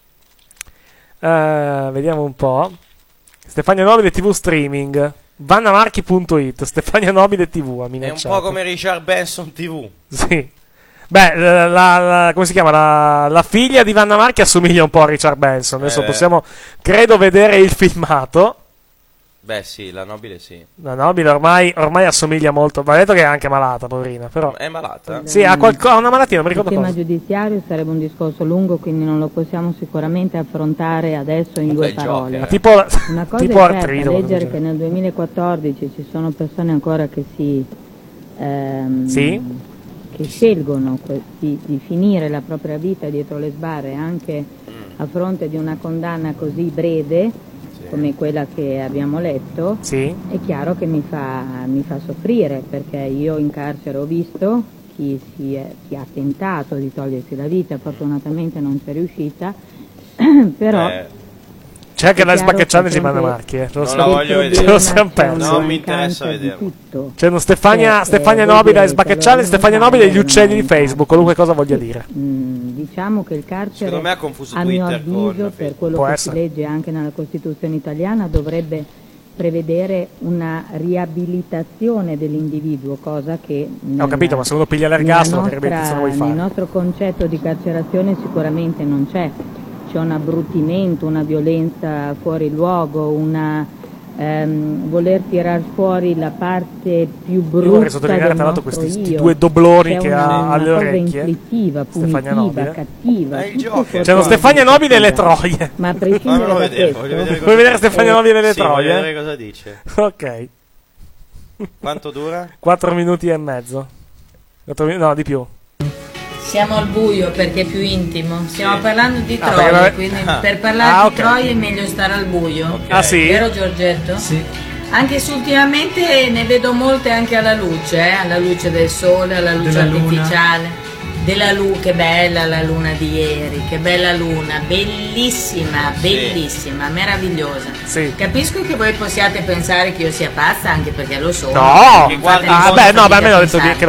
S3: Uh, vediamo un po'. Stefania Nobile T V streaming. vannamarchi punto it, Stefania Nobile T V.
S4: È un po' come Richard Benson T V.
S3: Sì. Beh, la, la, come si chiama? La, la figlia di Vanna Marchi assomiglia un po' a Richard Benson. Adesso eh. possiamo, credo, vedere il filmato.
S4: Beh, sì, la Nobile sì.
S3: La Nobile ormai, ormai assomiglia molto. Va detto che è anche malata, poverina. Però.
S4: È malata?
S3: Sì, ha, qualco, ha una malattia, non mi ricordo cosa.
S16: Il tema giudiziario sarebbe un discorso lungo, quindi non lo possiamo sicuramente affrontare adesso in due parole.
S3: Ma tipo,
S16: una cosa
S3: tipo
S16: è certa,
S3: artrito,
S16: leggere che nel duemilaquattordici ci sono persone ancora che si... Ehm,
S3: sì?
S16: che scelgono di, di finire la propria vita dietro le sbarre anche a fronte di una condanna così breve sì. come quella che abbiamo letto,
S3: sì.
S16: è chiaro che mi fa, mi fa soffrire, perché io in carcere ho visto chi, si è, chi ha tentato di togliersi la vita, fortunatamente non c'è riuscita, però...
S4: Eh.
S3: C'è anche la sbaccacciante di Vanna Marchi, eh.
S4: Non la voglio vedere.
S3: Ce lo siamo persi.
S4: Non mi interessa vederlo.
S3: C'è uno Stefania, Stefania Nobile e sbaccacciante, Stefania Nobile e gli uccelli di Facebook, qualunque cosa voglia dire.
S16: Mm, diciamo che il carcere,
S4: secondo me ha confuso
S16: a
S4: Twitter
S16: mio avviso,
S4: con
S16: per quello
S3: Può
S16: che
S3: essere.
S16: si legge anche nella Costituzione italiana, dovrebbe prevedere una riabilitazione dell'individuo, cosa che nella,
S3: ho capito, ma se uno piglia l'ergastolo, che riabilitazione vuoi fare?
S16: Nel nostro concetto di carcerazione sicuramente non c'è. C'è un abbruttimento, una violenza fuori luogo, una ehm, voler tirar fuori la parte più brutta. Io vorrei
S3: sottolineare tra l'altro
S16: questi,
S3: questi due dobloni che
S16: una,
S3: ha alle
S16: una
S3: orecchie.
S16: inflittiva, punitiva, cattiva.
S3: C'è uno Stefania Nobile e le troie.
S16: Ma a prescindere da
S4: vedere,
S16: questo,
S4: vedere
S3: vuoi vedere Stefania Nobile e le
S4: sì,
S3: troie?
S4: Voglio vedere cosa dice.
S3: Ok.
S4: Quanto dura?
S3: Quattro minuti e mezzo. Quattro minuti, no, di più.
S17: Siamo al buio perché è più intimo. Stiamo sì. parlando di
S3: ah,
S17: troie,
S3: perché...
S17: quindi
S3: ah.
S17: per parlare
S3: ah,
S17: di
S3: okay.
S17: troie è meglio stare al buio.
S3: Okay. Ah sì?
S17: Vero Giorgetto?
S3: Sì.
S17: Anche se ultimamente ne vedo molte anche alla luce, eh? alla luce del sole, alla luce
S18: della
S17: artificiale.
S18: Luna.
S17: Della luna, che bella la luna di ieri, che bella luna, bellissima, bellissima, sì. meravigliosa.
S3: Sì.
S17: Capisco che voi possiate pensare che io sia pazza, anche perché lo sono.
S3: No, ah, beh, no, beh, almeno ho detto che lo è.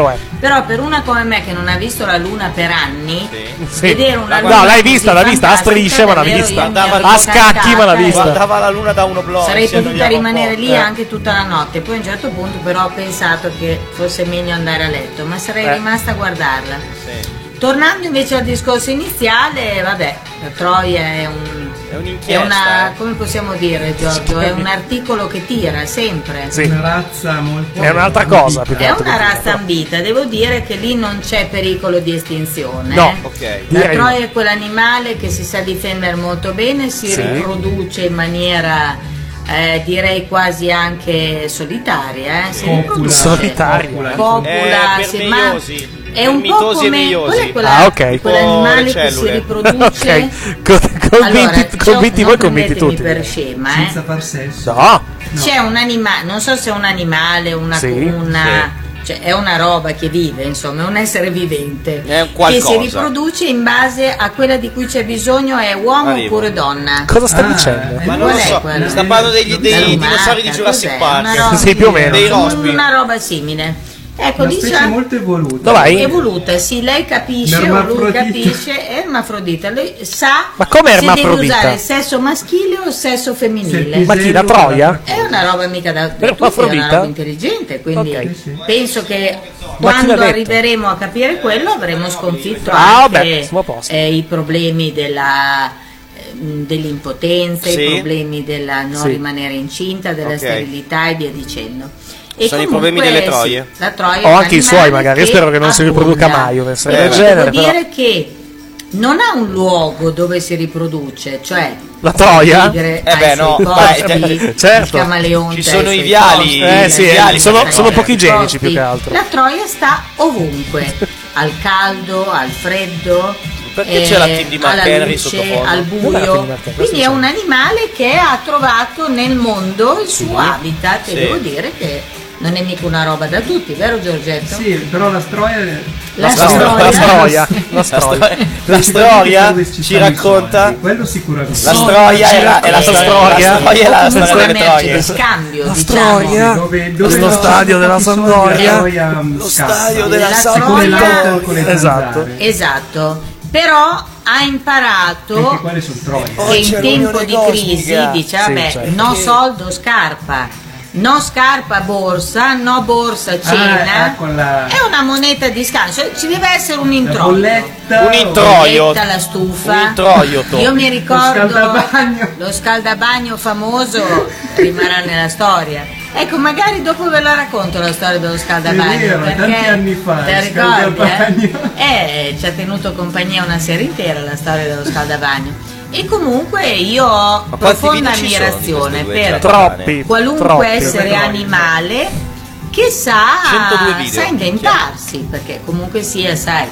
S17: Però per una come me che non ha visto la luna per anni,
S3: Sì.
S17: vedere una
S3: No,
S17: luna
S3: l'hai vista,
S17: così
S3: l'ha vista a
S17: fantastica,
S3: strisce, ma l'ha
S17: davvero
S3: vista.
S17: io mi
S3: A
S17: ero
S3: scacchi, ma l'ha
S17: incazzata e
S3: vista.
S4: Guardava la luna da uno blog.
S17: sarei
S4: ci
S17: potuta
S4: annoiava un
S17: rimanere
S4: po'.
S17: lì
S4: Eh.
S17: anche tutta la notte. Poi a un certo punto però ho pensato che fosse meglio andare a letto, ma sarei
S4: Eh.
S17: rimasta a guardarla.
S4: Sì.
S17: Tornando invece al discorso iniziale, vabbè, la Troia è un
S4: È
S17: è
S4: un'inchiesta.
S17: una,
S4: eh.
S17: come possiamo dire, Giorgio, è un articolo che tira sempre.
S3: Sì.
S10: Una razza molto...
S3: È un'altra cosa più che
S17: È
S3: altro.
S17: una razza ambita, devo dire che lì non c'è pericolo di estinzione.
S3: No.
S17: eh.
S4: Ok.
S17: La
S3: Direi no.
S17: Troia è quell'animale che si sa difendere molto bene, si
S3: Sì.
S17: riproduce in maniera eh, direi quasi anche solitaria, eh. si
S10: Copula.
S17: riproduce.
S3: Solitaria.
S17: Copula,
S4: Eh,
S17: si
S4: per
S17: ma-
S4: meiosi.
S17: è un po'
S4: Mitosi e
S17: come
S4: meiosi.
S17: qual è quella-
S3: Ah, ok.
S17: quell'animale
S4: Tipo
S17: che si
S4: cellule.
S17: riproduce.
S3: Ok, Con- convinti,
S17: Allora,
S3: convinti
S17: c'è-
S3: voi,
S17: non
S3: convinti
S17: prendetemi
S3: tutti.
S17: per scema, eh.
S10: Senza far sesso.
S3: No,
S17: C'è un animale, non so se è un animale, una,
S3: Sì,
S17: una cioè è una roba che vive, insomma, è un essere vivente
S4: È un
S17: che
S4: qualcosa.
S17: si riproduce in base a quella di cui c'è bisogno, è uomo
S4: Arrivo.
S17: oppure donna.
S3: cosa sta
S10: Ah,
S3: dicendo?
S10: eh,
S4: Ma non
S17: Qual
S4: lo
S17: è
S4: so,
S17: quello?
S4: sta parlando degli,
S17: La
S4: dei
S17: lumaca,
S4: dinosauri di Jurassic
S17: cos'è?
S4: Park.
S17: Una roba-
S3: Sì, più o meno.
S4: Dei rospi.
S17: Una roba simile. Ecco,
S10: Una specie
S17: diciamo
S10: molto evoluta.
S3: Dov'è?
S17: evoluta, sì, lei capisce o lui
S10: Ermafrodita.
S17: capisce, è ermafrodita, lui sa
S3: Ma come
S17: se deve
S3: ermafrodita?
S17: usare il sesso maschile o il sesso femminile.
S10: Se-
S3: Ma chi, la Troia?
S17: È una roba mica da, da tutti, è
S3: Ermafrodita?
S17: una roba intelligente, quindi
S3: Ok.
S17: penso che
S3: Ma chi
S17: quando
S3: l'ha detto?
S17: arriveremo a capire quello avremo sconfitto
S3: Ah,
S17: anche
S3: vabbè, siamo a posto.
S17: eh, i problemi della ehm, dell'impotenza,
S4: Sì.
S17: i problemi della non
S3: Sì.
S17: rimanere incinta, della
S4: Ok.
S17: sterilità e via dicendo. E
S4: Sono i
S17: comunque,
S4: problemi delle
S17: sì,
S4: troie.
S17: la troia è
S3: O
S17: un
S3: anche i suoi,
S17: animale
S3: magari. Io spero che non si riproduca
S17: abbonda.
S3: mai. Una storia
S4: Eh,
S3: del
S17: Devo
S3: genere, però.
S17: dire che non ha un luogo dove si riproduce, cioè
S3: La Troia?
S17: il tigre
S4: Eh
S17: ha
S4: beh,
S17: i
S4: no,
S17: suoi
S4: vai,
S17: costi,
S4: cioè,
S3: certo.
S17: il camaleonte
S4: Ci
S17: ha
S4: sono
S17: i
S4: i
S17: suoi
S4: viali.
S17: costi,
S3: Eh sì,
S4: i viali
S3: sono,
S4: sono
S3: sono
S4: certi.
S3: pochi igienici più che altro.
S17: La Troia sta ovunque, al caldo, al freddo.
S4: Perché
S17: eh,
S4: c'è la team di Mark
S17: alla
S4: Henry
S17: luce,
S4: sottofondo?
S17: al
S3: Dov'è la team di
S17: buio.
S3: Mark Henry?
S17: Quindi è un animale che ha trovato nel mondo il suo habitat, e
S4: Sì.
S17: devo dire che non è mica una roba da tutti, vero Giorgetto?
S10: Sì, però la storia...
S17: La,
S3: La storia,
S17: storia,
S3: la storia, la
S4: La,
S3: storia.
S4: sto- la storia ci racconta.
S10: Quello sicuramente.
S4: La storia è la, è la
S17: Eh,
S4: storia.
S3: storia.
S4: La storia è la
S17: comunque
S4: storia
S17: una
S4: delle
S17: merce
S4: troie.
S17: di scambio,
S3: La
S17: diciamo.
S3: storia.
S10: Dove, dove
S3: Lo stadio della
S10: pochi soldi,
S3: Sampdoria.
S10: la Troia, um,
S4: Lo
S10: scappa.
S4: stadio della
S17: La
S10: È come
S17: Troia-
S10: l'auto con le
S3: Esatto.
S10: zanzare.
S17: Esatto, però ha imparato
S10: Anche quelle sono troie.
S17: che in
S4: c'è
S17: tempo
S4: l'unione
S17: di
S4: cosmica.
S17: crisi dice
S3: Sì,
S17: vabbè,
S3: certo.
S17: no soldo scarpa, no scarpa borsa, no borsa cena,
S10: Ah, con la-
S17: è una moneta di scambio, cioè, ci deve essere un
S10: La
S17: introito.
S10: bolletta.
S4: Un introito.
S17: Bolletta, la stufa.
S4: Un introito.
S17: Io mi ricordo
S10: Lo scaldabagno.
S17: lo scaldabagno famoso rimarrà nella storia. Ecco, magari dopo ve la racconto la storia dello scaldabagno.
S10: È vero,
S17: perché
S10: tanti anni fa,
S17: te
S10: il
S17: ricordi?
S10: scaldabagno.
S17: Eh? Eh, ci ha tenuto compagnia una serie intera la storia dello scaldabagno. E comunque io ho
S4: Ma quanti
S17: profonda
S4: video ci sono di
S17: ammirazione
S4: queste due
S17: per
S3: Troppi.
S17: qualunque
S3: troppi.
S17: essere animale che sa,
S4: centodue video.
S17: sa inventarsi, perché comunque sia, sai,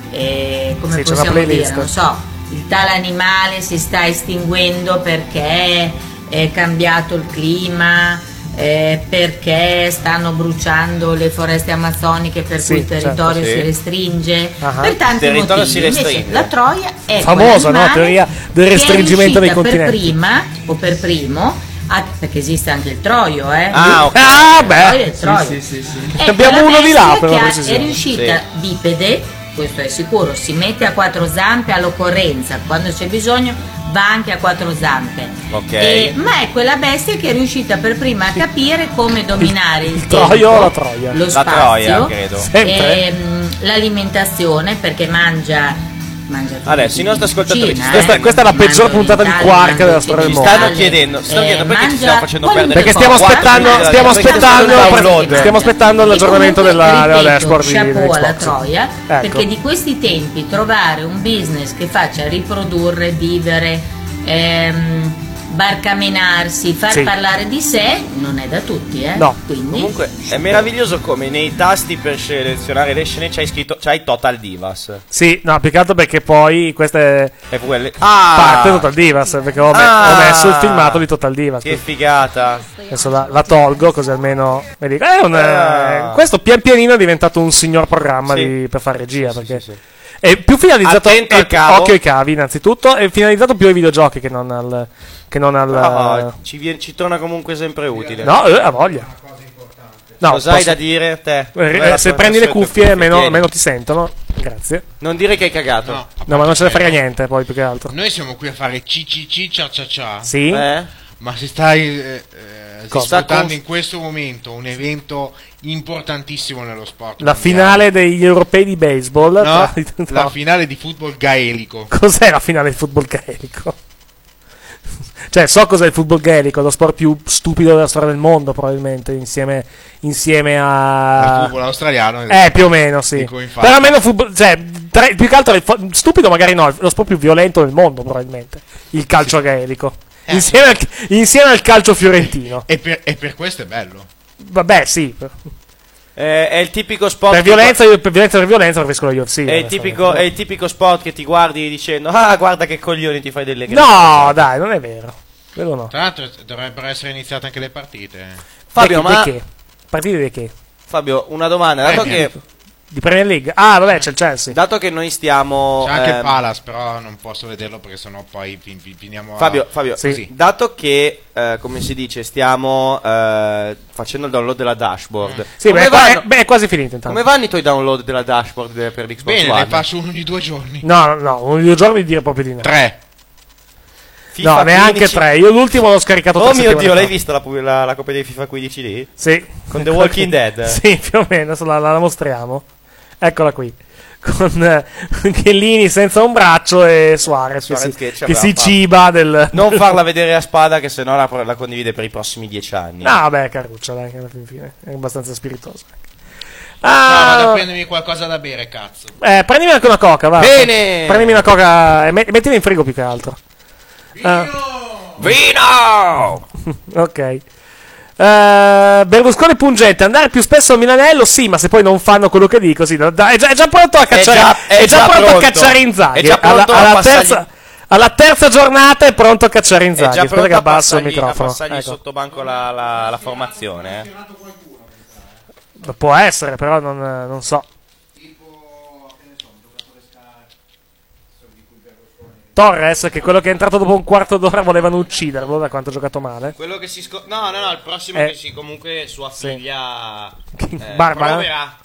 S17: eh, come
S3: Sì, c'è una
S17: possiamo dire,
S3: playlist.
S17: non so, il tale animale si sta estinguendo perché è cambiato il clima, eh, perché stanno bruciando le foreste amazzoniche per
S3: Sì,
S17: cui il territorio
S4: certo, sì.
S17: si restringe,
S3: Ah.
S17: per tanti
S4: Il territorio
S17: motivi.
S4: si
S17: Invece
S4: restringe.
S17: la Troia è
S3: Famosa, no?
S17: quell'animale
S3: Teoria del
S17: che è
S3: restringimento dei
S17: riuscita
S3: continenti.
S17: per prima o per primo a- perché esiste anche il Troio, eh?
S4: Ah, ok.
S3: Ah,
S17: Il Troio è
S3: beh.
S17: il Troio.
S10: Sì, sì, sì.
S17: È
S3: Abbiamo
S17: quella
S3: uno di là,
S17: bestia
S3: per
S17: che
S3: la
S17: ha-
S3: precisione.
S17: è riuscita bipede, questo è sicuro, si mette a quattro zampe all'occorrenza, quando c'è bisogno va anche a quattro zampe.
S4: Ok.
S17: E- ma è quella bestia che è riuscita per prima a capire come dominare il,
S3: Il
S17: tempo,
S3: Troio o la Troia?
S17: lo
S4: La
S17: spazio,
S4: Troia, credo.
S3: Sempre?
S17: ehm, l'alimentazione, perché mangia mangia tutto
S4: Adesso i nostri
S17: di
S4: ascoltatori
S17: cucina,
S4: ci
S17: eh.
S3: Questa, questa è la
S17: Mangia
S3: peggior puntata di
S17: orientale,
S3: Quark
S17: mangia
S3: della storia del
S4: Ci
S3: mondo.
S4: stanno
S17: occidentale,
S4: chiedendo, stanno
S17: eh,
S4: chiedendo perché ci
S17: mangia
S4: stiamo facendo
S17: qualunque
S4: perdere.
S3: Perché stiamo
S17: cosa.
S3: aspettando,
S4: Guarda,
S3: stiamo
S4: perché
S3: aspettando,
S4: sono
S3: per-
S4: download.
S3: stiamo aspettando l'aggiornamento
S17: E comunque,
S3: della, della
S17: ripeto,
S3: dashboard di
S17: chapeau alla
S3: Xbox.
S17: Troia,
S3: Ecco.
S17: perché di questi tempi trovare un business che faccia riprodurre, vivere, ehm, barcamenarsi, far
S3: Sì.
S17: parlare di sé non è da tutti, eh?
S3: No.
S17: Quindi
S4: Comunque è meraviglioso come nei tasti per selezionare le scene c'hai scritto c'hai Total Divas.
S3: Sì, no, più che altro perché poi questa è
S4: E quelle ah,
S3: parte Total Divas, perché ho, me-
S4: Ah.
S3: ho messo il filmato di Total Divas.
S4: che figata.
S3: Adesso la, la tolgo così almeno mi dico, è un,
S4: Ah.
S3: eh, questo pian pianino è diventato un signor programma
S4: Sì.
S3: di- per fare regia,
S4: Sì,
S3: perché
S4: sì, sì.
S3: è più finalizzato
S4: Attento al
S3: eh,
S4: cavo.
S3: occhio ai cavi innanzitutto, è finalizzato più ai videogiochi che non al che non al
S4: Però ci, viene- ci torna comunque sempre utile.
S3: no, eh, ha voglia. No,
S4: Cos'hai
S3: posso-
S4: da dire te?
S3: Eh, se prendi le cuffie meno, meno ti sentono. Grazie.
S4: Non dire che hai cagato.
S5: No.
S3: No, ma non ce ne frega niente poi più che altro.
S5: Noi siamo qui a fare C C C cia cia cia.
S3: Sì?
S4: Eh?
S5: Ma si sta eh, eh,
S3: Cosa?
S5: disputando
S3: Con-
S5: in questo momento un evento importantissimo nello sport.
S3: La
S5: mondiale.
S3: finale degli europei di baseball.
S5: No,
S3: No.
S5: la finale di football gaelico.
S3: Cos'è la finale di football gaelico? Cioè, so cos'è il football gaelico, lo sport più stupido della storia del mondo, probabilmente, insieme, insieme a...
S5: Il football australiano.
S3: Eh, più o meno, sì.
S5: Dico, infatti.
S3: Però meno football... Cioè, tra- più che altro, il fo- stupido magari no, lo sport più violento del mondo, probabilmente. Il calcio gaelico.
S5: Eh.
S3: Insieme, al, insieme al calcio fiorentino.
S5: E per, e per questo è bello.
S3: Vabbè, sì.
S4: Eh, è il tipico sport.
S3: Per
S4: che-
S3: violenza, io per violenza per violenza preferisco lo U F C.
S4: È il, tipico, è il tipico sport che ti guardi dicendo: ah, guarda che coglioni, ti fai delle
S3: No, dai, non è vero. Quello no.
S5: Tra l'altro dovrebbero essere iniziate anche le partite.
S4: Fabio,
S3: Di che-
S4: ma
S3: di che? Partite di che?
S4: Fabio, una domanda. Dato
S5: Premier.
S4: che,
S3: Di Premier League? Ah, vabbè, c'è il Chelsea.
S4: dato che noi stiamo.
S5: C'è anche
S4: ehm,
S5: il Palace, però non posso vederlo perché sennò poi fin- fin- finiamo a...
S4: Fabio, Fabio
S5: Sì.
S4: dato che, eh, come si dice, stiamo eh, facendo il download della dashboard.
S3: Sì,
S4: come,
S3: beh,
S4: vanno,
S3: è, beh, è quasi finito intanto.
S4: come vanno i tuoi download della dashboard de- per l'Xbox
S5: Bene,
S4: One?
S5: ne faccio uno di due giorni.
S3: No, no, no, un due giorni dire proprio di no.
S5: Tre.
S4: FIFA
S3: No, neanche
S4: quindici.
S3: tre. Io l'ultimo l'ho scaricato tre
S4: Oh mio
S3: settimane
S4: Dio,
S3: fa.
S4: l'hai visto la, pu- la, la copia di FIFA quindici lì?
S3: Sì.
S4: Con The Walking Dead?
S3: Sì, più o meno, adesso la, la mostriamo. Eccola qui. Con eh, Chiellini senza un braccio e Suarez, che
S4: Suarez
S3: si,
S4: che
S3: che
S4: ci aveva
S3: si
S4: fatto.
S3: ciba del...
S4: Non farla vedere a spada, che sennò la, la condivide per i prossimi dieci anni.
S3: No, vabbè, caruccia, dai, alla fin fine. È abbastanza spiritosa.
S5: No,
S3: Ah,
S5: vado a prendermi qualcosa da bere, cazzo.
S3: eh, prendimi anche una coca, va.
S4: Bene!
S3: Prendimi una coca e met- mettila in frigo più che altro. Ah.
S4: Vino!
S3: Ok. Eh, Berlusconi pungente, andare più spesso a Milanello, sì, ma se poi non fanno quello che dico, sì, da- da- è, già, è già pronto a cacciare,
S4: già- è
S3: è già
S4: già
S3: pronto a
S4: pronto.
S3: cacciare Inzaghi.
S4: È già pronto
S3: alla,
S4: a
S3: alla
S4: passargli-
S3: terza, alla terza giornata è pronto a cacciare
S4: È
S3: Inzaghi.
S4: già
S3: Aspetta
S4: pronto
S3: che
S4: a
S3: abbasso il
S4: passargli, a
S3: microfono.
S4: passargli
S3: Ecco.
S4: sotto banco la, la, la formazione. Eh.
S3: Può essere, però non, non so. Torres, che quello che è entrato dopo un quarto d'ora volevano ucciderlo da quanto ha giocato male.
S4: Quello che si scop- No, no, no, il prossimo
S3: Eh.
S4: che si comunque sua
S3: Sì.
S4: figlia eh,
S3: Barbara?
S4: proverà.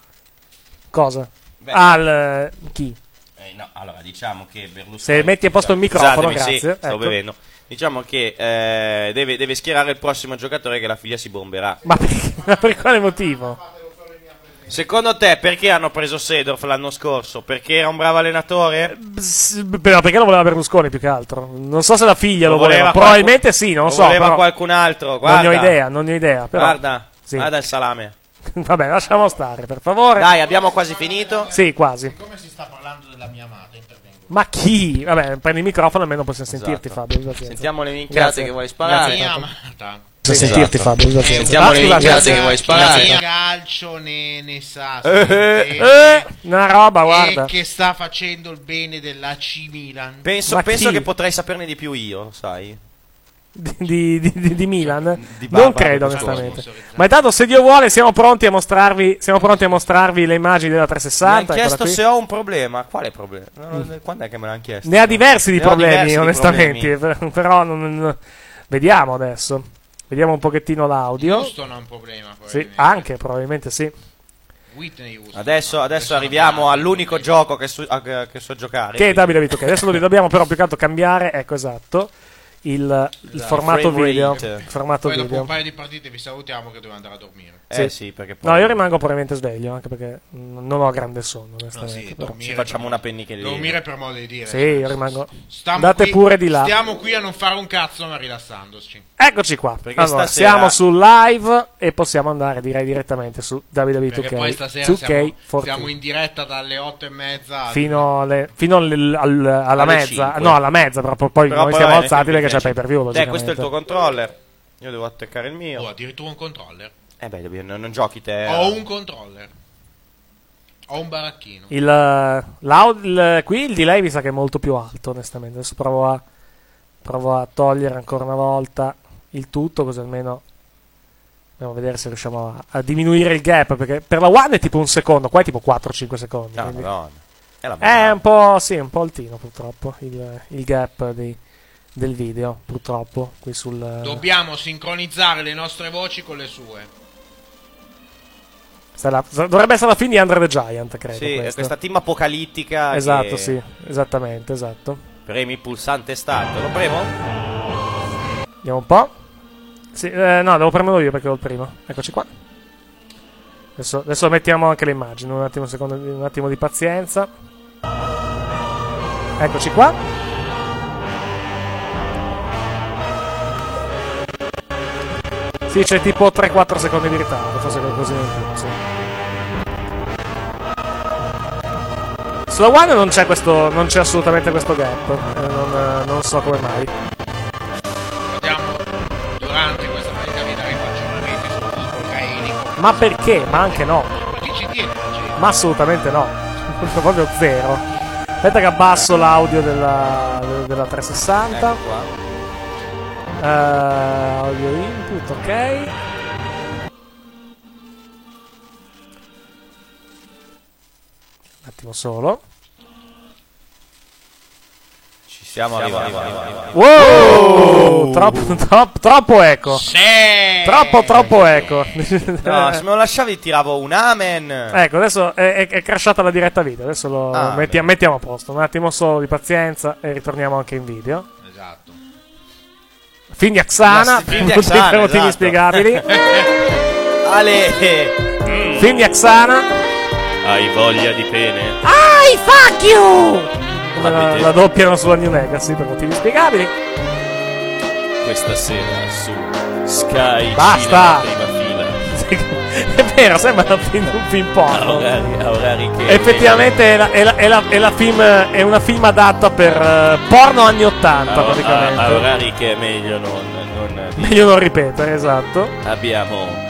S3: Cosa?
S4: Beh.
S3: Ah, il- chi?
S4: Eh, no, allora diciamo che Berlusconi.
S3: Se metti a posto il microfono,
S4: Scusatemi, sì,
S3: grazie.
S4: stavo
S3: Ecco.
S4: bevendo. Diciamo che eh, deve, deve schierare il prossimo giocatore che la figlia si bomberà.
S3: Ma per, ma per quale motivo?
S4: Secondo te perché hanno preso Seedorf l'anno scorso? Perché era un bravo allenatore?
S3: S- Però perché lo voleva Berlusconi più che altro? Non so se la figlia lo,
S4: Lo
S3: voleva.
S4: voleva
S3: Probabilmente
S4: qualcun-
S3: sì, non lo
S4: lo
S3: so.
S4: voleva
S3: però
S4: qualcun altro, guarda.
S3: Non ne ho idea, non ne ho idea. Però,
S4: Guarda,
S3: sì.
S4: guarda il salame.
S3: Vabbè, lasciamo stare, per favore.
S4: Dai, abbiamo quasi finito.
S3: Sì, quasi.
S5: Come si sta parlando della mia amata, intervengo.
S3: Ma chi? Vabbè, prendi il microfono almeno possiamo sentirti,
S4: Esatto.
S3: Fabio. usa pazienza.
S4: Sentiamo le minchiate
S3: Grazie.
S4: che vuoi sparare.
S5: Mia
S3: Grazie.
S5: amata.
S3: Possiamo
S4: Esatto.
S3: sentirti, Fabio. usa pazienza.
S4: Sentiamo
S3: Ah,
S4: le
S3: scusa,
S4: minchiate
S3: grazie.
S4: che vuoi sparare.
S5: Che calcio ne, ne sa.
S3: Eh,
S5: sapete?
S3: eh, una roba, guarda.
S5: E che sta facendo il bene dell'A C Milan.
S4: Penso,
S3: Ma
S4: penso
S3: chi?
S4: che potrei saperne di più io, sai.
S3: Di, di, di- di Milan?
S4: Di
S3: Non
S4: Barbara,
S3: credo,
S4: scusa.
S3: onestamente. Ma intanto, se Dio vuole, siamo pronti a mostrarvi, siamo pronti a mostrarvi le immagini della
S4: Mi hanno
S3: trecentosessanta. eccola
S4: chiesto
S3: qui.
S4: se ho un problema. Quale problema? No, no, quando è che me l'hanno chiesto?
S3: Ne ha diversi di
S4: Ne ho
S3: problemi,
S4: diversi di
S3: onestamente.
S4: problemi.
S3: Però non- non- vediamo adesso. Vediamo un pochettino l'audio.
S5: Houston ha un problema.
S3: Sì,
S5: probabilmente.
S3: anche, probabilmente sì.
S5: Whitney Houston.
S4: Adesso, adesso arriviamo all'unico gioco che, su- a- che so giocare.
S3: Che è
S4: quindi-
S3: W W due K. Adesso lo dobbiamo però più che altro cambiare. Ecco, esatto. Il, il
S4: La
S3: formato
S4: frame
S3: video.
S4: rate.
S3: Il formato
S5: Poi dopo
S3: video.
S5: un paio di partite vi salutiamo che dobbiamo andare a dormire.
S4: Eh sì, perché poi...
S3: No, io rimango probabilmente sveglio, anche perché mm, non ho grande sonno,
S5: No,
S3: onestamente.
S5: sì,
S3: però.
S5: dormire
S4: Ci facciamo
S5: per-
S4: una pennichelina.
S5: Dormire per modo di dire.
S3: Sì, io rimango.
S5: Stiamo
S3: Date
S5: qui-
S3: pure di là.
S5: Stiamo qui a non fare un cazzo, ma rilassandoci.
S3: Eccoci qua.
S4: Perché
S3: Allora,
S4: stasera-
S3: siamo sul live e possiamo andare, direi, direttamente su W W due K.
S5: Perché poi stasera
S3: due K
S5: siamo,
S3: quattordici.
S5: siamo in diretta dalle otto e mezza
S3: Fino, alle- fino al- al- alla
S4: Alle
S3: mezza.
S4: cinque.
S3: No, alla mezza, però poi
S4: Però
S3: noi
S4: poi
S3: siamo
S4: vabbè,
S3: alzati perché c'è
S4: invece-
S3: pay per view.
S4: Dai, questo è il tuo
S3: logicamente.
S4: controller. Io devo attaccare il mio.
S5: Oh, addirittura un controller.
S4: Eh beh, devi- non, non giochi te.
S5: Ho un controller. Ho un baracchino.
S3: Il, l'aud- il- qui il delay mi sa che è molto più alto, onestamente. Adesso provo a, provo a togliere ancora una volta il tutto, così almeno andiamo a vedere se riusciamo a, a diminuire il gap. Perché per la One è tipo un secondo, qua è tipo quattro cinque secondi.
S4: No,
S3: quindi-
S4: Madonna. È la
S3: è un po', sì, un po' altino purtroppo il, il gap dei- del video, purtroppo, qui sul...
S5: Dobbiamo sincronizzare le nostre voci con le sue.
S3: La, dovrebbe essere la fine di Andre the Giant, credo.
S4: Sì,
S3: questo.
S4: questa team apocalittica.
S3: Esatto,
S4: che...
S3: sì, esattamente, esatto.
S4: Premi il pulsante start, lo premo?
S3: Vediamo un po'. Sì, eh, no, devo premerlo io perché ho il primo. Eccoci qua. Adesso, adesso mettiamo anche le immagini. Un attimo, un secondo, un attimo di pazienza. Eccoci qua. Sì, c'è tipo tre quattro secondi di ritardo, forse qualcosina in più, sì. Sulla One non c'è questo, non c'è assolutamente questo gap, eh, non, non so come mai.
S5: Vediamo durante questa partita di dare ragionamenti sul football gaelico.
S3: Ma perché? Ma anche no.
S5: Perché ci tiene la gente.
S3: Ma assolutamente no. Proprio zero. Aspetta che abbasso l'audio della, della trecentosessanta.
S4: Ecco qua.
S3: Uh, audio input, ok. Un attimo solo.
S4: Ci siamo arrivati.
S3: Wow! Troppo, troppo, troppo eco.
S5: Sì!
S3: Troppo, troppo eco.
S4: No, se me lo lasciavi tiravo un amen.
S3: Ecco, adesso è, è, è crashata la diretta video. Adesso lo
S4: ah,
S3: metti, mettiamo a posto. Un attimo solo di pazienza e ritorniamo anche in video.
S5: Esatto.
S3: Fin di Axana, per motivi
S4: esatto.
S3: inspiegabili.
S4: Ale.
S3: Mm. Fin di Axana.
S4: Hai voglia di pene?
S3: I fuck you! La, la doppiano sulla New Legacy per motivi spiegabili.
S4: Questa sera su Sky
S3: Basta!
S4: Cinema prima fila.
S3: È vero, sembra un film, un film porno.
S4: A orari, a orari che
S3: effettivamente è, la, è, la, è, la, è, la film, è una film adatta per uh, porno anni ottanta,
S4: a,
S3: praticamente.
S4: A, a orari che è meglio non, non
S3: meglio non ripetere, esatto.
S4: Abbiamo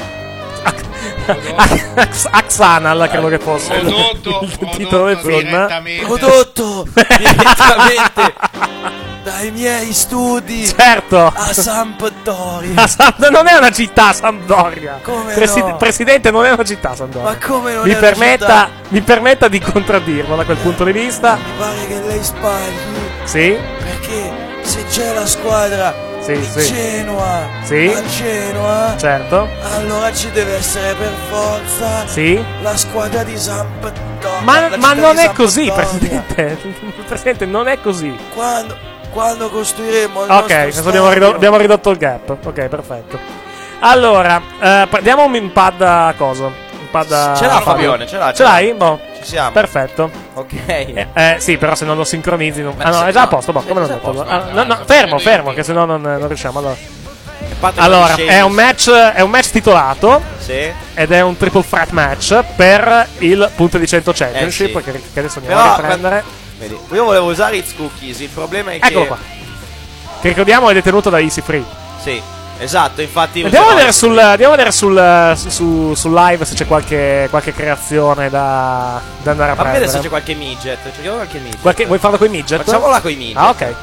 S3: Axana, credo che fosse
S5: prodotto,
S3: il, il titolo del film.
S14: Prodotto direttamente dai miei studi.
S3: Certo.
S14: A Sampdoria.
S3: A Samp- non è una città Sampdoria.
S14: Come
S3: Presi-
S14: no?
S3: Presidente, non è una città Sampdoria.
S14: Ma come non
S3: mi
S14: è una
S3: permetta,
S14: città?
S3: Mi permetta di contraddirlo da quel punto di vista.
S14: Mi pare che lei sbagli.
S3: Sì?
S14: Perché se c'è la squadra
S3: sì,
S14: di
S3: sì.
S14: Genoa
S3: sì?
S14: a Genoa,
S3: certo,
S14: allora ci deve essere per forza
S3: sì?
S14: la squadra di Sampdoria.
S3: Ma, ma non è così, Presidente. Presidente, non è così.
S14: Quando, quando costruiremo il
S3: ok,
S14: nostro
S3: adesso
S14: stadio,
S3: abbiamo, ridotto, abbiamo ridotto il gap. Ok, perfetto. Allora, eh, prendiamo un pad a coso. Un pad a
S4: ce l'ha Fabione, ce l'ha.
S3: Ce l'hai? Boh.
S4: Ci siamo.
S3: Perfetto.
S4: Ok.
S3: Eh, eh, sì, però se non lo sincronizzi non... Ah no,
S4: se,
S3: è già
S4: no,
S3: a posto, boh, come l'ho detto? Ah, no, no,
S5: no,
S3: fermo, fermo, che se no non, non riusciamo. Allora,
S4: Parte
S3: allora è un match è un match titolato.
S4: Sì.
S3: Ed è un triple threat match per il punto di cento championship,
S4: eh, sì.
S3: che, che adesso andiamo
S4: però,
S3: a riprendere.
S4: Vedi, io volevo usare It's Cookies, il problema è che...
S3: Eccolo qua. Che ricordiamo è detenuto da Easy Free.
S4: Sì, esatto, infatti...
S3: Andiamo a vedere, sul, andiamo a vedere sul, su, sul live se c'è qualche, qualche creazione da, da andare a
S4: Ma
S3: prendere.
S4: adesso c'è qualche midget, cerchiamo qualche midget.
S3: Qualche, vuoi farlo con i midget?
S4: Facciamola con i midget.
S3: Ah, ok.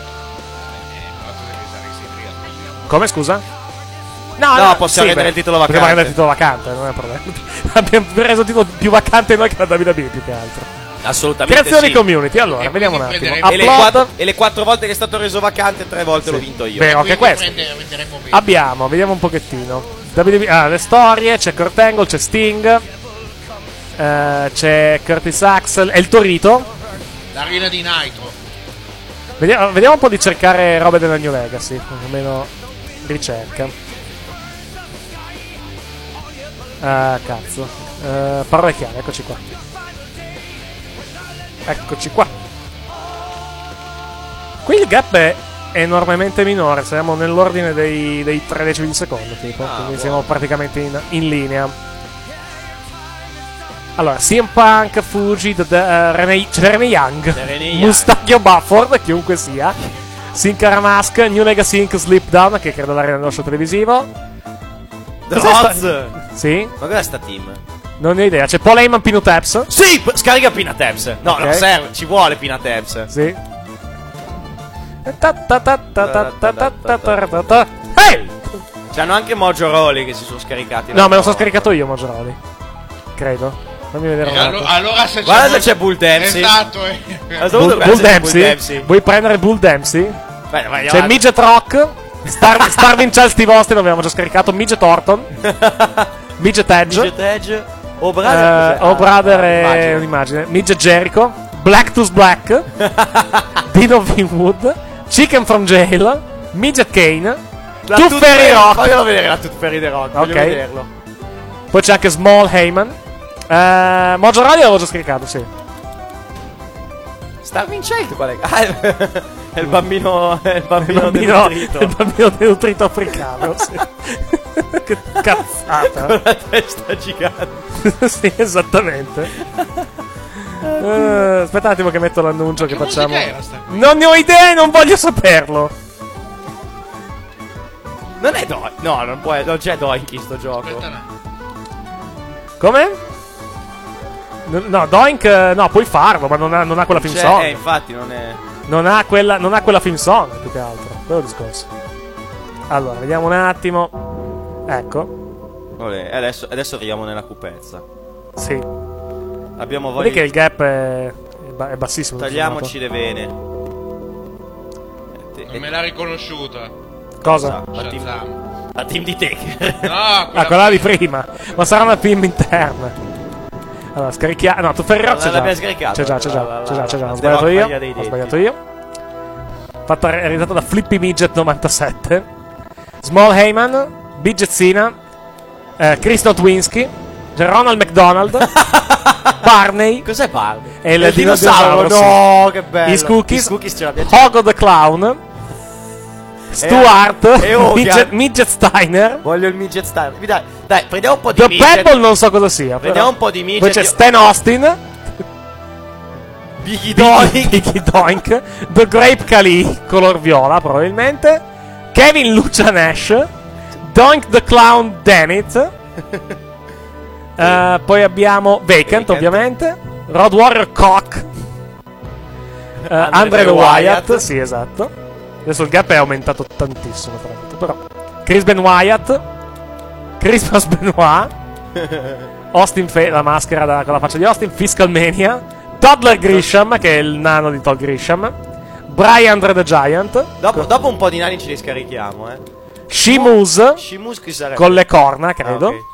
S3: Come, scusa? No,
S4: no,
S3: no
S4: possiamo
S3: sì,
S4: rendere
S3: beh,
S4: il titolo vacante.
S3: Possiamo rendere il titolo vacante, non è un problema. Abbiamo reso il titolo più vacante noi che la W W E più che altro.
S4: Assolutamente
S3: Creazioni
S4: sì.
S3: community, allora,
S5: e
S3: vediamo un attimo.
S4: E le, quattro, e le quattro volte che è stato reso vacante, tre volte sì. l'ho vinto io.
S3: Vero, anche questo. Abbiamo, vediamo un pochettino. W W E, ah, le storie, c'è Kurt Angle, c'è Sting, eh, c'è Curtis Axel e il Torito.
S5: L'arena di Nitro.
S3: Vediamo, vediamo un po' di cercare robe della New Legacy, almeno ricerca. Ah, cazzo. Uh, parole chiare, eccoci qua. Eccoci qua. Qui il gap è enormemente minore. Siamo nell'ordine dei, dei tredici di secondo, tipo. Ah, quindi wow. Siamo praticamente in, in linea. Allora, C M Punk, Fuji, the, the, uh, Rene, cioè Rene Young, Mustachio Bufford, chiunque sia, Sin Cara Mask, New Legacy Incorporated. Slip Down, che credo l'arena dello show televisivo.
S4: Droz!
S3: Sì?
S4: Ma cos'è sta team?
S3: Non ho idea. C'è Paul Heyman, Peanut Apps.
S4: Sì, p- scarica Peanut Apps. No, okay. Non serve, ci vuole Peanut Apps.
S3: Sì. Hey!
S4: C'hanno anche Mojo Rawley che si sono scaricati.
S3: No, me lo sono scaricato io Mojo Rawley. Credo. Fammi vedere un
S5: allora, allora se c'è
S4: Guarda
S5: Bull...
S4: se c'è Bull Dempsey.
S5: Esatto. Eh.
S3: Bull, Bull, Dempsey? Bull Dempsey. Vuoi prendere Bull Dempsey?
S4: Beh, vai,
S3: c'è Midget Rock. Star, Starvin Charles Steve Austin, l'abbiamo già scaricato. Midget Orton. Midget Edge.
S4: Midget Edge. Oh Brother,
S3: uh, Oh Brother è un'immagine. Midget Jericho, Black to Black, Dino Vinwood, Chicken from Jail, Midget Kane,
S4: La
S3: Tooth Fairy Rock.
S4: Voglio vedere la Tooth Fairy Rock. Voglio
S3: Ok.
S4: vederlo.
S3: Poi c'è anche Small Heyman. Uh, Mojo Radio l'avevo già scaricato, sì.
S4: Starving Child qual è? Ah, è, è il bambino. È il bambino,
S3: Il bambino,
S4: denutrito.
S3: il bambino denutrito africano, sì. Che cazzata.
S4: Con la testa gigante.
S3: Sì, esattamente. Uh, aspetta un attimo che metto l'annuncio che, che facciamo.
S5: Era sta qui?
S3: Non ne ho idea e non voglio saperlo.
S4: Non è Doink. No, non, può, non c'è Doink in sto gioco.
S3: Come? No, no, Doink eh, no, puoi farlo, ma non ha, non ha quella film
S4: C'è,
S3: song.
S4: eh, infatti non è.
S3: Non ha quella, non ha quella film song, più che altro. Quello è il discorso. Allora, vediamo un attimo. Ecco.
S4: Vabbè, adesso, adesso arriviamo nella cupezza.
S3: Sì.
S4: Abbiamo voglia.
S3: Vedi che il gap è, è ba- è bassissimo.
S4: Tagliamoci le vene.
S5: Non me l'ha riconosciuta.
S3: Cosa?
S4: La team,
S5: Shazam.
S4: la team di Taker.
S5: No,
S3: Ah,
S5: quella
S3: quella di prima. Ma sarà una film interna. Allora, scarichiamo. No, tu Ferri Rock c'è già.
S4: L'abbiamo scaricato.
S3: C'è già, c'è già.
S4: La- la-
S3: C'è già, c'è già. Ho
S4: la-
S3: sbagliato
S4: la-
S3: io.
S4: la- dei
S3: Ho
S4: denti.
S3: sbagliato io. Fatta realizzata da Flippy Midget novantasette. Small Heyman. Bidget Sina. Eh, Chris Notwinski. Ronald McDonald. Barney.
S4: Cos'è Barney?
S3: E il,
S4: È il
S3: dinosauro.
S4: dinosauro, no,
S3: sì.
S4: che bello.
S3: His Cookies.
S4: His Cookies ce l'abbiamo.
S3: Hogo the Clown. Stuart.
S4: e Hogan.
S3: Midget, Midget Steiner.
S4: Voglio il Midget Steiner. Dai, dai, prendiamo un po' di
S3: The
S4: Midget.
S3: Pebble non so cosa sia.
S4: Prendiamo
S3: però.
S4: un po' di Midget.
S3: Poi c'è
S4: io-
S3: Stan Austin.
S4: Biggie Doink.
S3: Biggie Doink. The Grape Khali, color viola probabilmente. Kevin Lucha Nash. Doink the Clown Dennett. Eh, poi abbiamo Vacant,
S4: Vacant.
S3: ovviamente. Road Warrior Cock. Uh,
S4: Andre
S3: Andre the Wyatt.
S4: Wyatt.
S3: Sì, esatto. Adesso il gap è aumentato tantissimo, tra l'altro. Però Chris Ben Wyatt. Christmas Benoit. Austin Fe- la maschera da- con la faccia di Austin. Fiscal Mania. Toddler Grisham, che è il nano di Todd Grisham. Brian the Giant.
S4: Dopo, dopo un po' di nani ce li scarichiamo, eh.
S3: Shimus.
S4: Shimus chi sarebbe?
S3: Con le corna, credo.
S4: Ah, ok.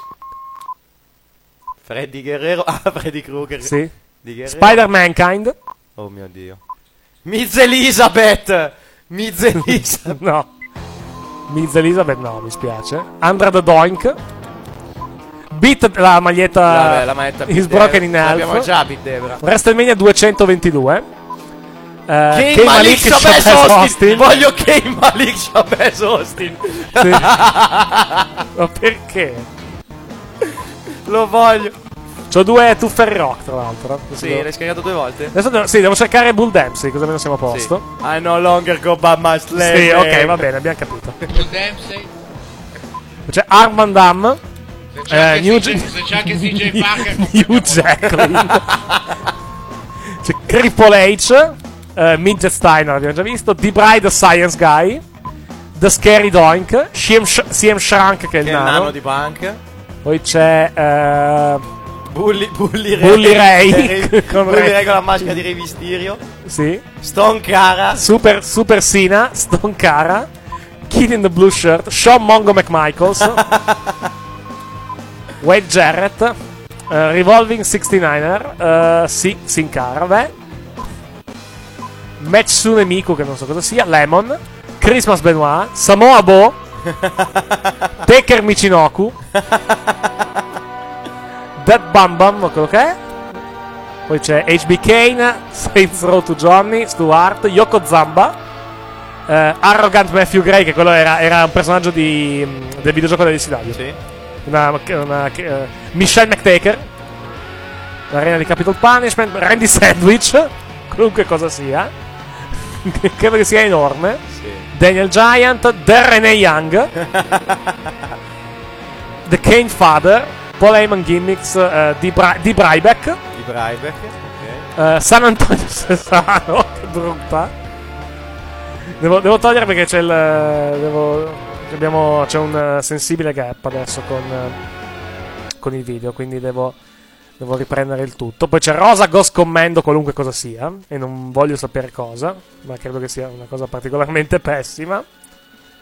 S4: Freddy Guerrero. Ah, Freddy Krueger.
S3: Sì.
S4: Di Guerrero.
S3: Spider-Mankind.
S4: Oh mio Dio. Miz Elizabeth. Miz Elizabeth.
S3: No. Miz Elizabeth, no, mi spiace. Andra the Doink. Beat la maglietta.
S4: Vabbè, la maglietta
S3: Is
S4: Beat
S3: Broken
S4: Debra.
S3: in Half.
S4: L'abbiamo già Beat Debra.
S3: WrestleMania duecentoventidue. Uh,
S4: Kane
S3: Kane
S4: Malik Shabazz Austin.
S3: Austin.
S4: Voglio Kane Malik Shabazz Austin.
S3: Sì. Ma perché?
S4: Lo voglio.
S3: C'ho due Tuffery Rock, tra l'altro.
S4: Sì,
S3: Devo-
S4: l'hai scaricato due volte?
S3: Adesso devo, sì, devo cercare Bull Dempsey, così almeno siamo a posto.
S4: Sì. I no longer go by my slave.
S3: Sì, ok, va bene, abbiamo capito.
S5: Bull Dempsey.
S3: C'è Arm Van Damme.
S5: Se c'è
S3: Eh,
S5: anche
S3: New,
S5: C J se c'è anche C J Parker.
S3: New Jacqueline. C'è Triple H. eh, Midget Steiner, abbiamo già visto. D-Bride, The Science Guy. The Scary Doink. C M, Sh- C M Shrunk, che è il
S4: Che è il
S3: nano.
S4: nano di Punk.
S3: Poi c'è eh,
S4: Bully, Bully Ray.
S3: Bully Ray. Con
S4: Bully
S3: Ray.
S4: Ray con la maschera di Re Mysterio.
S3: Sì.
S4: Stone Cara.
S3: Super, Super Sina. Stone Cara. Kid in the Blue Shirt. Sean Mongo McMichaels. Wade Jarrett. eh, Revolving sessantanove er. Sì, Sin Cara. Beh. Metsune Miku, che non so cosa sia. Lemon. Christmas Benoit. Samoa Bo. Taker Michinoku. Dead Bam Bam, quello che è. Poi c'è H B Kane. Saints Row to Johnny. Stuart. Yoko Zamba. eh, Arrogant Matthew Gray, che quello era, era un personaggio di, mh, del videogioco dell'I C W.
S4: Sì.
S3: Una, una, eh, Michelle McTaker. L'arena di Capital Punishment. Randy Sandwich. Qualunque cosa sia. Credo che sia enorme.
S4: Sì.
S3: Daniel Giant. The Renee Young. The Kane Father. Paul Heyman Gimmicks. eh, di, Bra- di Brybeck.
S4: Di Brybeck. Ok.
S3: eh, San Antonio Cesaro. Che brutta. Devo, devo togliere perché c'è il. Devo, abbiamo, c'è un eh, sensibile gap adesso con, eh, con il video. Quindi devo. Devo riprendere il tutto. Poi c'è Rosa Ghost Commando, qualunque cosa sia. E non voglio sapere cosa. Ma credo che sia una cosa particolarmente pessima.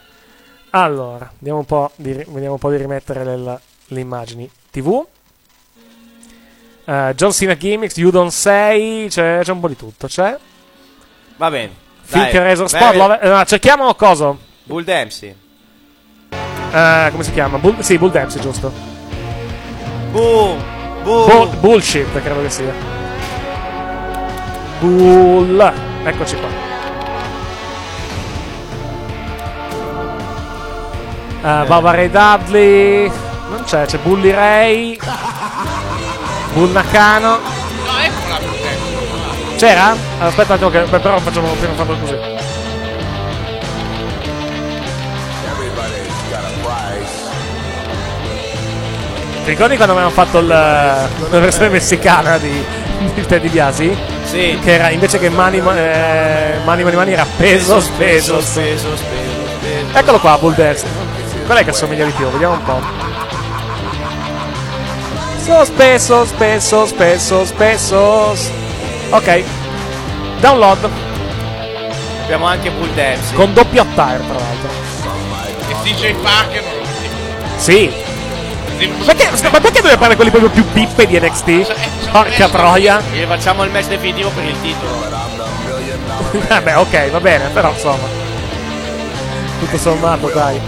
S3: Allora, vediamo un po' di, vediamo un po' di rimettere le, le immagini tivù. Uh, John Cena Gimmicks, Udon sei, c'è, c'è un po' di tutto, c'è.
S4: Va bene.
S3: Fink Razor Sport, Love, no, cerchiamo coso?
S4: Bull Dempsey.
S3: Uh, come si chiama? Bull, sì, Bull Dempsey, giusto.
S4: Bull, bull.
S3: Bull, bullshit, credo che sia. Bull. Eccoci qua. Uh, Baba Ray Dudley. Non c'è, c'è Bully Ray. Bull Nakano.
S5: No, eccola per te.
S3: C'era? Aspetta un attimo che beh, però facciamo prima farlo così. Ti ricordi quando avevamo fatto il, la versione messicana di, di Ted DiBiase?
S4: Sì.
S3: Che era invece che mani eh, mani mani mani era peso speso.
S4: speso, speso, speso.
S3: Eccolo qua, Bull Dempsey. Qual è che assomiglia di più? Vediamo un po'. So spesso, spesso, spesso, spesso. Ok. Download.
S4: Abbiamo anche Bull Dempsey.
S3: Con doppio attire, tra l'altro.
S5: E D J Parker non lo dico.
S3: Sì. Perché, ma perché deve fare quelli proprio più pippe di N X T? Porca troia.
S4: E facciamo il match definitivo per il titolo.
S3: Vabbè, ok, va bene, però insomma. Tutto sommato, dai.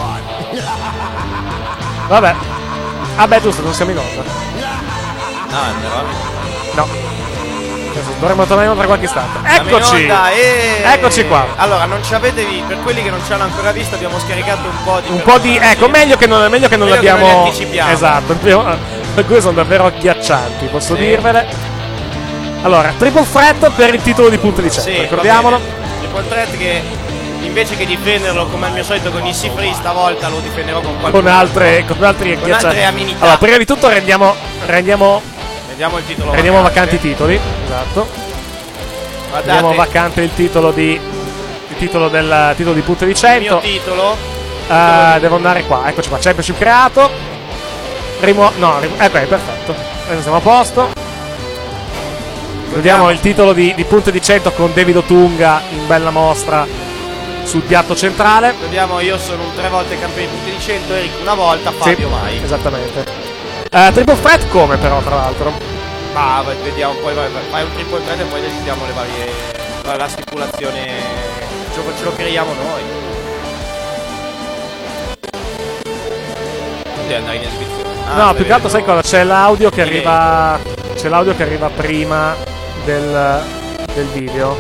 S3: Vabbè. Vabbè, giusto, non siamo in onda.
S4: No, però.
S3: No. Dovremmo tornare in onda tra qualche istante.
S4: Siamo in
S3: Eccoci.
S4: onda e...
S3: Eccoci qua.
S4: Allora, non ci avete visto, per quelli che non ci hanno ancora visto, abbiamo scaricato un po' di
S3: Un po' di. Ecco, meglio che non, meglio che non
S4: Meglio che
S3: l'abbiamo.
S4: non li anticipiamo.
S3: Esatto. Per cui sono davvero agghiaccianti, posso
S4: Sì.
S3: dirvele. Allora, triple threat per il titolo di punto di cento,
S4: Sì,
S3: ricordiamolo.
S4: Triple threat che invece che difenderlo come al mio solito con i Free, stavolta lo difenderò con qualcuno.
S3: Con altre, con altri
S4: Con
S3: agghiaccianti.
S4: altre amenità.
S3: Allora, prima di tutto rendiamo. Rendiamo.
S4: Vediamo il titolo
S3: Rendiamo
S4: vacante.
S3: vacanti i titoli. Esatto.
S4: Guardate,
S3: Rendiamo vacante il titolo di. Il titolo del titolo di punto di
S4: il
S3: cento.
S4: mio titolo.
S3: Uh, devo andare qua, eccoci qua, championship creato. Rimu- no, rim- ecco, è perfetto. Adesso siamo a posto. Vediamo il titolo di, di punto di cento con David Otunga in bella mostra sul piatto centrale.
S4: Vediamo, io sono un tre volte campione di punti di cento, Eric una volta, Fabio
S3: Sì,
S4: mai.
S3: esattamente. Uh, triple threat come però, tra l'altro?
S4: Ma vediamo, poi vai, vai, fai un triple threat e poi decidiamo le varie. La stipulazione. Ce lo, ce lo creiamo noi. Devi andare in esibizione. Ah,
S3: no,
S4: stai
S3: più che altro sai
S4: vedendo-
S3: cosa? C'è l'audio che
S4: Delay.
S3: arriva. C'è l'audio che arriva prima del, del video.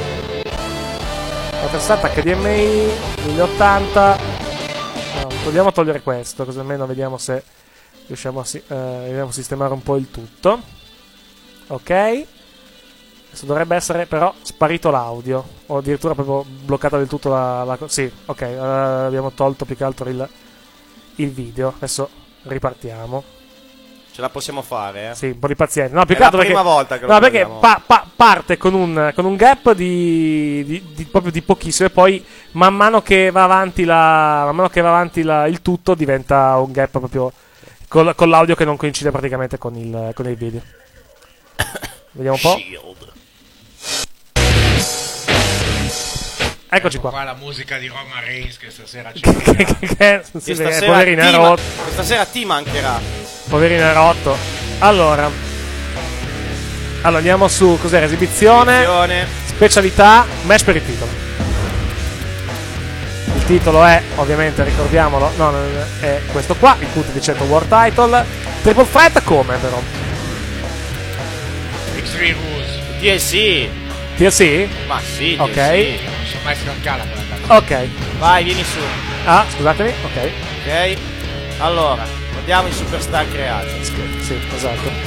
S3: La testata H D M I mille ottanta. No, proviamo a togliere questo, così almeno vediamo se riusciamo a, si- eh, vediamo a sistemare un po' il tutto. Ok. Adesso dovrebbe essere però sparito l'audio. O addirittura proprio bloccata del tutto la. la co- sì, ok. eh, abbiamo tolto più che altro il, il video. Adesso ripartiamo.
S4: Ce la possiamo fare, eh?
S3: Sì, un po' di pazienza. No, più
S4: È
S3: che altro
S4: la prima
S3: perché,
S4: volta che lo
S3: no, perché
S4: proviamo.
S3: pa- pa- parte con un, con un gap di, di, di proprio di pochissimo e poi man mano che va avanti la, man mano che va avanti la, il tutto diventa un gap proprio col, con l'audio che non coincide praticamente con il, con il video. Vediamo un po'. Eccoci
S5: Ecco
S3: qua.
S5: qua la musica di Roman Reigns che stasera ci
S3: che, che, che, sì,
S4: Che
S3: perché
S4: stasera
S3: poverino è
S4: ti
S3: rotto.
S4: ma- Questa sera ti mancherà.
S3: Poverino è rotto. Allora. Allora andiamo su cos'era? Esibizione.
S4: Esibizione.
S3: Specialità. Match per il titolo. Il titolo è, ovviamente, ricordiamolo. No, no, è questo qua. Il punto di cento World Title. Triple threat come però?
S5: X-Ray Rules.
S4: T L C.
S3: T L C?
S4: Ma sì,
S3: Ok.
S4: T L C.
S5: Non sono mai scancata quella cazzo.
S3: Ok.
S4: Vai, vieni su.
S3: Ah, scusatemi. Ok.
S4: Ok. Allora, guardiamo i superstar creati.
S3: Sì, esatto.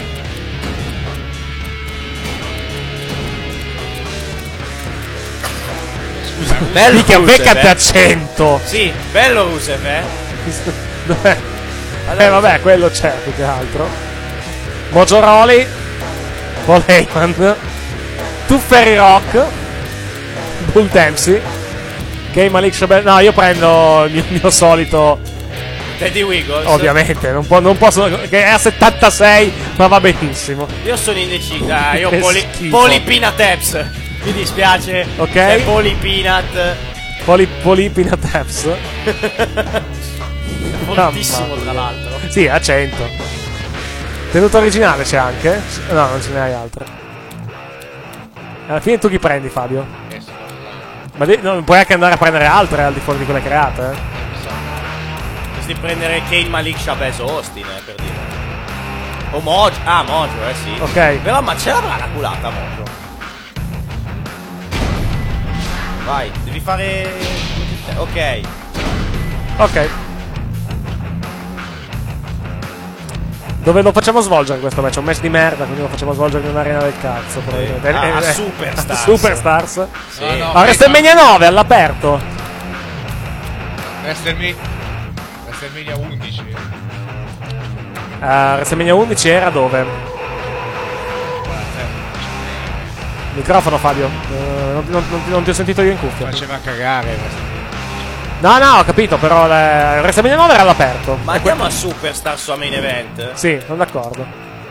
S5: Scusa,
S4: Bello
S3: Mica
S4: Rusev,
S3: beccate
S4: eh.
S3: a cento.
S4: Sì, bello Rusev, eh.
S3: Dov'è?
S4: Allora,
S3: Eh vabbè, quello c'è più che altro. Mojo Rawley, Paul Heyman, Tufferi Rock, Bull Dempsey, Kay Malik Shabel. No, io prendo il mio, il mio solito.
S4: Teddy Wiggles.
S3: Ovviamente, non, può, non posso. Che è a settantasei, ma va benissimo.
S4: Io sono indeciso. Dai, io
S3: Che
S4: Poli,
S3: schifo.
S4: Poli Peanut Apps. Mi dispiace.
S3: Ok.
S4: C'è Poli Peanut.
S3: Poli, Polipina Taps.
S4: Fortissimo, tra l'altro.
S3: Sì, a cento. Tenuta originale c'è anche? No, non ce ne hai altre. Alla fine tu chi prendi, Fabio? Ma de- non puoi anche andare a prendere altre al di fuori di quelle create, eh?
S4: Potresti prendere Kane, Malik, Shabazz, Austin, eh, per dire. O Mojo. Ah, Mojo, eh sì.
S3: Ok.
S4: Però ma ce l'avrà la culata Mojo. Vai, devi fare... Ok.
S3: Ok. Dove lo facciamo svolgere questo match? È un match di merda, quindi lo facciamo svolgere in un'arena del cazzo, probabilmente.
S4: Ah,
S3: Eh,
S4: a
S3: eh,
S4: Superstars.
S3: Superstars?
S4: Sì.
S5: No, no,
S3: A WrestleMania nove, all'aperto.
S5: WrestleMania WrestleMania undici.
S3: A WrestleMania undici era dove? Microfono, Fabio. Eh, non, non- non- non ti ho sentito io in cuffia.
S5: Faceva cagare WrestleMania.
S3: No, no, ho capito, però le- WrestleMania nove era all'aperto.
S4: Ma andiamo a Superstar su a main event?
S3: Sì, sono d'accordo.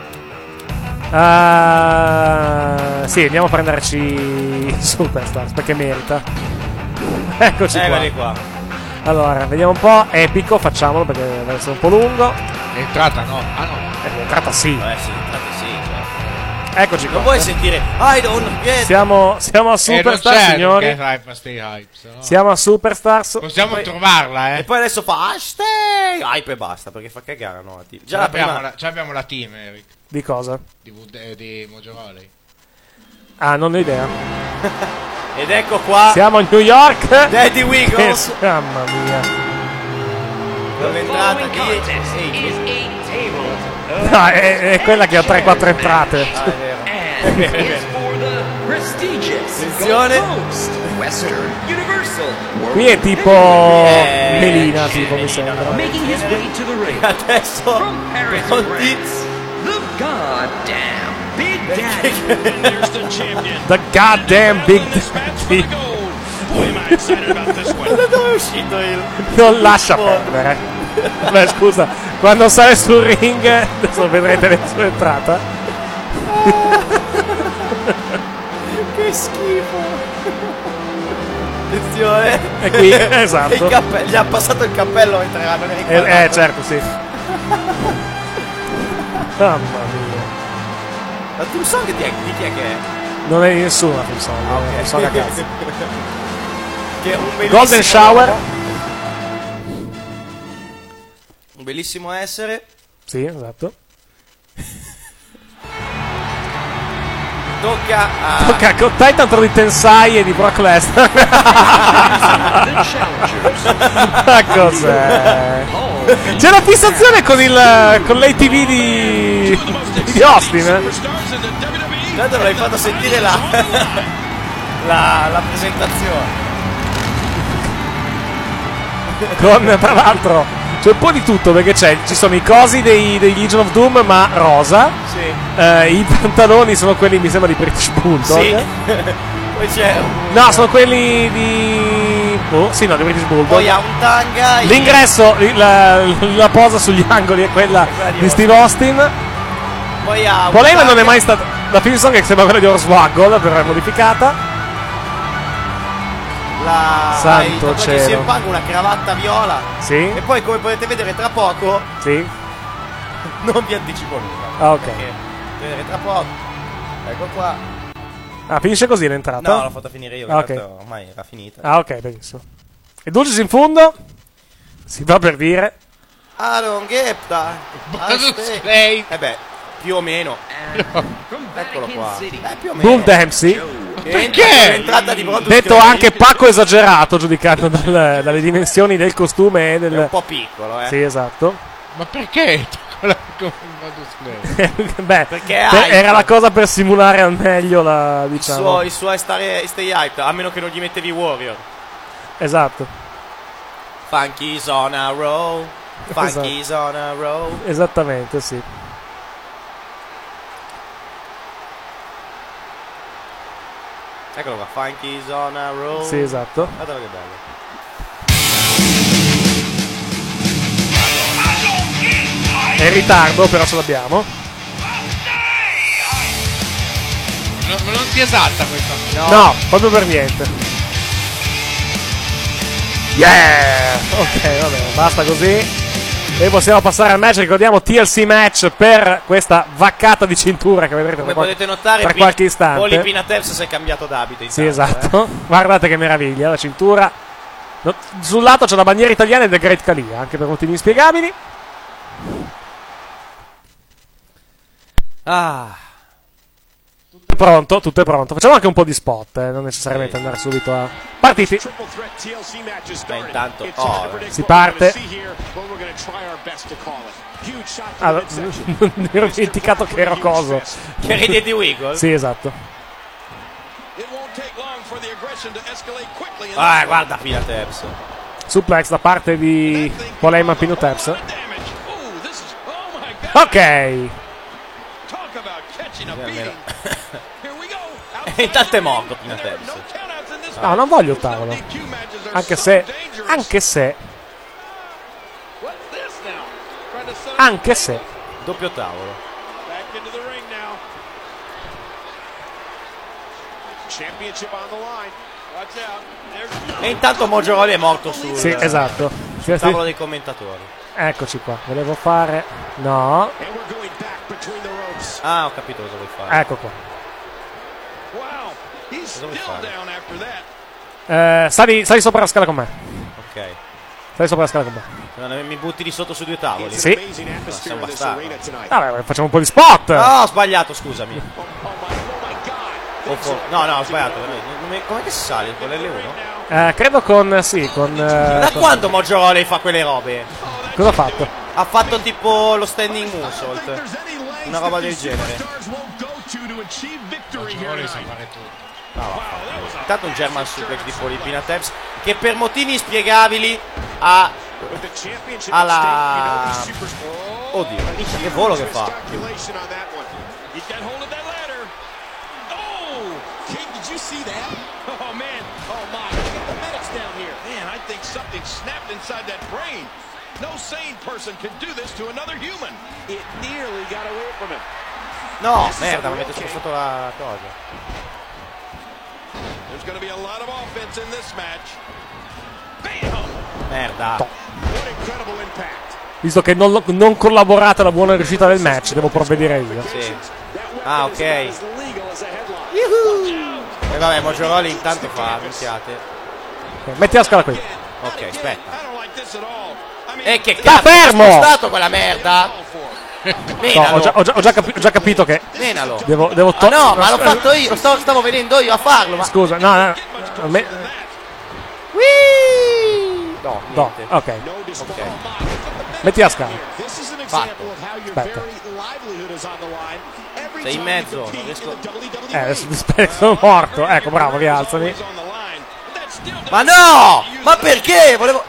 S3: Uh, sì, andiamo a prenderci Superstars perché merita. Eccoci
S4: Eccoli
S3: qua.
S4: qua.
S3: Allora, vediamo un po'. Epico, facciamolo perché deve essere un po' lungo.
S5: È entrata no? Ah no.
S3: È entrata sì.
S4: Eh sì, infatti sì. Cioè.
S3: Eccoci qua.
S4: Non vuoi sentire I don't get...
S3: Siamo, siamo a Superstar,
S5: eh, non c'è,
S3: signori.
S5: Get hype, stay hype, se no.
S3: Siamo a Superstars.
S5: Possiamo
S4: poi-
S5: trovarla, eh.
S4: E poi adesso fa hashtag hype e basta, perché fa cagare, no? Già
S5: Già
S4: la
S5: abbiamo,
S4: prima...
S5: la, già abbiamo la team, Eric.
S3: Di cosa?
S5: Di, V- di Mojo Rawley.
S3: Ah, non ho idea.
S4: Ed ecco qua
S3: Siamo a New York.
S4: Daddy Wiggles.
S3: Che- Mamma mia.
S4: Dove è entrata di... Ehi,
S3: No, è, è quella che ha tre quattro entrate.
S4: Ah, è vero. È vero, è vero. Attenzione.
S3: Qui è tipo
S4: Eh,
S3: Melina,
S4: sì,
S3: tipo mi
S4: Melina,
S3: sembra.
S4: no. Adesso con Tiz.
S3: The goddamn Big Daddy.
S4: Da dove è uscito il...
S3: Non lascia perdere. Beh, scusa, quando sale sul ring, adesso vedrete la sua entrata.
S4: Che schifo. Attenzione.
S3: E qui, esatto.
S4: Il cappe- gli ha passato il cappello mentre era non
S3: Eh, eh, certo, sì. Mamma mia.
S4: La team song di, di chi è che è?
S3: Non è di nessuna, insomma.
S4: Ah, ok.
S3: Non so ragazzi.
S4: Che è un bellissimo...
S3: Golden Shower.
S4: Un bellissimo essere.
S3: Sì, esatto.
S4: Tocca a...
S3: Tocca con Titan tra di Tensai e di Brock Lesnar. Ma cos'è? C'è la fissazione con il con l'A T V di di Austin.
S4: Tanto l'hai fatto sentire la la, la presentazione.
S3: Con tra l'altro c'è un po' di tutto perché c'è, ci sono i cosi dei, dei Legion of Doom ma rosa.
S4: Sì.
S3: Eh, i pantaloni sono quelli mi sembra di British Bulldog.
S4: Sì. Poi c'è un...
S3: No, sono quelli di oh, sì, no, di British Bulldog.
S4: Poi ha un tanga.
S3: L'ingresso, la, la posa sugli angoli è quella di Steve Austin.
S4: Poi ha un
S3: Polema
S4: tanga.
S3: non è mai stata. La film song che sembra quella di Hornswoggle, però è modificata.
S4: La
S3: Santo
S4: hai
S3: cielo.
S4: C M Punk una cravatta viola.
S3: Sì.
S4: E poi come potete vedere tra poco.
S3: Sì.
S4: Non vi anticipo nulla.
S3: Ah, ok.
S4: Perché vedere tra poco. Ecco qua.
S3: Ah, finisce così l'entrata?
S4: No, l'ho fatta finire io,
S3: Ah,
S4: perché
S3: ok.
S4: tanto ormai era finita.
S3: Ah, ok, benissimo. E Dulcis in fondo. Si va per dire.
S4: I don't get that.
S5: Lei.
S4: Eh beh, più o meno. Eccolo qua. Eh, più o meno.
S3: Bull Dempsey.
S4: Perché? L'entrata di Brodus
S3: Detto
S4: Clay.
S3: anche Paco esagerato, giudicando dal- dalle dimensioni del costume e del.
S4: È un po' piccolo, eh.
S3: Sì, esatto.
S5: Ma perché? Con
S3: Beh,
S4: Perché
S3: per-
S4: hype.
S3: era la cosa per simulare al meglio la,
S4: Il
S3: diciamo.
S4: suo, il suo è stare, stay hyped, a meno che non gli mettevi Warrior.
S3: Esatto.
S4: Funky's on a roll. Funky's
S3: Esatto.
S4: on a roll.
S3: Esattamente, sì.
S4: Eccolo qua, Funky's on a roll.
S3: Sì, esatto.
S4: Guardalo che bello.
S3: È in ritardo, però ce l'abbiamo.
S5: No, ma non si esalta questa.
S4: No.
S3: No, proprio per niente. Yeah! Ok, vabbè, basta così. E possiamo passare al match. Ricordiamo T L C match per questa vaccata di cintura che vedrete
S4: Come
S3: tra,
S4: potete notare,
S3: tra
S4: Pin-
S3: qualche istante.
S4: Poli Pinateps si è cambiato d'abito.
S3: Sì,
S4: intanto,
S3: esatto.
S4: eh.
S3: Guardate che meraviglia, la cintura. No, sul lato c'è la bandiera italiana e del Great Khali, anche per motivi inspiegabili.
S4: Ah.
S3: Tutto è pronto, tutto è pronto. Facciamo anche un po' di spot, eh, non necessariamente
S4: Sì.
S3: andare subito a... Partiti.
S4: Ma intanto, oh,
S3: Si parte. Allora, mi ero dimenticato che ero coso.
S4: Che eri Eddie Wiggle?
S3: Sì, esatto.
S4: Ah, guarda Pinateps.
S3: Suplex da parte di Paul Heyman Pinateps. Ok.
S4: E intanto è morto Pinateps.
S3: No, non voglio il tavolo. Anche se... Anche se... Anche se...
S4: Doppio tavolo. E intanto Mojo Rawley è morto sul,
S3: Sì, esatto.
S4: sul tavolo dei commentatori.
S3: Eccoci qua. Volevo fare... No.
S4: Ah, ho capito cosa vuoi fare.
S3: Ecco qua.
S4: Cosa vuoi fare?
S3: Eh, sali, sali sopra la scala con me.
S4: Ok.
S3: Sali sopra la scala con me.
S4: Non mi butti di sotto su due tavoli?
S3: Sì.
S4: No, siamo bastardi.
S3: Vabbè, facciamo un po' di spot.
S4: No, ho sbagliato, scusami. O for- no, no, ho sbagliato. Non mi- Com'è che si sale con l'L uno?
S3: Eh, credo con... Sì, con... eh,
S4: Da
S3: con-
S4: quando Mojo Rawley fa quelle robe?
S3: Cosa ha fatto?
S4: Ha fatto tipo lo standing moonsault. Una roba del genere.
S5: Mojo sa fare tutto.
S4: No, vaffanculo. Intanto un German suplex di Paul Pinateps che per motivi inspiegabili ha ha la... Oddio, minchia, che volo che fa. No, merda, mi avete spostato la cosa.
S18: There's going to be a lot of offense in this match.
S4: Merda.
S18: What incredible impact.
S3: Visto che non, non collaborate alla buona riuscita del match, devo provvedere io.
S4: Sì. Ah, ok. E vabbè, Mojo Rawley intanto fa minchiate.
S3: Ok, metti la scala qui.
S4: Ok, aspetta. E che
S3: Sta
S4: cazzo,
S3: fermo!
S4: è spostato quella merda?
S3: No,
S4: Menalo.
S3: ho, già, ho, già, ho, già capi- ho già capito che...
S4: Menalo.
S3: Devo, devo
S4: Ah, no, ma l'ho fatto io, stavo, stavo vedendo io a farlo, ma...
S3: Scusa, no, no. no me...
S4: No,
S3: No,
S4: niente.
S3: ok.
S4: Ok.
S3: Metti la scala.
S4: Fatto.
S3: Aspetta.
S4: Sei in mezzo, non riesco...
S3: Eh, adesso aspetta, sono morto. Ecco, bravo, rialzami.
S4: Ma no! Ma perché? Volevo...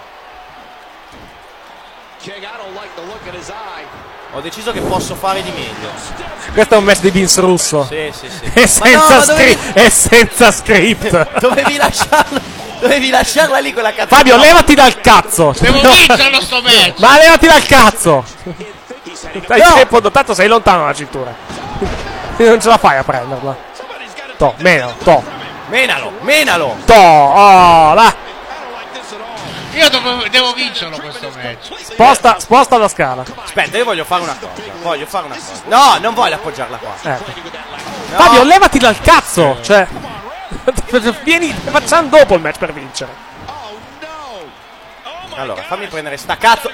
S4: Ho deciso che posso fare di meglio.
S3: Questo è un match di Vince Russo.
S4: Sì, sì, sì.
S3: E senza,
S4: Ma no, ma
S3: scri-
S4: dovevi-
S3: e senza script.
S4: Dovevi lasciarla... Dovevi lasciarla lì quella cazzo.
S3: Fabio, levati dal cazzo.
S5: Devo
S3: No.
S5: vincerlo sto match.
S3: Ma levati dal cazzo. Dai,
S4: No.
S3: tempo, tanto sei lontano dalla cintura. Non ce la fai a prenderla. To, meno, to.
S4: Menalo, menalo.
S3: To, oh, là.
S5: Io devo, devo vincerlo questo match.
S3: Sposta, sposta la scala.
S4: Aspetta, io voglio fare una cosa. Voglio fare una cosa. No, non voglio appoggiarla qua.
S3: Ecco.
S4: No.
S3: Fabio, levati dal cazzo. Cioè, vieni, facciamo dopo il match per vincere.
S4: Allora, fammi prendere sta cazzo.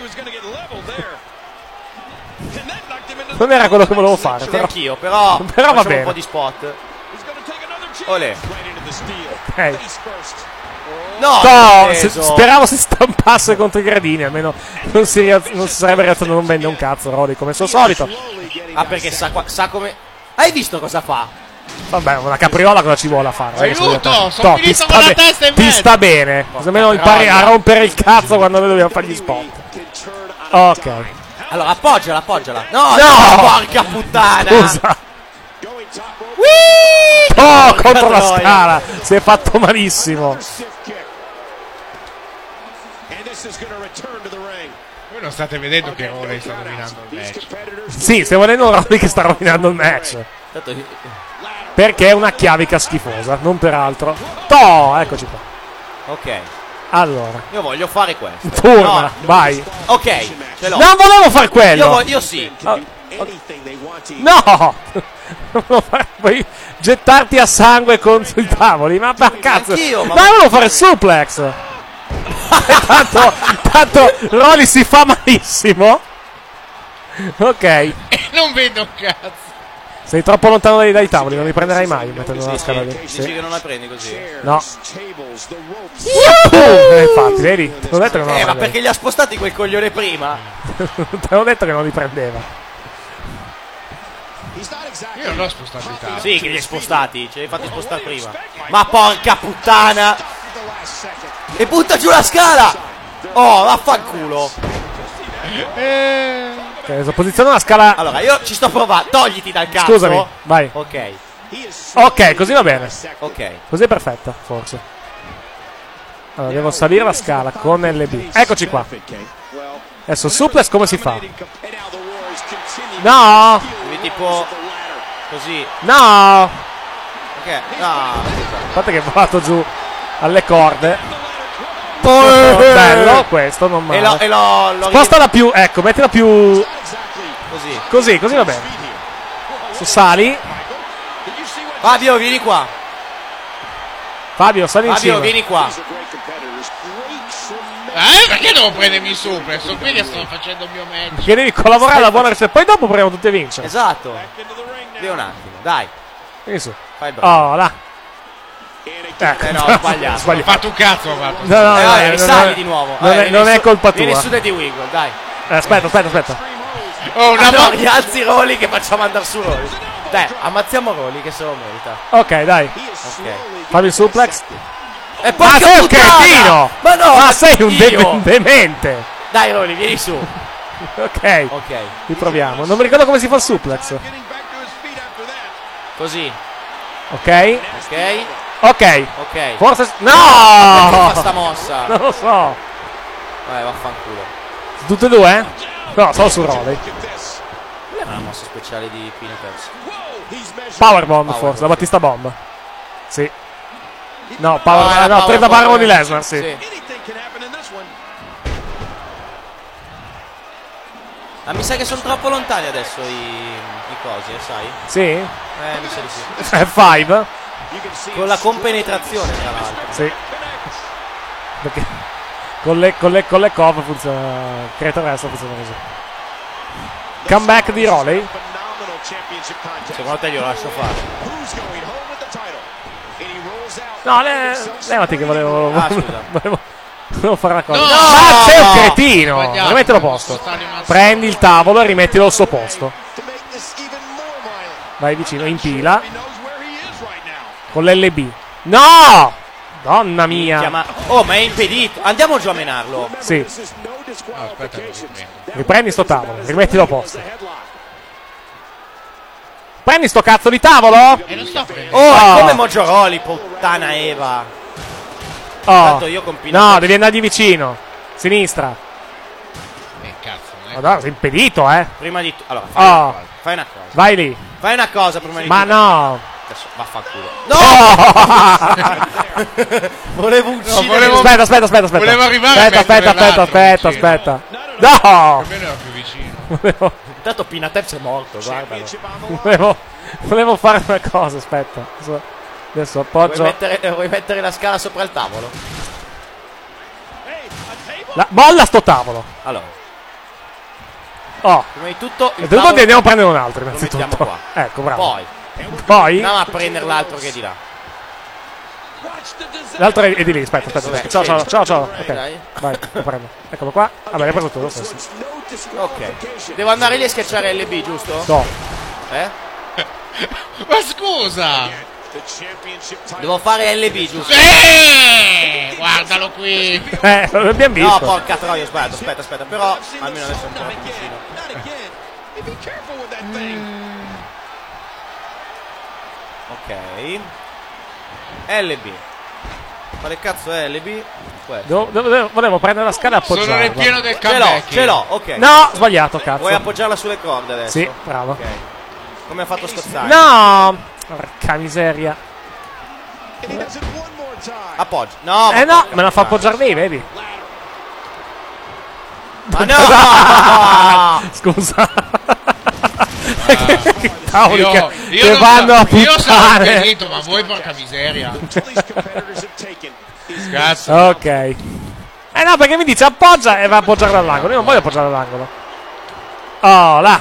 S3: Non era quello che volevo fare. Però,
S4: Anch'io, però,
S3: però va
S4: facciamo
S3: bene.
S4: un po' di spot. Olè.
S3: Ok.
S4: No,
S3: No,
S4: l'ho
S3: se-
S4: preso.
S3: speravo si stampasse contro i gradini, almeno non si, rialz- non si sarebbe rialzato, non vende un cazzo Rodi come al suo solito.
S4: Ah, perché sa, qua- sa come... Hai visto cosa fa?
S3: Vabbè, una capriola cosa ci vuole a fare? Dai,
S5: Aiuto,
S3: sono-
S5: sono
S3: No, ti
S5: finito
S3: sta
S5: con la
S3: be-
S5: testa in
S3: Ti
S5: mezzo.
S3: sta bene, così almeno impari a rompere il cazzo quando noi dobbiamo fare gli spot. Ok.
S4: Allora, appoggiala, appoggiala. No,
S3: No!
S4: no, porca puttana.
S3: Scusa.
S4: Whee!
S3: Oh,
S4: Porca
S3: contro la
S4: troia.
S3: scala. Si è fatto malissimo.
S5: Voi non state vedendo che Rawley sta dominando il match.
S3: Sì, stiamo vedendo un Rodi che sta rovinando il match.
S4: Tanto-
S3: Perché è una chiavica schifosa, non per altro. To, eccoci qua.
S4: Ok.
S3: Allora.
S4: Io voglio fare questo.
S3: Turna,
S4: no.
S3: vai.
S4: Ok, ce l'ho.
S3: Non volevo fare quello.
S4: Io, voglio, io sì.
S3: Oh, oh. No! Vuoi gettarti a sangue contro i tavoli? Ma per cazzo!
S4: Anch'io, ma...
S3: ma volevo fare suplex! tanto, tanto Rolly si fa malissimo. Ok.
S5: E non vedo un cazzo.
S3: Sei troppo lontano dai, dai tavoli, non li prenderai mai mettendo una scala lì.
S4: Dici
S3: Sì.
S4: che non la prendi così?
S3: No. Eh, infatti, vedi? Te l'ho detto che non
S4: Eh,
S3: la
S4: ma
S3: prendevi.
S4: perché li ha spostati quel coglione prima?
S3: Te l'ho detto che non li prendeva.
S5: Io non l'ho spostato in tavola.
S4: Sì, che li hai spostati, ce li hai fatti spostare prima. Ma porca puttana! E butta giù la scala! Oh, vaffanculo!
S3: Eh. Ok, adesso posiziona la scala.
S4: Allora, io ci sto provando. Togliti dal cazzo.
S3: Scusami, vai.
S4: Ok.
S3: Ok, così va bene.
S4: Ok.
S3: Così è perfetta, forse. Allora, devo salire la scala con L B. Eccoci qua. Adesso suplex come si fa? No!
S4: Devi tipo così.
S3: No!
S4: Ok. No.
S3: Guardate che è volato giù alle corde. Bello, questo non male.
S4: E lo, e lo, lo
S3: Spostala più, ecco, mettila più
S4: così.
S3: Così, così va bene. Su sali.
S4: Fabio, vieni qua.
S3: Fabio, sali in
S4: Fabio,
S3: cima.
S4: vieni qua.
S5: Eh, perché devo prendermi il super? Sono qui che sto facendo il mio meglio.
S3: Che devi collaborare alla buona ricetta. Poi dopo proviamo tutti a vincere.
S4: Esatto. Devi un attimo, dai.
S3: Vieni su.
S4: Fai bravo.
S3: Oh, là. Ecco.
S4: Eh no, ho sbagliato.
S5: Ho fatto un cazzo, ho fatto.
S3: No, no,
S4: eh,
S3: no,
S4: vabbè,
S3: no,
S4: risali
S3: no,
S4: di nuovo.
S3: Non,
S4: Eh,
S3: è, non
S4: vieni
S3: è
S4: su-
S3: colpa tua.
S4: Vieni su Daddy Wiggle, dai.
S3: Eh, aspetta, aspetta, aspetta.
S5: Oh, una
S4: no,
S5: bo-
S4: rialzi Rolly che facciamo andare su Rolly. Dai, ammazziamo Rolly che se lo merita.
S3: Ok, dai.
S4: Ok.
S3: Fammi il suplex.
S4: E
S3: Ma
S4: porca
S3: sei un
S4: puttana!
S3: cretino!
S4: Ma no,
S3: Ma sei un de-
S4: io.
S3: demente!
S4: Dai Rolly, vieni su.
S3: Ok.
S4: Ok.
S3: Riproviamo. Non mi ricordo come si fa il suplex.
S4: Così.
S3: Ok.
S4: Ok.
S3: Ok.
S4: Ok.
S3: Forse. No!
S4: Perché fa sta mossa?
S3: Non lo so.
S4: Vai, vaffanculo.
S3: Tutte e due? No, solo su Rolly.
S4: Qual è la mossa speciale di Peanuts?
S3: Powerbomb
S4: Power
S3: forse, la
S4: bomb.
S3: Battista Bomb. Sì. No, power,
S4: No,
S3: no,
S4: era
S3: no
S4: power
S3: trenta
S4: bomb.
S3: barro di Lesnar, sì.
S4: Sì. Ah, mi sa che sono troppo lontani adesso i, i cosi, eh, sai?
S3: Sì?
S4: Eh, mi sa di sì.
S3: F cinque?
S4: Con la compenetrazione, tra l'altro.
S3: Sì. Perché con le, con le, con le cove funziona. Creator Wrestling funziona così. Comeback di Roley?
S4: Secondo te glielo lascio fare?
S3: No, le, levati che volevo.
S4: Ah, scusa.
S3: volevo, volevo fare una cosa.
S5: No!
S3: Ma sei un cretino!
S5: Sbagliato,
S3: Rimettilo a
S5: devo
S3: posto.
S5: spostargli un altro.
S3: Prendi il tavolo e rimettilo al suo posto. Vai vicino, in pila. Con l'L B. No! Donna mia!
S4: Chiama... Oh, ma è impedito. Andiamo giù a menarlo.
S3: Sì.
S5: No, aspetta, che lo riprendo.
S3: Riprendi sto tavolo, rimettilo a posto. Prendi sto cazzo di tavolo!
S5: E non sto prendendo.
S4: Oh,
S3: Oh.
S4: è come Moggioroli, puttana Eva.
S3: Oh.
S4: Tanto io con Peanut-
S3: No, devi andargli vicino. Sinistra.
S5: Eh, cazzo, non è.
S3: Madonna, sei impedito, eh.
S4: Prima di tutto. Allora, fai,
S3: Oh.
S4: una cosa. Fai una cosa.
S3: Vai lì.
S4: Fai una cosa prima di
S3: Ma
S4: tutto.
S3: no.
S4: Adesso vaffanculo. No! Volevo uccidere.
S5: No, volevo-
S3: Aspetta, aspetta, aspetta, aspetta.
S5: Volevo arrivare a
S3: Aspetta, aspetta,
S5: mettere
S3: aspetta,
S5: l'altro
S3: aspetta,
S5: vicino.
S3: aspetta. No!
S5: Almeno era più vicino.
S3: Volevo,
S4: Intanto Pinateps è morto, guardalo.
S3: volevo, volevo fare una cosa, aspetta. Adesso, adesso
S4: Vuoi
S3: appoggio.
S4: mettere, eh, vuoi mettere la scala sopra il tavolo?
S3: La, molla sto tavolo.
S4: Allora,
S3: Oh.
S4: prima di tutto il
S3: E dopo
S4: tavolo
S3: ne andiamo a prendere un altro,
S4: lo
S3: innanzitutto.
S4: mettiamo qua.
S3: Ecco, bravo.
S4: Poi
S3: Poi
S4: andiamo a prendere l'altro che è di là.
S3: l'altro è, è di lì, aspetta, aspetta.
S4: Dov'è?
S3: Ciao, ciao, ciao, ciao. Ok,
S4: Dai.
S3: vai, lo prendo. Eccolo qua. Vabbè, l'hai preso tu lo stesso.
S4: Ok. Devo andare lì a schiacciare L B, giusto?
S3: No.
S4: Eh?
S5: Ma scusa!
S4: Devo fare L B, giusto?
S5: Eh, guardalo qui.
S3: Eh, l'abbiamo
S4: No,
S3: visto.
S4: porca troia, ho sbagliato. Aspetta, aspetta. Però almeno adesso è ancora più vicino. Ok. L B. Quale cazzo è L B? Questo.
S3: Devo- devo- volevo prendere la scala e appoggiarla.
S5: Sono nel pieno del
S4: Ce l'ho,
S5: comeback.
S4: ce l'ho, ok.
S3: No, sbagliato, cazzo.
S4: Vuoi appoggiarla sulle corde adesso?
S3: Sì, bravo.
S4: Ok. Come ha fatto scozzare?
S3: No! Porca miseria.
S4: Appoggi. No,
S3: eh no, me la fa appoggiare lì, vedi?
S4: Ma no!
S3: Scusa. Che tavoli
S5: Io,
S3: che,
S5: io
S3: che
S5: non
S3: vanno
S5: so-
S3: a
S5: io sono
S3: puttane.
S5: impedito, ma voi porca miseria. Cazzo.
S3: Ok. Eh no, perché mi dice appoggia e va a appoggiare all'angolo. Io non voglio appoggiare all'angolo. Oh, là.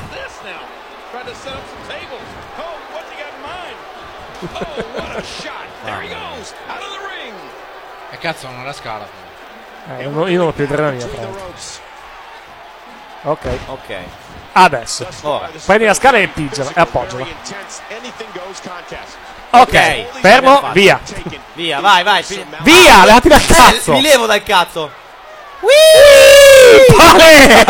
S5: E cazzo, non la scala.
S3: Eh, io non io non ho più adrenalina. tra l'altro. Ok.
S4: Ok.
S3: Adesso.
S4: Ora.
S3: Prendi la scala e piggiala e appoggiala.
S4: Ok,
S3: Ok, fermo, via.
S4: Via, vai, vai. pi-
S3: Via, levati dal
S4: Eh,
S3: cazzo.
S4: mi levo dal cazzo.
S3: Pare!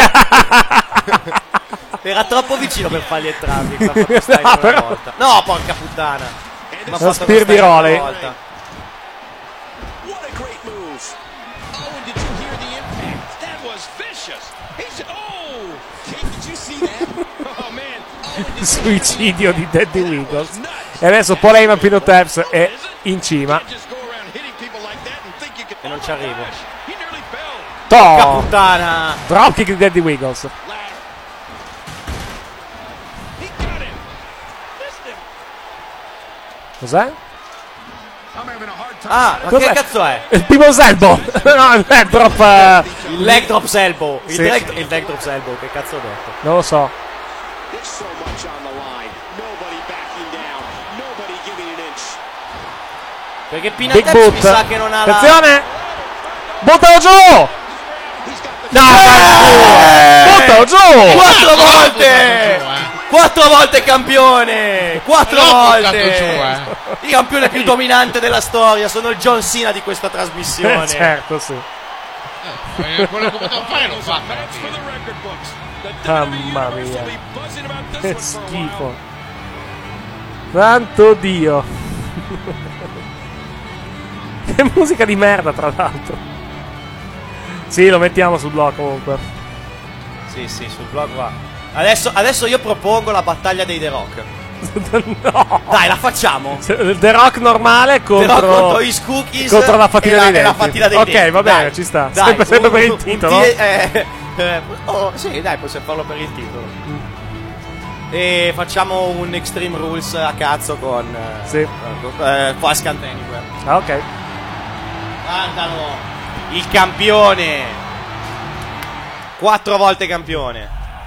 S4: Era troppo vicino per fargli entrarli. mi ha fatto stare
S3: No,
S4: una
S3: però-
S4: volta. No, porca puttana. Mi ha
S3: Lo
S4: fatto
S3: Spear di
S4: stare una
S3: Rowley.
S4: volta.
S3: Suicidio di Daddy Wiggles. E adesso Paul Heyman Pino Taps è in cima.
S4: E non ci arrivo.
S3: Porca
S4: puttana.
S3: Dropkick di Daddy Wiggles. Cos'è?
S4: Ah, ma
S3: Cos'è?
S4: che cazzo è?
S3: Il People's Elbow. No, il leg drop. eh,
S4: Il leg drop elbow. Il,
S3: Sì.
S4: leg, il leg drop elbow, che cazzo ho detto?
S3: Non lo so.
S4: Perché
S3: Big
S4: Pinatex
S3: boot.
S4: mi sa che non ha la...
S3: Attenzione! Buttalo giù! No,
S4: Eh!
S3: buttalo giù!
S4: Quattro volte! Quattro volte campione! Quattro
S5: L'ho buttato
S4: volte!
S5: giù, eh.
S4: Il campione più dominante della storia. Sono il John Cena di questa trasmissione.
S3: Eh, certo, sì.
S5: Eh, quello che potevo fare l'ho fatto.
S3: Mamma mia. Che schifo. Santo Dio. Che musica di merda, tra l'altro. Sì, lo mettiamo sul blog comunque.
S4: Sì, sì, sul blog va. Adesso, adesso io propongo la battaglia dei The Rock.
S3: No.
S4: Dai, la facciamo.
S3: The Rock normale contro,
S4: The Rock contro i Cookies
S3: contro la fatina
S4: e la-
S3: dei
S4: e la
S3: denti.
S4: fatina dei
S3: ok,
S4: denti.
S3: va bene,
S4: Dai,
S3: ci sta.
S4: dai,
S3: sempre sempre
S4: un-
S3: per il
S4: un
S3: titolo.
S4: tie- eh, eh, oh, sì, dai, possiamo farlo per il titolo. E facciamo un Extreme Rules a cazzo con eh,
S3: Sì.
S4: con, eh, Fast Can't Anywhere.
S3: Ah, ok.
S4: Guardalo, il campione. Quattro volte campione.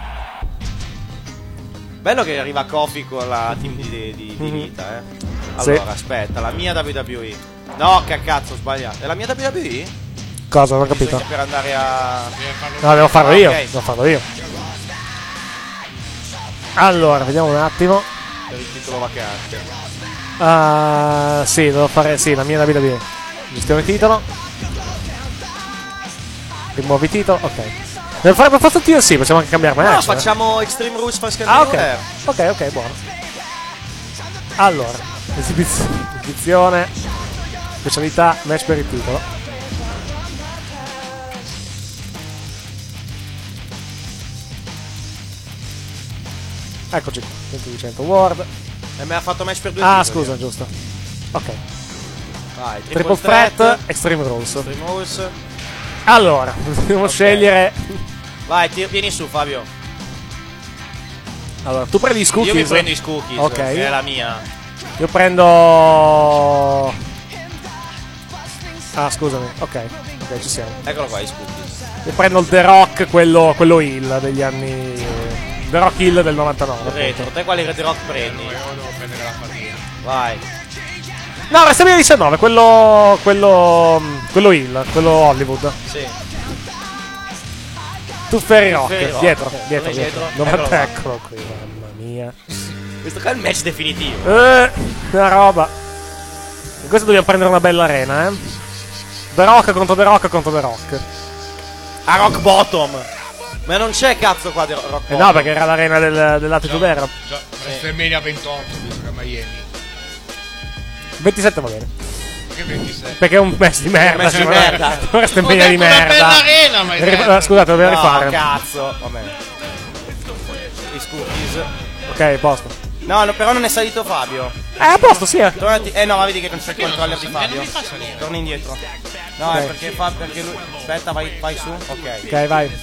S4: Bello che arriva Kofi con la team di, di, di
S3: Mhm.
S4: vita, eh.
S3: Sì.
S4: Allora, aspetta, la mia W W E. No, che cazzo, ho sbagliato. È la mia W W E?
S3: Cosa? Non ho capito.
S4: Bisogna per andare a...
S3: No, devo farlo
S4: Ah,
S3: io.
S4: ok.
S3: Devo farlo io. Allora, vediamo un attimo.
S4: Per il titolo vacante.
S3: Ah, sì, devo fare. Sì, la mia W W E. Gestione titolo. Rimuovi titolo. Ok. Devo fare per forza il tiro? Sì, possiamo anche cambiare match.
S4: No,
S3: eh.
S4: facciamo Extreme Rules Fast Can't
S3: Ah, ok.
S4: Anywhere.
S3: Ok, ok, buono. Allora, esibizione, esibizione, specialità, match per il titolo. Eccoci qua, centodicento Word.
S4: E me ha fatto match per due
S3: Ah,
S4: titoli.
S3: scusa, giusto. Ok.
S4: Vai,
S3: Triple threat, Extreme Rules.
S4: Extreme Rules.
S3: Allora, dobbiamo
S4: Ok.
S3: scegliere.
S4: Vai, ti- vieni su, Fabio.
S3: Allora, tu prendi i cookies.
S4: Io mi prendo i cookies,
S3: Ok.
S4: che è la mia.
S3: Io prendo. Ah, scusami. Ok, ok, ci siamo.
S4: Eccolo qua, i cookies.
S3: Io prendo il The Rock, quello, quello Hill degli anni. The Rock Hill del novantanove.
S4: Retro,
S3: appunto.
S4: te quali Red Rock prendi?
S5: Io devo prendere la fatica.
S4: Vai.
S3: No, WrestleMania diciannove, quello. quello. quello Hill, quello Hollywood.
S4: Sì.
S3: Tu Ferry Rock,
S4: Ferry Rock,
S3: dietro,
S4: ok.
S3: dietro,
S4: Dove
S3: dietro.
S4: dietro?
S3: novanta,
S4: Eccolo
S3: eccolo qui, mamma mia.
S4: Questo qua è il match definitivo.
S3: Eh, una roba. In questo dobbiamo prendere una bella arena, eh. The Rock contro The Rock contro The Rock.
S4: A Rock Bottom. Ma non c'è cazzo qua di Rock Bottom.
S3: Eh no, perché era l'arena del, dell'Attitude Era.
S5: Già, WrestleMania ventotto, visto che a Miami.
S3: ventisette va bene.
S5: Che ventisette?
S3: Perché è un match di merda.
S4: match di
S3: cioè,
S4: merda.
S3: una WrestleMania di
S5: Una
S3: merda.
S5: bella arena, ma è
S3: Rif-
S5: merda.
S3: Scusate, dobbiamo
S4: No,
S3: rifare.
S4: cazzo. Va bene. I cookies.
S3: Ok, posto.
S4: No, no, però non è salito Fabio.
S3: Eh, a posto, sì. Eh,
S4: Tornati... eh no, ma vedi che non c'è il controller di Fabio.
S5: non mi fa salire.
S4: Torna indietro. No,
S3: Ok.
S4: è perché fa perché lui. Aspetta, vai, vai su. Ok.
S3: Ok, vai.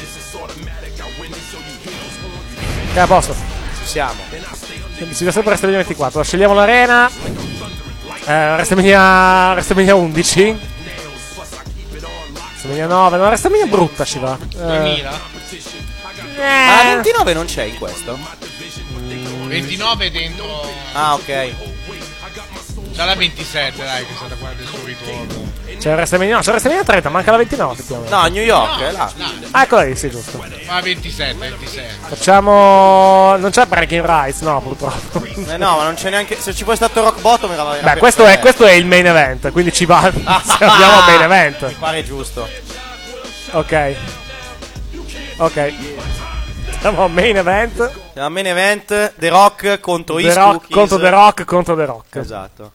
S3: Ok, a posto.
S4: Ci siamo.
S3: Si deve sempre WrestleMania ventiquattro. Scegliamo l'arena. Eh, WrestleMania, WrestleMania undici. WrestleMania nove. No, WrestleMania brutta ci va. Eh.
S5: duemila?
S4: Ma la ventinove non c'è in questo?
S5: ventinove dentro.
S4: Ah, ok.
S5: C'è la ventisette, dai, che è stata quella del suo ritorno.
S3: C'è WrestleMania, no, c'è WrestleMania trenta, manca la ventinove effettivamente.
S4: No, New York,
S5: No,
S4: è là.
S5: no.
S3: Ah, eccola lì, sì, giusto.
S5: Ma ventisette, ventisette.
S3: Facciamo. Non c'è Breaking Rights, no, purtroppo.
S4: Eh no, ma non c'è neanche. Se ci fosse stato Rock Bottom era. era
S3: Beh, questo è, questo è il main event, quindi ci va. Se abbiamo il main event.
S4: Mi pare giusto.
S3: Ok. Ok. Siamo al main event.
S4: Siamo al main event. The Rock contro
S3: The
S4: East
S3: Rock
S4: Cookies.
S3: contro The Rock contro The Rock.
S4: Esatto.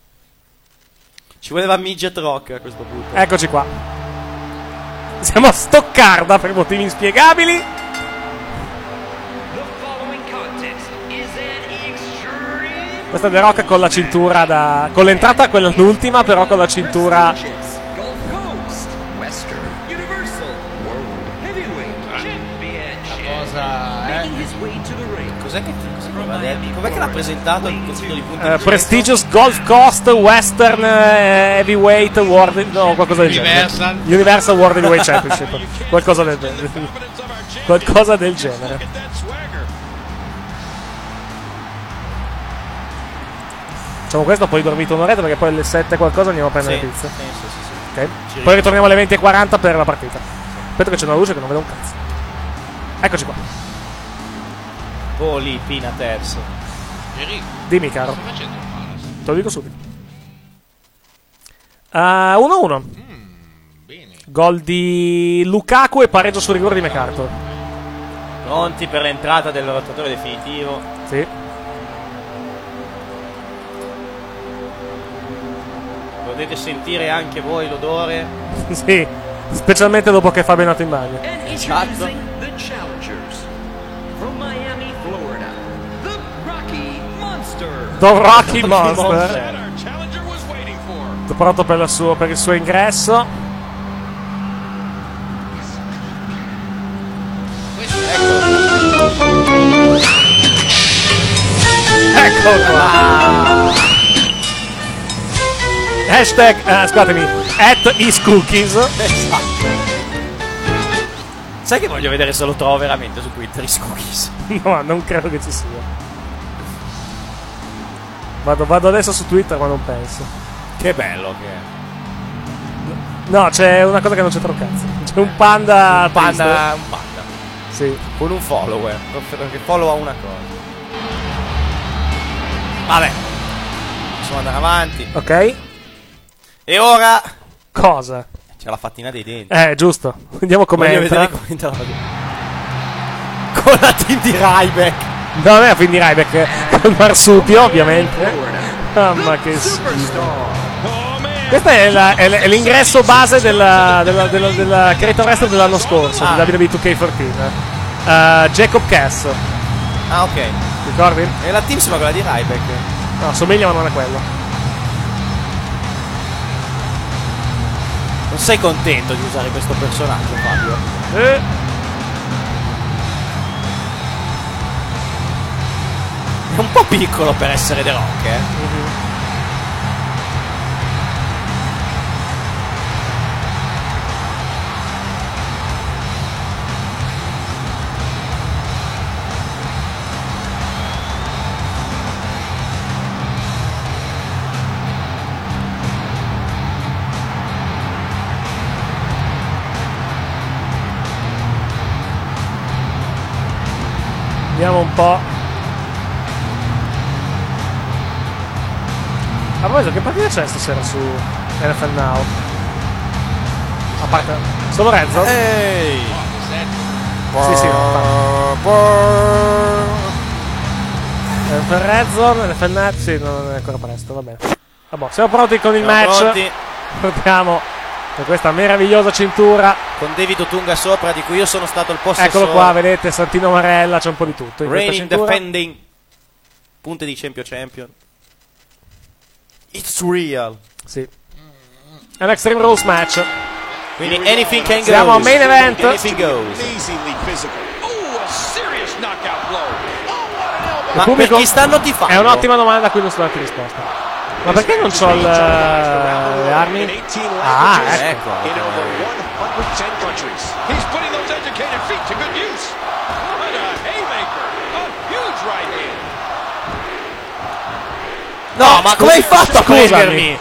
S4: Ci voleva Midget Rock a questo punto.
S3: Eccoci qua. Siamo a Stoccarda per motivi inspiegabili. Questa è The Rock con la cintura da. Con l'entrata quella l'ultima, però con la cintura.
S5: Cosa, eh?
S4: Cos'è che. Com'è che l'ha presentato il consiglio di punti?
S3: Uh, prestigious Gold Coast Western uh, Heavyweight World. No, qualcosa del
S5: Universal.
S3: genere. Universal World Heavyweight Championship. Qualcosa del genere. Qualcosa del genere. Facciamo questo, poi dormito un'oretta perché poi alle sette qualcosa andiamo a prendere
S4: Sì,
S3: pizza.
S4: sì, sì, sì, sì.
S3: Ok.
S4: Ci
S3: Poi ritorniamo alle venti e quaranta per la partita. Aspetta che c'è una luce che non vedo un cazzo. Eccoci qua.
S4: Oh lì, Pina terzo.
S5: Enrico,
S3: Dimmi, caro.
S5: sto facendo il Palace.
S3: Te lo dico subito. Uh, uno a uno.
S5: Bene.
S3: Gol di Lukaku e pareggio su rigore di MacArthur.
S4: Pronti per l'entrata del rotatore definitivo.
S3: Sì.
S4: Potete sentire anche voi l'odore.
S3: Sì. Specialmente dopo che Fabio è nato in bagno.
S4: Esatto.
S19: The challengers from Miami, Florida, the Rocky Monster.
S3: The Rocky Monster.
S19: That our challenger was waiting for.
S3: Pronto per, la suo, per il suo ingresso. Eccolo qua. Hashtag, eh, scusatemi, at iscookies.
S4: Esatto. Sai che voglio vedere se lo trovo veramente su Twitter, East Cookies.
S3: No, non credo che ci sia. Vado, vado adesso su Twitter ma non penso.
S4: Che bello che è.
S3: No, c'è una cosa che non c'entra un cazzo. C'è un panda.
S4: Un panda,
S3: triste.
S4: un panda.
S3: Sì.
S4: Con un follower. Che follow a una cosa. Vabbè. Possiamo andare avanti.
S3: Ok.
S4: E ora.
S3: Cosa?
S4: C'è la fattina dei denti.
S3: Eh, giusto. Vediamo come
S4: Voglio
S3: entra.
S4: vedere come entra la con la team di Ryback.
S3: No, non è la fin di Ryback. Con Marsupio, ovviamente. Mamma che schifo. Questo è, la, è, è l'ingresso base della, della, della, della Creator Wrestling dell'anno scorso,
S4: Ah.
S3: di W W E due K quattordici. Uh, Jacob Cass.
S4: Ah, ok.
S3: Ricordi?
S4: E la team sembra quella di Ryback.
S3: No, somiglia ma non è quello.
S4: Non sei contento di usare questo personaggio, Fabio?
S3: Eh.
S4: È un po' piccolo per essere The Rock, eh?
S3: Mm-hmm. Vediamo un po'. A proposito, che partita c'è stasera su N F L Now? A parte. Solo Renzo?
S4: Ehi!
S3: Sì, sì. N F L Red Zone, N F L Net, sì, non è ancora presto, va bene. Vabbè, siamo pronti con il
S4: Siamo
S3: match.
S4: pronti.
S3: Partiamo con questa meravigliosa cintura.
S4: Con David Otunga sopra, di cui io sono stato il possessore.
S3: Eccolo qua, vedete, Santino Marella, c'è un po' di tutto. In questa
S4: Reigning
S3: cintura.
S4: defending punti di Champion Champion. It's real.
S3: Sì. È un Extreme Rules match.
S4: Quindi anything can go.
S3: Siamo a main event.
S4: Anything goes. Ma per chi stanno tifando?
S3: È un'ottima domanda a cui non sto dando risposta. Ma perché non c'ho il, le armi? Ah, ecco.
S4: No, ma come hai fatto a
S3: Scusami.
S4: prendermi?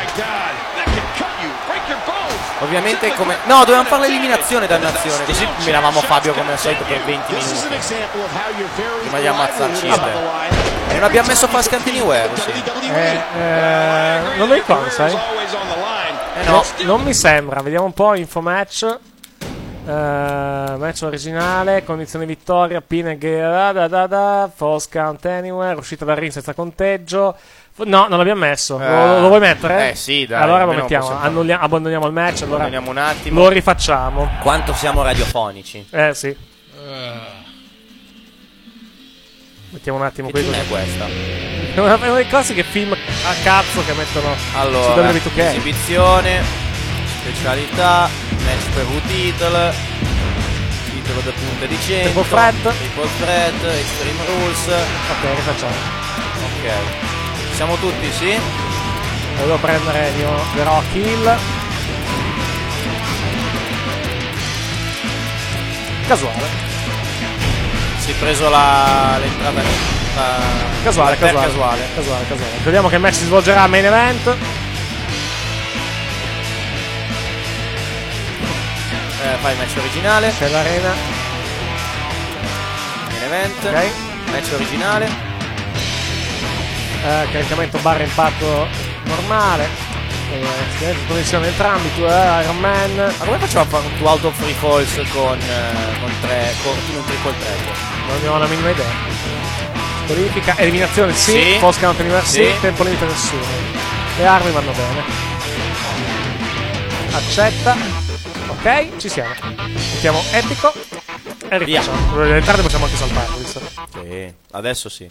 S4: Ovviamente come... No, dovevamo fare l'eliminazione, dannazione. Così menavamo Fabio come al solito per venti minuti. Prima di ammazzarci. E non abbiamo messo Fast Anywhere, sì.
S3: Eh, eh, non mi ricordo, sai?
S4: Eh no.
S3: Non mi sembra. Vediamo un po' info match. Uh, match originale, condizione vittoria, pin e da da da da, false count anywhere, uscita dal ring senza conteggio. No, non l'abbiamo messo. Uh, lo, lo vuoi mettere?
S4: Eh sì, dai.
S3: Allora lo mettiamo. Annulliamo, abbandoniamo il match. Allora
S4: abbandoniamo un attimo.
S3: Lo rifacciamo.
S4: Quanto siamo radiofonici.
S3: Eh sì. Uh. Mettiamo un attimo
S4: che
S3: questo.
S4: Che è questa?
S3: È una, è una dei classici film a cazzo che mettono
S4: allora,
S3: su W due K.
S4: Esibizione, specialità, match per title, titolo da punta di cento,
S3: Triple Threat,
S4: Triple Threat, Extreme Rules.
S3: Ok, rifacciamo.
S4: Ok. Siamo tutti, sì?
S3: Devo prendere il mio The Rock Hill. Casuale.
S4: Si è preso la, l'entrata la,
S3: casuale,
S4: la
S3: casuale,
S4: casuale.
S3: casuale, casuale. Ricordiamo che il match si svolgerà a main event.
S4: Eh, fai il match originale.
S3: C'è l'arena.
S4: Main event.
S3: Ok.
S4: Match originale.
S3: Eh, caricamento barra impatto normale. Eh, posizione entrambi, tu eh, Iron Man.
S4: Ma come facciamo a fare un two out of three falls con, eh, con tre con un triple threat?
S3: Non abbiamo la minima idea. Verifica, eliminazione sì,
S4: sì.
S3: False count anywhere sì,
S4: sì.
S3: tempo limite nessuno. Le armi vanno bene. Accetta. Ok, ci siamo. Mettiamo epico e rifacciamo. Le entrate possiamo anche saltare, visto?
S4: Sì, adesso sì.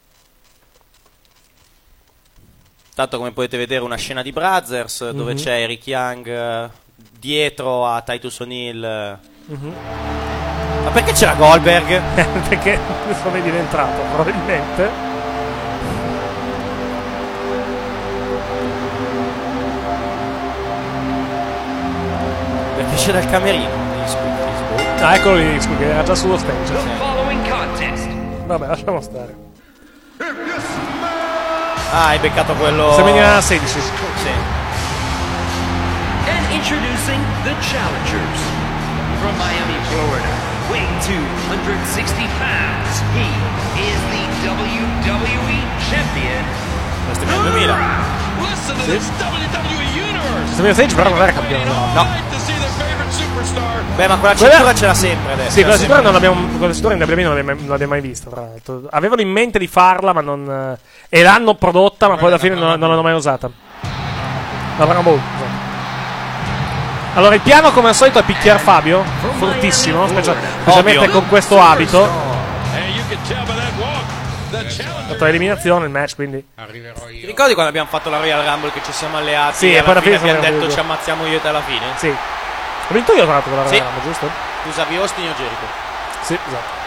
S4: Tanto come potete vedere una scena di Brothers mm-hmm. dove c'è Eric Young uh, dietro a Titus O'Neil. Mm-hmm. Ma perché c'era Goldberg?
S3: Perché adesso vedi l'entrata, probabilmente.
S4: Perché c'era il camerino.
S3: Ah, eccolo lì, scusa, che era già sullo stage.
S19: Sì.
S3: Vabbè, lasciamo stare.
S4: Ah, hai beccato quello.
S3: Semina sedici.
S4: Sì.
S19: And introducing the challengers from Miami, Florida, weighing two hundred sixty pounds. He is the W W E champion.
S4: Questo è il duemila.
S19: Listen to this W W E universe.
S3: Semina sedici però non era campione.
S4: No. no. Beh, ma quella cintura ce l'ha sempre adesso.
S3: Sì, quella cintura non l'abbiamo. Quella cintura in W W E non l'abbiamo, non l'abbiamo mai vista, tra l'altro. Avevano in mente di farla, ma non. E l'hanno prodotta, ma poi alla fine non, non l'hanno mai usata. L'avranno boh. Allora, il piano, come al solito, è picchiare Fabio. Fortissimo, specia- specialmente
S4: Ovvio.
S3: con questo abito. Fatto l'eliminazione, il match, quindi.
S5: Arriverò io.
S4: Ti ricordi quando abbiamo fatto la Royal Rumble che ci siamo alleati?
S3: Sì,
S4: e
S3: e poi
S4: alla
S3: alla
S4: fine
S3: fine
S4: abbiamo detto
S3: io.
S4: ci ammazziamo io e te alla fine?
S3: Sì. Ho vinto io, tra l'altro, con la
S4: sì.
S3: Royal Rumble, giusto?
S4: Usavi Austin o Jericho?
S3: Sì, esatto.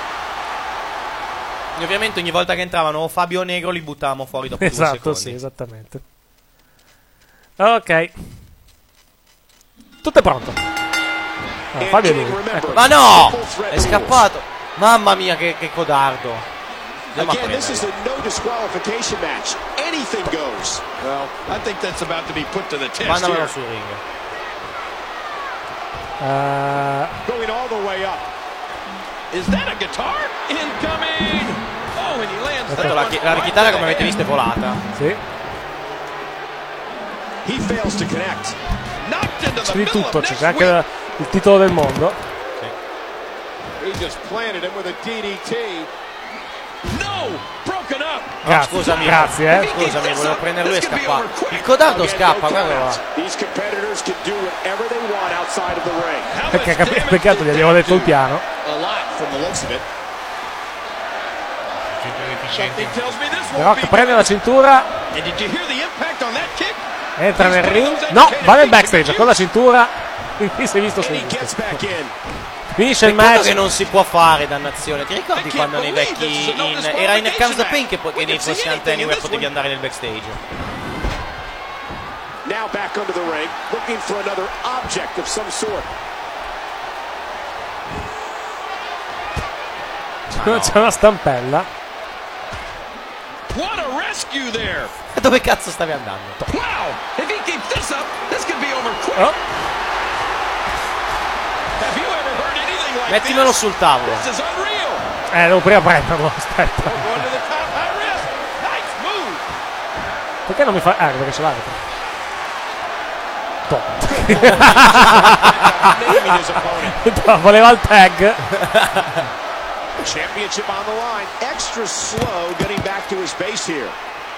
S4: E ovviamente ogni volta che entravano o Fabio o Negro li buttavamo fuori dopo
S3: esatto,
S4: due secondi.
S3: Sì, esattamente. Ok. Tutto è pronto. Ah, Fabio è lui. Ecco.
S4: Ma no! È scappato. Mamma mia, che, che codardo.
S18: Again, this is a no disqualification match. Anything goes. Well, I think that's about to be put to the test
S4: Mandamelo
S18: here.
S4: sul ring.
S3: Uh,
S18: Going all the way up. Is that a guitar? Incoming! Oh, and he lands that
S4: la,
S18: one
S4: la
S18: right
S4: chitarra,
S18: to
S4: come avete
S18: the
S4: visto, è volata.
S3: Sì.
S18: He fails to connect. Knocked into the
S3: C'è di
S18: middle
S3: tutto,
S18: of
S3: c'è
S18: next
S3: anche
S18: week.
S3: la, il titolo del mondo.
S18: He just planted him with a D D T. No! Broken up!
S3: Grazie,
S4: scusami,
S3: grazie, eh.
S4: Scusami, volevo prendere lui e scappare. Il codardo scappa, guarda là.
S18: These competitors can do whatever they want outside of the ring.
S3: Perché cap- peccato gli abbiamo detto il piano.
S18: A lot from the looks of it. Something tells me this
S3: Però
S18: won't be
S3: prende la cintura.
S18: And did you hear the impact
S3: Entra nel ring. No, va nel backstage con la cintura. Qui si è visto subito. Finisce il
S4: Peccato
S3: match.
S4: che non si può fare, dannazione. Ti ricordi quando nei vecchi in, era in Comes the Pain che, che nei Force Anywhere potevi andare nel backstage?
S18: Now back under the ring, looking for another object of some sort.
S3: No. C'è una stampella.
S18: What a rescue there!
S4: Dove cazzo stavi andando?
S18: Wow! If he keeps this up, this could be over quick.
S3: Oh.
S18: Have you ever heard anything like
S4: Mettimelo sul tavolo.
S18: this? This is unreal.
S3: Eh, devo prima prenderlo. Aspetta.
S18: Going to the top, high risk. Nice move.
S3: Perché non mi fa. Ah, perché ce l'arbitro. No. Voleva il tag.
S18: Championship on the line. Extra slow getting back to his base here.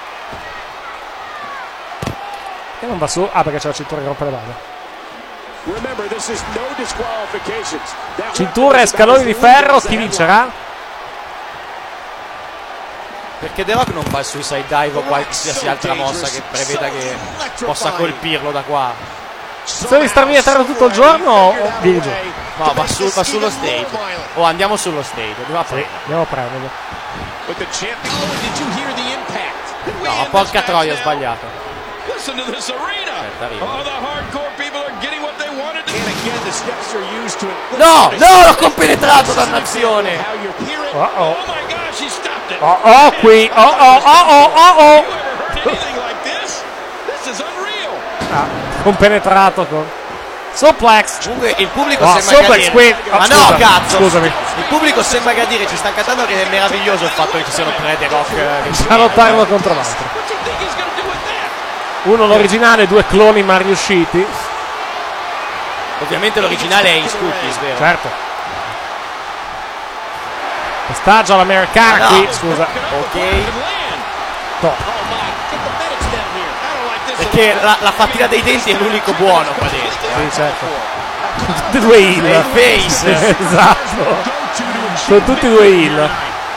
S3: E non va su. Ah, perché c'è la cintura che rompe le balle.
S18: Remember, this is no disqualifications. That
S3: Cintura e scaloni di ferro. Chi vincerà?
S4: Perché The Rock non fa il suicide dive o qualsiasi altra mossa che preveda che possa colpirlo da qua?
S3: Se devi starmi a terra tutto il giorno o vieni giù?
S4: No, va, su, va sullo stage. O andiamo sullo stage. Dove
S3: Sì, andiamo a prenderlo.
S4: No, porca troia, ho sbagliato.
S18: Listen to this arena.
S4: arriva.
S18: Oh, the hardcore people are getting what they wanted. And again, the steps are used to it.
S4: No, no, l'ho compenetrato, dannazione.
S3: Oh oh.
S18: Oh my gosh, he stopped it.
S3: Oh oh, qui. Oh oh, oh oh, oh oh.
S18: Anything like this? This is unreal.
S3: Ah, compenetrato con suplex.
S4: Comunque il pubblico
S3: oh,
S4: sembra
S3: suplex
S4: che
S3: qui. Oh,
S4: ma
S3: scusa,
S4: no, cazzo.
S3: Scusami.
S4: Il pubblico sembra che a dire, ci sta cantando che è meraviglioso il fatto che ci siano tre The Rock che
S3: a lottare uno contro l'altro. Uno l'originale, due cloni mal riusciti.
S4: Ovviamente l'originale è in Scoopies, vero?
S3: Certo. Pestaggio all'americana
S4: ah, no.
S3: qui, scusa.
S4: Ok.
S3: No.
S4: Perché la, la fattina dei denti è l'unico buono qua dentro.
S3: Sì, certo. Sono tutti e due heel.
S4: E il face.
S3: Esatto. Sono tutti e due heel.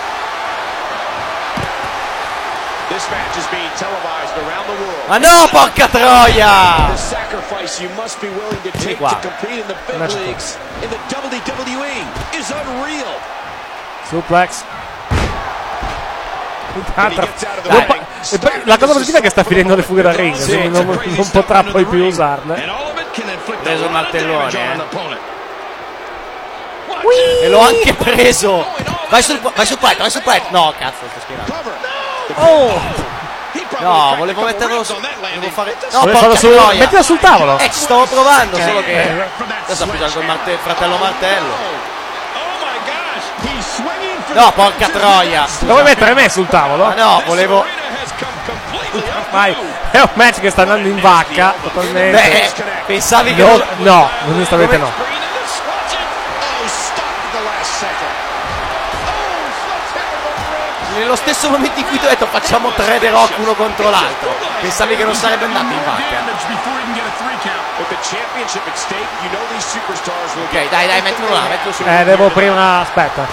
S4: Ma no, porca troia!
S18: Vieni
S4: qua.
S3: Suplex. Non pa- e poi la cosa positiva è che sta finendo le fughe da ring,
S4: sì.
S3: non, non potrà poi più usarle.
S4: Ha preso il martellone, eh. E l'ho anche preso. Vai sul vai sul pipe, vai sul pipe. No, cazzo, sto schierando.
S3: Oh!
S4: No, volevo metterlo su. Volevo fare. No,
S3: volevo farlo su. Mettilo sul tavolo.
S4: Eh, ci stavo provando, solo che adesso ha preso il marte- fratello martello. No, porca troia.
S3: Lo vuoi mettere me sul tavolo?
S4: Ma no, volevo.
S3: Vai, è un match che sta andando in vacca totalmente.
S4: Beh, pensavi che.
S3: No, no, onestamente no.
S4: Nello stesso momento in cui ti ho detto facciamo tre The Rock uno contro l'altro, pensavi che non sarebbe andato in vacca. Ok, dai, dai, mettilo là, mettilo su.
S3: Eh, devo prima. Aspetta.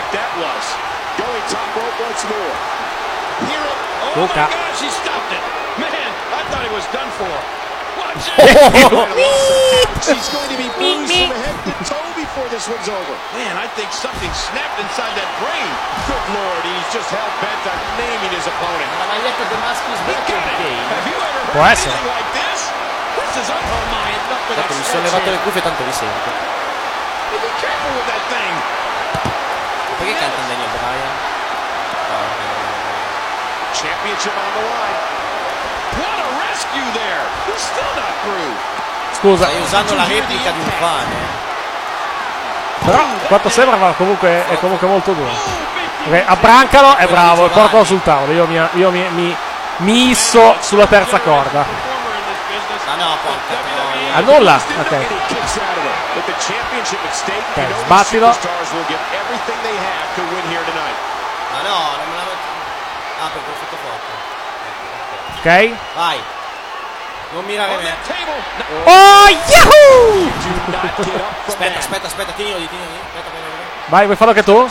S3: Luca.
S18: She's going to be bruised from head to toe before this one's over. Man, I think something snapped inside that brain. Good Lord, he's just hell bent on naming his opponent.
S4: La maglietta del maschio sbacca il game.
S18: Have you ever
S3: Può
S18: heard
S3: essere.
S18: anything like this? This is un- oh my, enough with
S4: Tanto
S18: that
S4: mi sono levato le
S18: sledgehammer.
S4: cuffie, tanto vi sento.
S18: Be careful with that thing.
S4: Perché canta Daniel Bryan?
S18: Championship on the line. What a rescue there. He's still not through.
S3: Scusa.
S4: Stai usando la replica di un fan, eh.
S3: Però quanto sembra ma comunque è comunque molto duro. Ok, abbrancalo, è bravo, e portalo sul tavolo. Io mi, io mi, mi, mi isso sulla terza corda.
S4: Ma no, porca troia.
S3: Annulla. Ok. Ok, sbattilo.
S4: Ma no, non me la metto. Ah, perché ho fatto forte.
S3: Ok.
S4: Vai. Non mirare me.
S3: Oh, yahoo!
S4: Aspetta, aspetta, aspetta, tienilo di, tienilo di. Aspetta, aspetta, aspetta.
S3: Vai, vuoi farlo anche tu?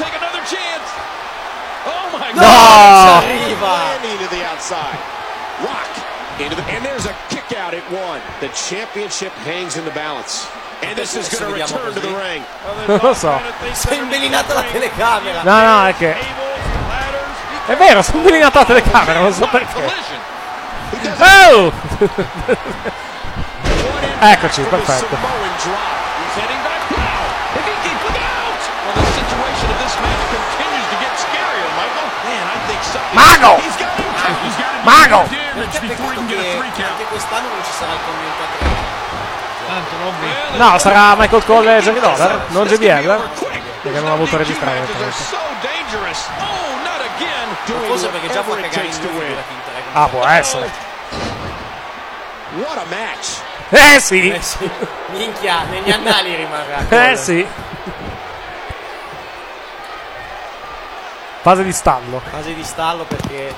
S4: No! Non ci arriva.
S18: Into the, and there's a kick out at one. The championship hangs in the balance. And this is going to return to the ring.
S3: Non lo so.
S4: Si è imbelinata la telecamera.
S3: No, no, è che è vero, sono imbelinata la telecamera, non so perché. Oh! Eccoci, perfetto. Mago! Mago!
S4: Perché quest'anno non ci sarà il commentatore?
S3: No, sarà Michael Cole e Jerry Lawler, non J B L, perché non ha voluto registrare.
S4: Forse perché già fa cagare in due.
S3: Ah, può essere.
S18: What a match.
S3: Eh sì!
S4: Eh sì. Minchia, negli annali rimarrà.
S3: Eh sì. Fase di stallo.
S4: Fase di stallo perché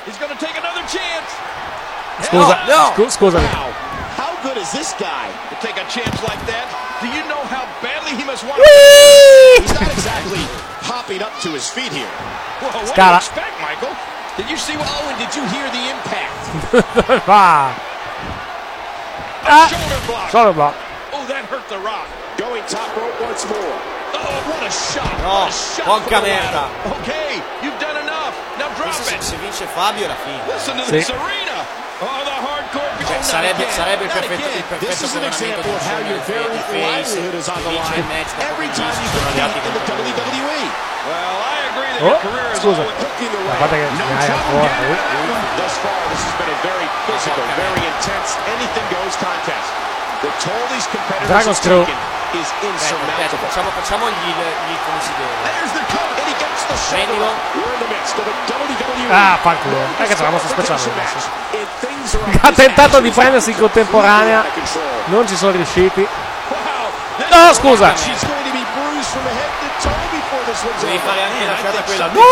S3: Scusa,
S4: no, no.
S3: Scu- scusami.
S18: How good is this guy to take a chance like that? Do you know how badly he must want
S3: to
S18: He's not exactly hopping up to his feet here. Whoa, what do you
S3: Scala.
S18: expect, Michael? Did you see what oh and did you hear the impact?
S3: Va. Ah.
S18: Shoulder block.
S3: Shoulder block.
S18: Oh, that hurt the Rock. Going top rope once more. Oh, what a shot.
S4: No,
S18: what a shot
S4: porca
S18: for the
S4: merda.
S18: ladder. Okay, you've done enough. Now drop
S4: se,
S18: it.
S4: se vince Fabio è la fine.
S18: Listen to
S3: Sì.
S18: this arena. Oh, the hardcore.
S4: Cioè,
S18: oh,
S4: sarebbe,
S18: again.
S4: sarebbe il
S18: Not
S4: perfetto,
S18: again.
S4: il perfetto
S18: This is an
S4: coronamento
S18: example of how your very livelihood is on the
S4: vince il
S18: line
S4: match dopo
S18: every
S4: che
S18: time
S4: vince,
S18: you
S4: sono arrivati
S18: compete in the
S4: contro
S18: W W E. Well, I agree that
S3: Oh,
S18: your career is
S3: scusa.
S18: always cooking the
S3: A parte che
S18: way. No
S3: ne hai
S18: trouble
S3: ancora.
S18: getting out. Thus far, this has been a very physical, very intense, anything goes contest. The toll these competitors
S3: Dragon's
S18: have
S3: Crew.
S18: taken is
S4: Aspetta,
S18: insurmountable.
S4: facciamo, facciamo gli, gli come si deve.
S18: There's the cover, and he gets the shoulder.
S4: Prendilo.
S18: We're in the midst of a W W E.
S3: Ah, fanculo. È che c'è la mossa speciale adesso.
S18: And things are
S3: Ha tentato di prendersi in contemporanea, non ci sono riusciti. No, scusa.
S18: She's going to be bruised from head to toe before this one's
S4: Devi
S18: over.
S4: fare anche la sciata quella.
S3: No,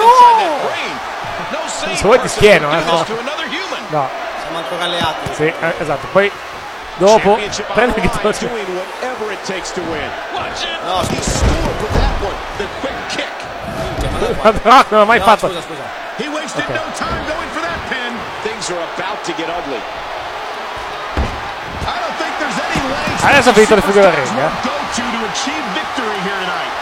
S3: no! Se vuoi ti schieno, eh. No. No.
S4: Siamo ancora alleati.
S3: Sì, eh, esatto. Poi dopo prendi che tu
S18: Doing whatever it takes to win.
S4: No,
S18: He scored with that one. The quick kick.
S3: No, non l'ho mai
S4: No,
S3: fatto.
S4: scusa, scusa.
S18: He wasted
S3: Okay.
S18: no time going for that pin. Things are about to get ugly. I don't think there's any legs.
S3: Adesso ha finito le fughe del ring, eh.
S18: Go to to achieve victory here tonight.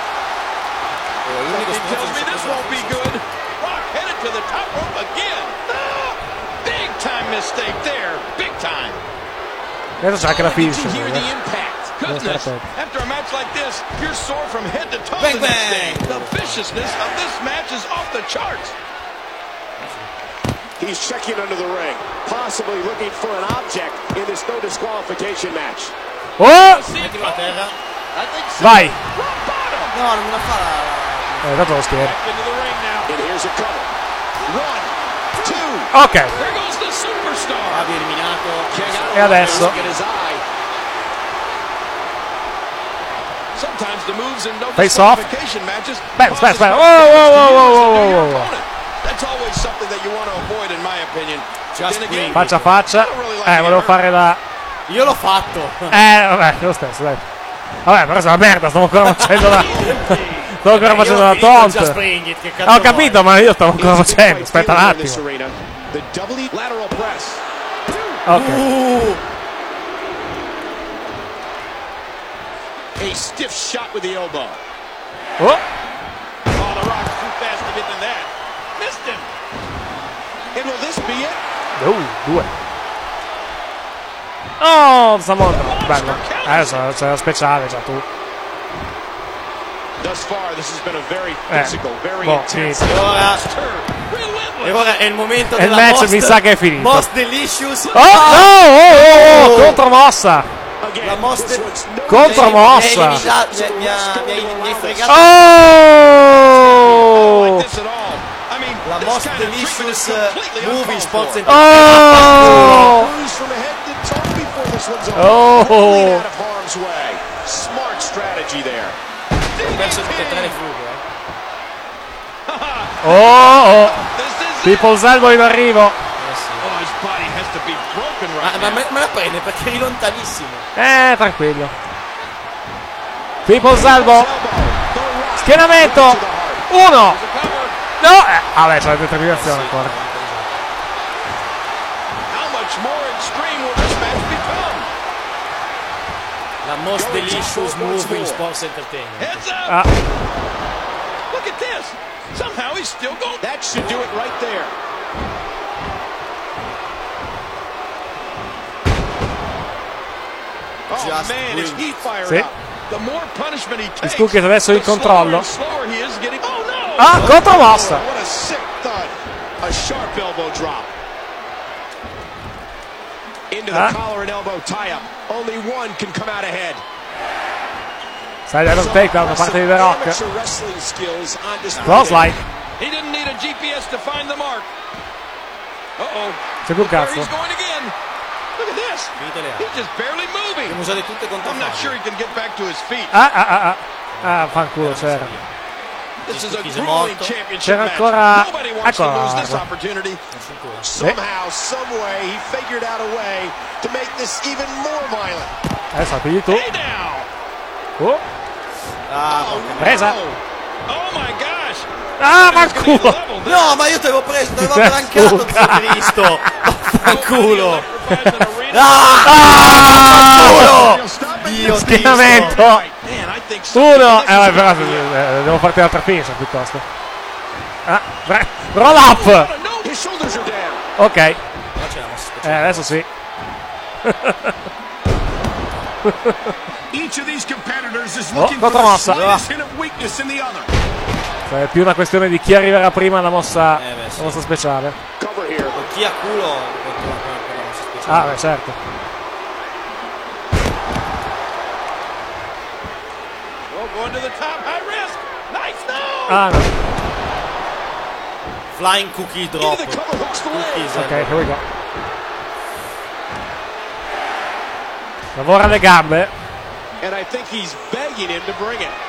S18: It tells me this won't be good. Rock headed to the top rope again. Oh, big time mistake there. Big time.
S3: Adesso c'è anche la
S18: Did
S3: finish.
S18: you hear the
S3: eh.
S18: impact?
S3: Devo stare
S18: Goodness.
S3: attento.
S18: After a match like this, you're sore from head to toe
S4: Bang,
S18: the next
S4: bang.
S18: day. The viciousness of this match is off the charts. He's checking under the ring, possibly looking for an object in this no disqualification match.
S3: Oh!
S4: Mettilo a terra.
S3: Vai!
S4: No, non la fa la...
S3: Eh, dato lo schiero.
S18: Into the ring now. And here's a cover. One, two.
S3: Ok.
S18: There goes the superstar.
S4: Fabio eliminato.
S3: E adesso?
S18: Sometimes the moves in no
S3: Face off.
S18: disqualification matches.
S3: Aspetta, aspetta, aspetta. Oh, oh, oh, oh, oh, oh.
S18: That's always something that you want to avoid, in my opinion.
S4: Just
S18: Then again,
S3: Faccia a faccia. Eh, volevo fare la...
S4: Io l'ho fatto.
S3: Eh, vabbè, lo stesso, dai. Vabbè, però sei una merda, stavo ancora facendo la... Stavo ancora facendo la taunt. Ho capito, ma io stavo ancora facendo. Aspetta un attimo.
S18: The double lateral press.
S3: Ok.
S18: Uh. A stiff shot with the elbow.
S3: Oh.
S18: Oh, the Rock's too fast to get to that. Missed him. And will this be it?
S3: Uh, due. Oh, Samoa. Bello. Adesso c'è la speciale già tu.
S18: Thus far, this has been a very
S3: Eh,
S18: physical, very
S3: boh,
S18: intense.
S3: finito.
S4: E ora, e ora è il momento
S3: E il
S4: della
S3: match
S4: most,
S3: mi sa che è finito.
S4: Most delicious.
S3: Oh, no! Oh, oh, oh, contromossa.
S4: La most
S3: Contromossa.
S4: Mi hai, mi ha, mi hai, mi hai fregato.
S3: Oh!
S4: La most delicious movie sports and
S3: Oh! Oh!
S18: Smart strategy there.
S4: Ho perso tutte e tre le fughe.
S3: Oh, oh. People's Elbow in arrivo.
S4: Ma, ma me, me la prende perché eri lontanissimo.
S3: Eh, tranquillo. People's Elbow. Schienamento. Uno. No. Eh, vabbè, c'è la determinazione ancora.
S4: most delicious move in sports entertainment.
S3: Ah.
S18: Look at this. Somehow he's still going. That should do it right there. Oh
S4: Just
S18: man, is he fired
S3: Sì.
S18: up. The more punishment he takes,
S3: Scookis adesso in
S18: the slower
S3: controllo.
S18: and slower he is getting. Oh no!
S3: Ah, contromossa.
S18: What a sick thud. A sharp elbow drop. Into the
S3: Ah.
S18: collar and elbow tie-up. Only one can come out ahead.
S3: Sai dallo takedown da parte di The Rock.
S18: Amateur wrestling skills on display.
S3: Clothesline.
S18: He didn't need a G P S to find the mark. Uh-oh.
S3: C'è un
S18: Look where
S3: cazzo.
S18: he's going again. Look at this. He's just barely moving.
S4: Usate tutte contro
S18: I'm not sure he can get back to his feet.
S3: Ah, ah, ah, ah. Ah, fanculo, c'era.
S18: This is a grueling championship
S3: C'era
S18: match.
S3: ancora.
S18: Nobody wants to
S3: Eccola.
S18: lose this opportunity. Somehow, some way, he figured out a way to make this even more violent.
S3: Adesso la pigli tu.
S18: Hey now.
S3: Oh.
S4: Ah,
S3: Presa.
S18: Oh my gosh.
S3: Ah, fanculo.
S4: No, ma io te l'avevo preso, te l'avevo brancato, zio Cristo. Fanculo. Ah! Dio,
S3: Schienamento. Uno. Eh, vabbè, però eh, devo farti l'altra finisher piuttosto. Ah, bra- roll up. Ok. Eh, adesso sì.
S18: Each of these competitors is
S3: Oh,
S18: looking for the
S3: contromossa.
S18: slightest hint of weakness in the other.
S3: È più una questione di chi arriverà prima alla mossa,
S4: Eh, beh, sì.
S3: la mossa speciale.
S18: Cover here.
S4: Chi ha culo contro la mossa speciale.
S3: Ah, beh, certo.
S18: Oh, going to the top, high risk. Nice, no.
S3: Ah, no.
S4: Flying cookie drop.
S18: Into the cover, hooks the leg.
S4: Cookies,
S3: Ok, here we go. Lavora le gambe.
S18: And I think he's begging him to bring it.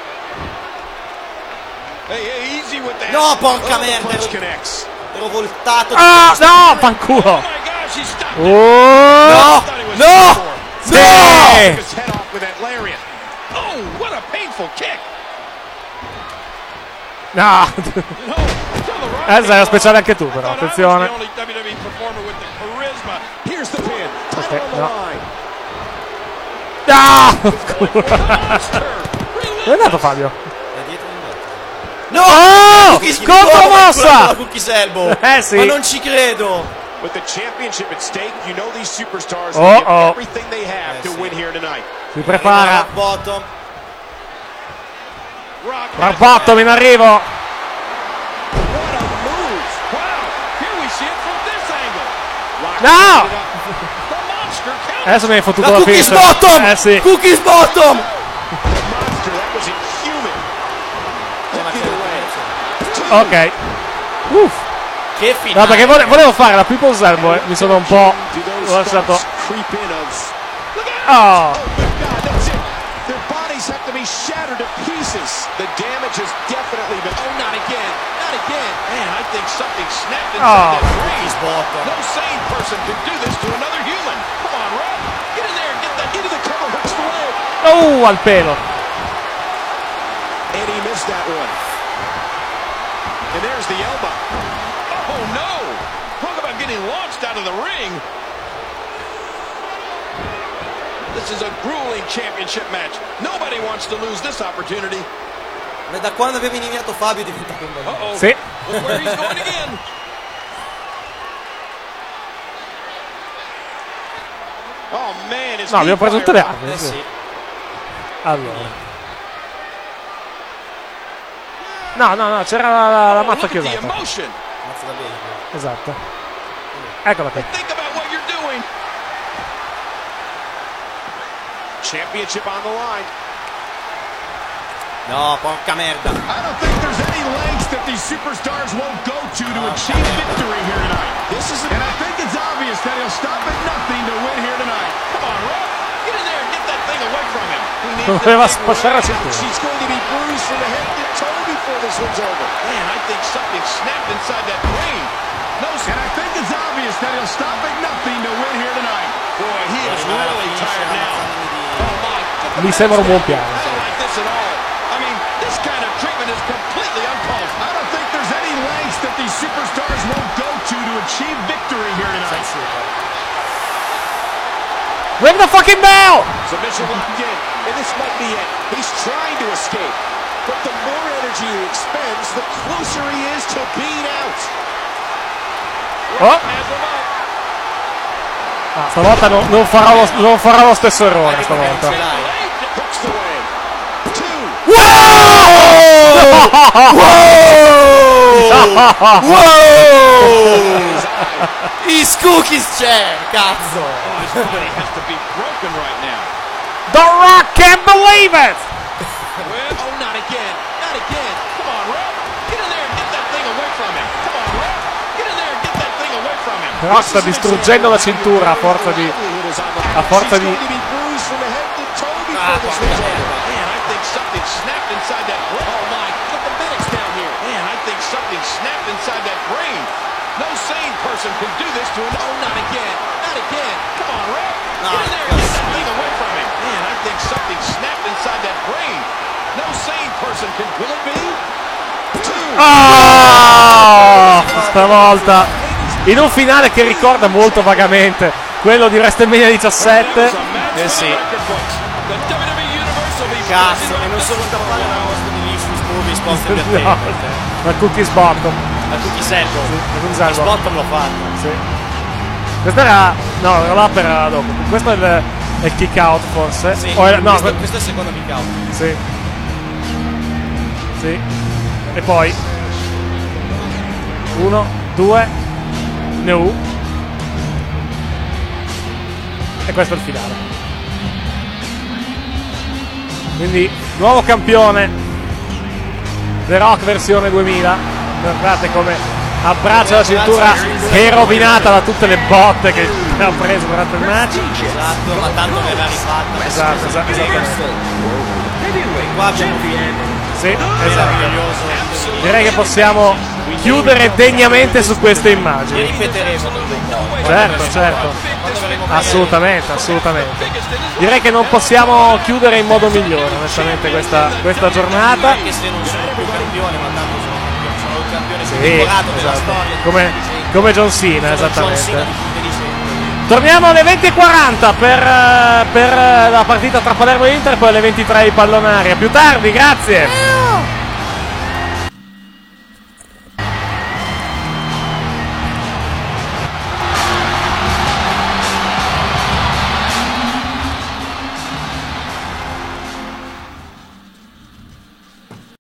S18: Hey, hey, easy with that.
S4: No, porca
S18: Oh, the
S4: merda.
S18: punch connects.
S4: Ero voltato.
S3: Ah, no, fanculo.
S18: Oh my gosh, he stopped it.
S3: Oh,
S4: No, no,
S3: sì.
S18: Took his head off with that lariat. Oh, what a painful kick.
S3: No.
S18: No, to the right.
S3: Adesso è la speciale anche tu, però.
S18: I thought I was
S3: Attenzione.
S18: the only W W E performer with the charisma. Here's the pin.
S3: Ok,
S18: Title on the
S3: no.
S18: line.
S3: Ah!
S18: Monster.
S3: Dove è andato Fabio?
S4: No!
S3: Oh!
S4: Cookies-
S3: Contromossa!
S4: La Cookies elbow.
S3: Eh sì.
S4: Ma non ci credo.
S18: With the championship at stake, you know these superstars
S3: Oh,
S18: will give
S3: oh.
S18: everything they have
S4: Eh,
S18: to
S4: sì.
S18: win here tonight.
S3: Si prepara.
S4: Rock bottom.
S18: Rock
S3: Rock bottom in arrivo.
S18: What a move! Wow! Here we see it from this angle. Rock
S3: No!
S18: picks it up. The monster count.
S3: Adesso mi hai fottuto
S4: La
S3: la
S4: Cookies
S3: finisher.
S4: bottom.
S3: Eh sì.
S4: Cookies bottom.
S18: Monster, that was inhuman. Took it away.
S3: Ok. Uff.
S4: Che
S3: No,
S4: finale.
S3: perché vole- volevo fare la People's Elbow, eh. Mi sono un po'.
S18: Do those
S3: L'ho lasciato.
S18: thoughts creep in of
S3: Oh.
S18: oh good God, that's it. Their bodies have to be shattered to pieces. The damage has definitely been. Oh, not again, not again. Man, I think something snapped inside
S3: Oh.
S18: that brain.
S4: Cookies bottom.
S18: No sane person could do this to another human. Come on, Rob, get in there and get that into the cover. Hooks the leg,
S3: Oh, al pelo.
S18: and he missed that one. And there's the elbow. Oh no! Talk about getting launched out of the ring. This is a grueling championship match. Nobody wants to lose this opportunity.
S4: Ma da quando avevo eliminato Fabio è diventato un bambino.
S18: Uh-oh.
S3: Sì.
S18: Look where he's going again. Oh man, his
S3: No, abbiamo preso tutte le armi.
S4: Eh
S3: sì.
S4: sì.
S3: Allora. No, no, no, c'era la, la, la mazza
S18: Look at the
S3: chiusata.
S18: emotion.
S4: Mazza da baseball.
S3: Esatto. Eccola qui.
S18: Think about what you're doing. Championship on the line.
S4: No, porca merda.
S18: I don't think there's any lengths that these superstars won't go to to achieve victory here tonight. This is, and I think it's obvious that he'll stop at nothing to win here tonight. Come on, Rob, get in there and get that thing away from him. He needs
S3: Doveva
S18: that big
S3: spostare la
S18: right.
S3: cintura.
S18: She's going to be bruised from the head to toe before this one's over. Man, I think something snapped inside that brain. No, and I think it's obvious that he'll stop at nothing to win here tonight. Boy, he is really tired now. Oh my.
S3: Mi sembra un buon piano.
S18: I don't like this at all. I mean, this kind of treatment is completely uncalled for. I don't think there's any lengths that these superstars won't go to to achieve victory here tonight.
S3: Ring the fucking bell!
S18: Submission locked in. yet. He's trying to escape. But the more energy he expends, the closer he is to being out.
S3: Oh. Ah, stavolta non, non, farò lo, non farò lo stesso errore stavolta.
S4: Wow! Wow! His cookies c'è, cazzo!
S3: The Rock can't believe it!
S18: Oh, not again, not again. Come on, Rock. Get in there and get that thing away from him. Come on, Rock. Get in there and get that thing away from him.
S3: Rock sta distruggendo la cintura a forza di a forza di
S18: Ah, man, I think something snapped inside that brain. Oh my, look at the medics down here. Man, I think something snapped inside that brain. No sane person can do this to him. Oh, not again, not again. Come on, Rock. Get in there and get that thing away from him. Man, I think something snapped inside that brain. No sane person can. Will it be?
S3: Oh, stavolta in un finale che ricorda molto vagamente quello di WrestleMania diciassette.
S4: Eh sì. Cazzo, e non sono capace da nostro di Vicious Movie Spot per te.
S3: Ma Cookies Bottom.
S4: Ma Cookies Bottom.
S3: Sì,
S4: Cookies Bottom l'ho fatto.
S3: Sì. Questa era. No, era l'upper era dopo. Questo è il, è il kick out forse.
S4: Sì,
S3: o era, no,
S4: questo,
S3: que-
S4: questo è il secondo kick out.
S3: Sì. Sì. E poi uno, due, no. E questo è il finale. Quindi nuovo campione The Rock versione duemila. Guardate come abbraccia la cintura che è rovinata da tutte le botte che ha preso durante il match.
S4: Esatto, ma tanto verrà rifatta.
S3: Esatto, esatto, esattamente.
S4: Qua abbiamo
S3: Sì, esatto. Direi che possiamo chiudere degnamente su queste immagini.
S4: Ripeteremo.
S3: Certo, certo. Assolutamente, assolutamente. Direi che non possiamo chiudere in modo migliore, onestamente, questa, questa giornata.
S4: Anche se non sono più campione, ma tanto sono, sono il campione più
S3: Sì,
S4: decorato della
S3: esatto.
S4: storia.
S3: Come, come John Cena,
S4: John
S3: esattamente.
S4: Cena di tutti i sempre.
S3: Torniamo alle venti e quaranta per, per la partita tra Palermo e Inter, poi alle ventitré i pallonaria. Più tardi, grazie.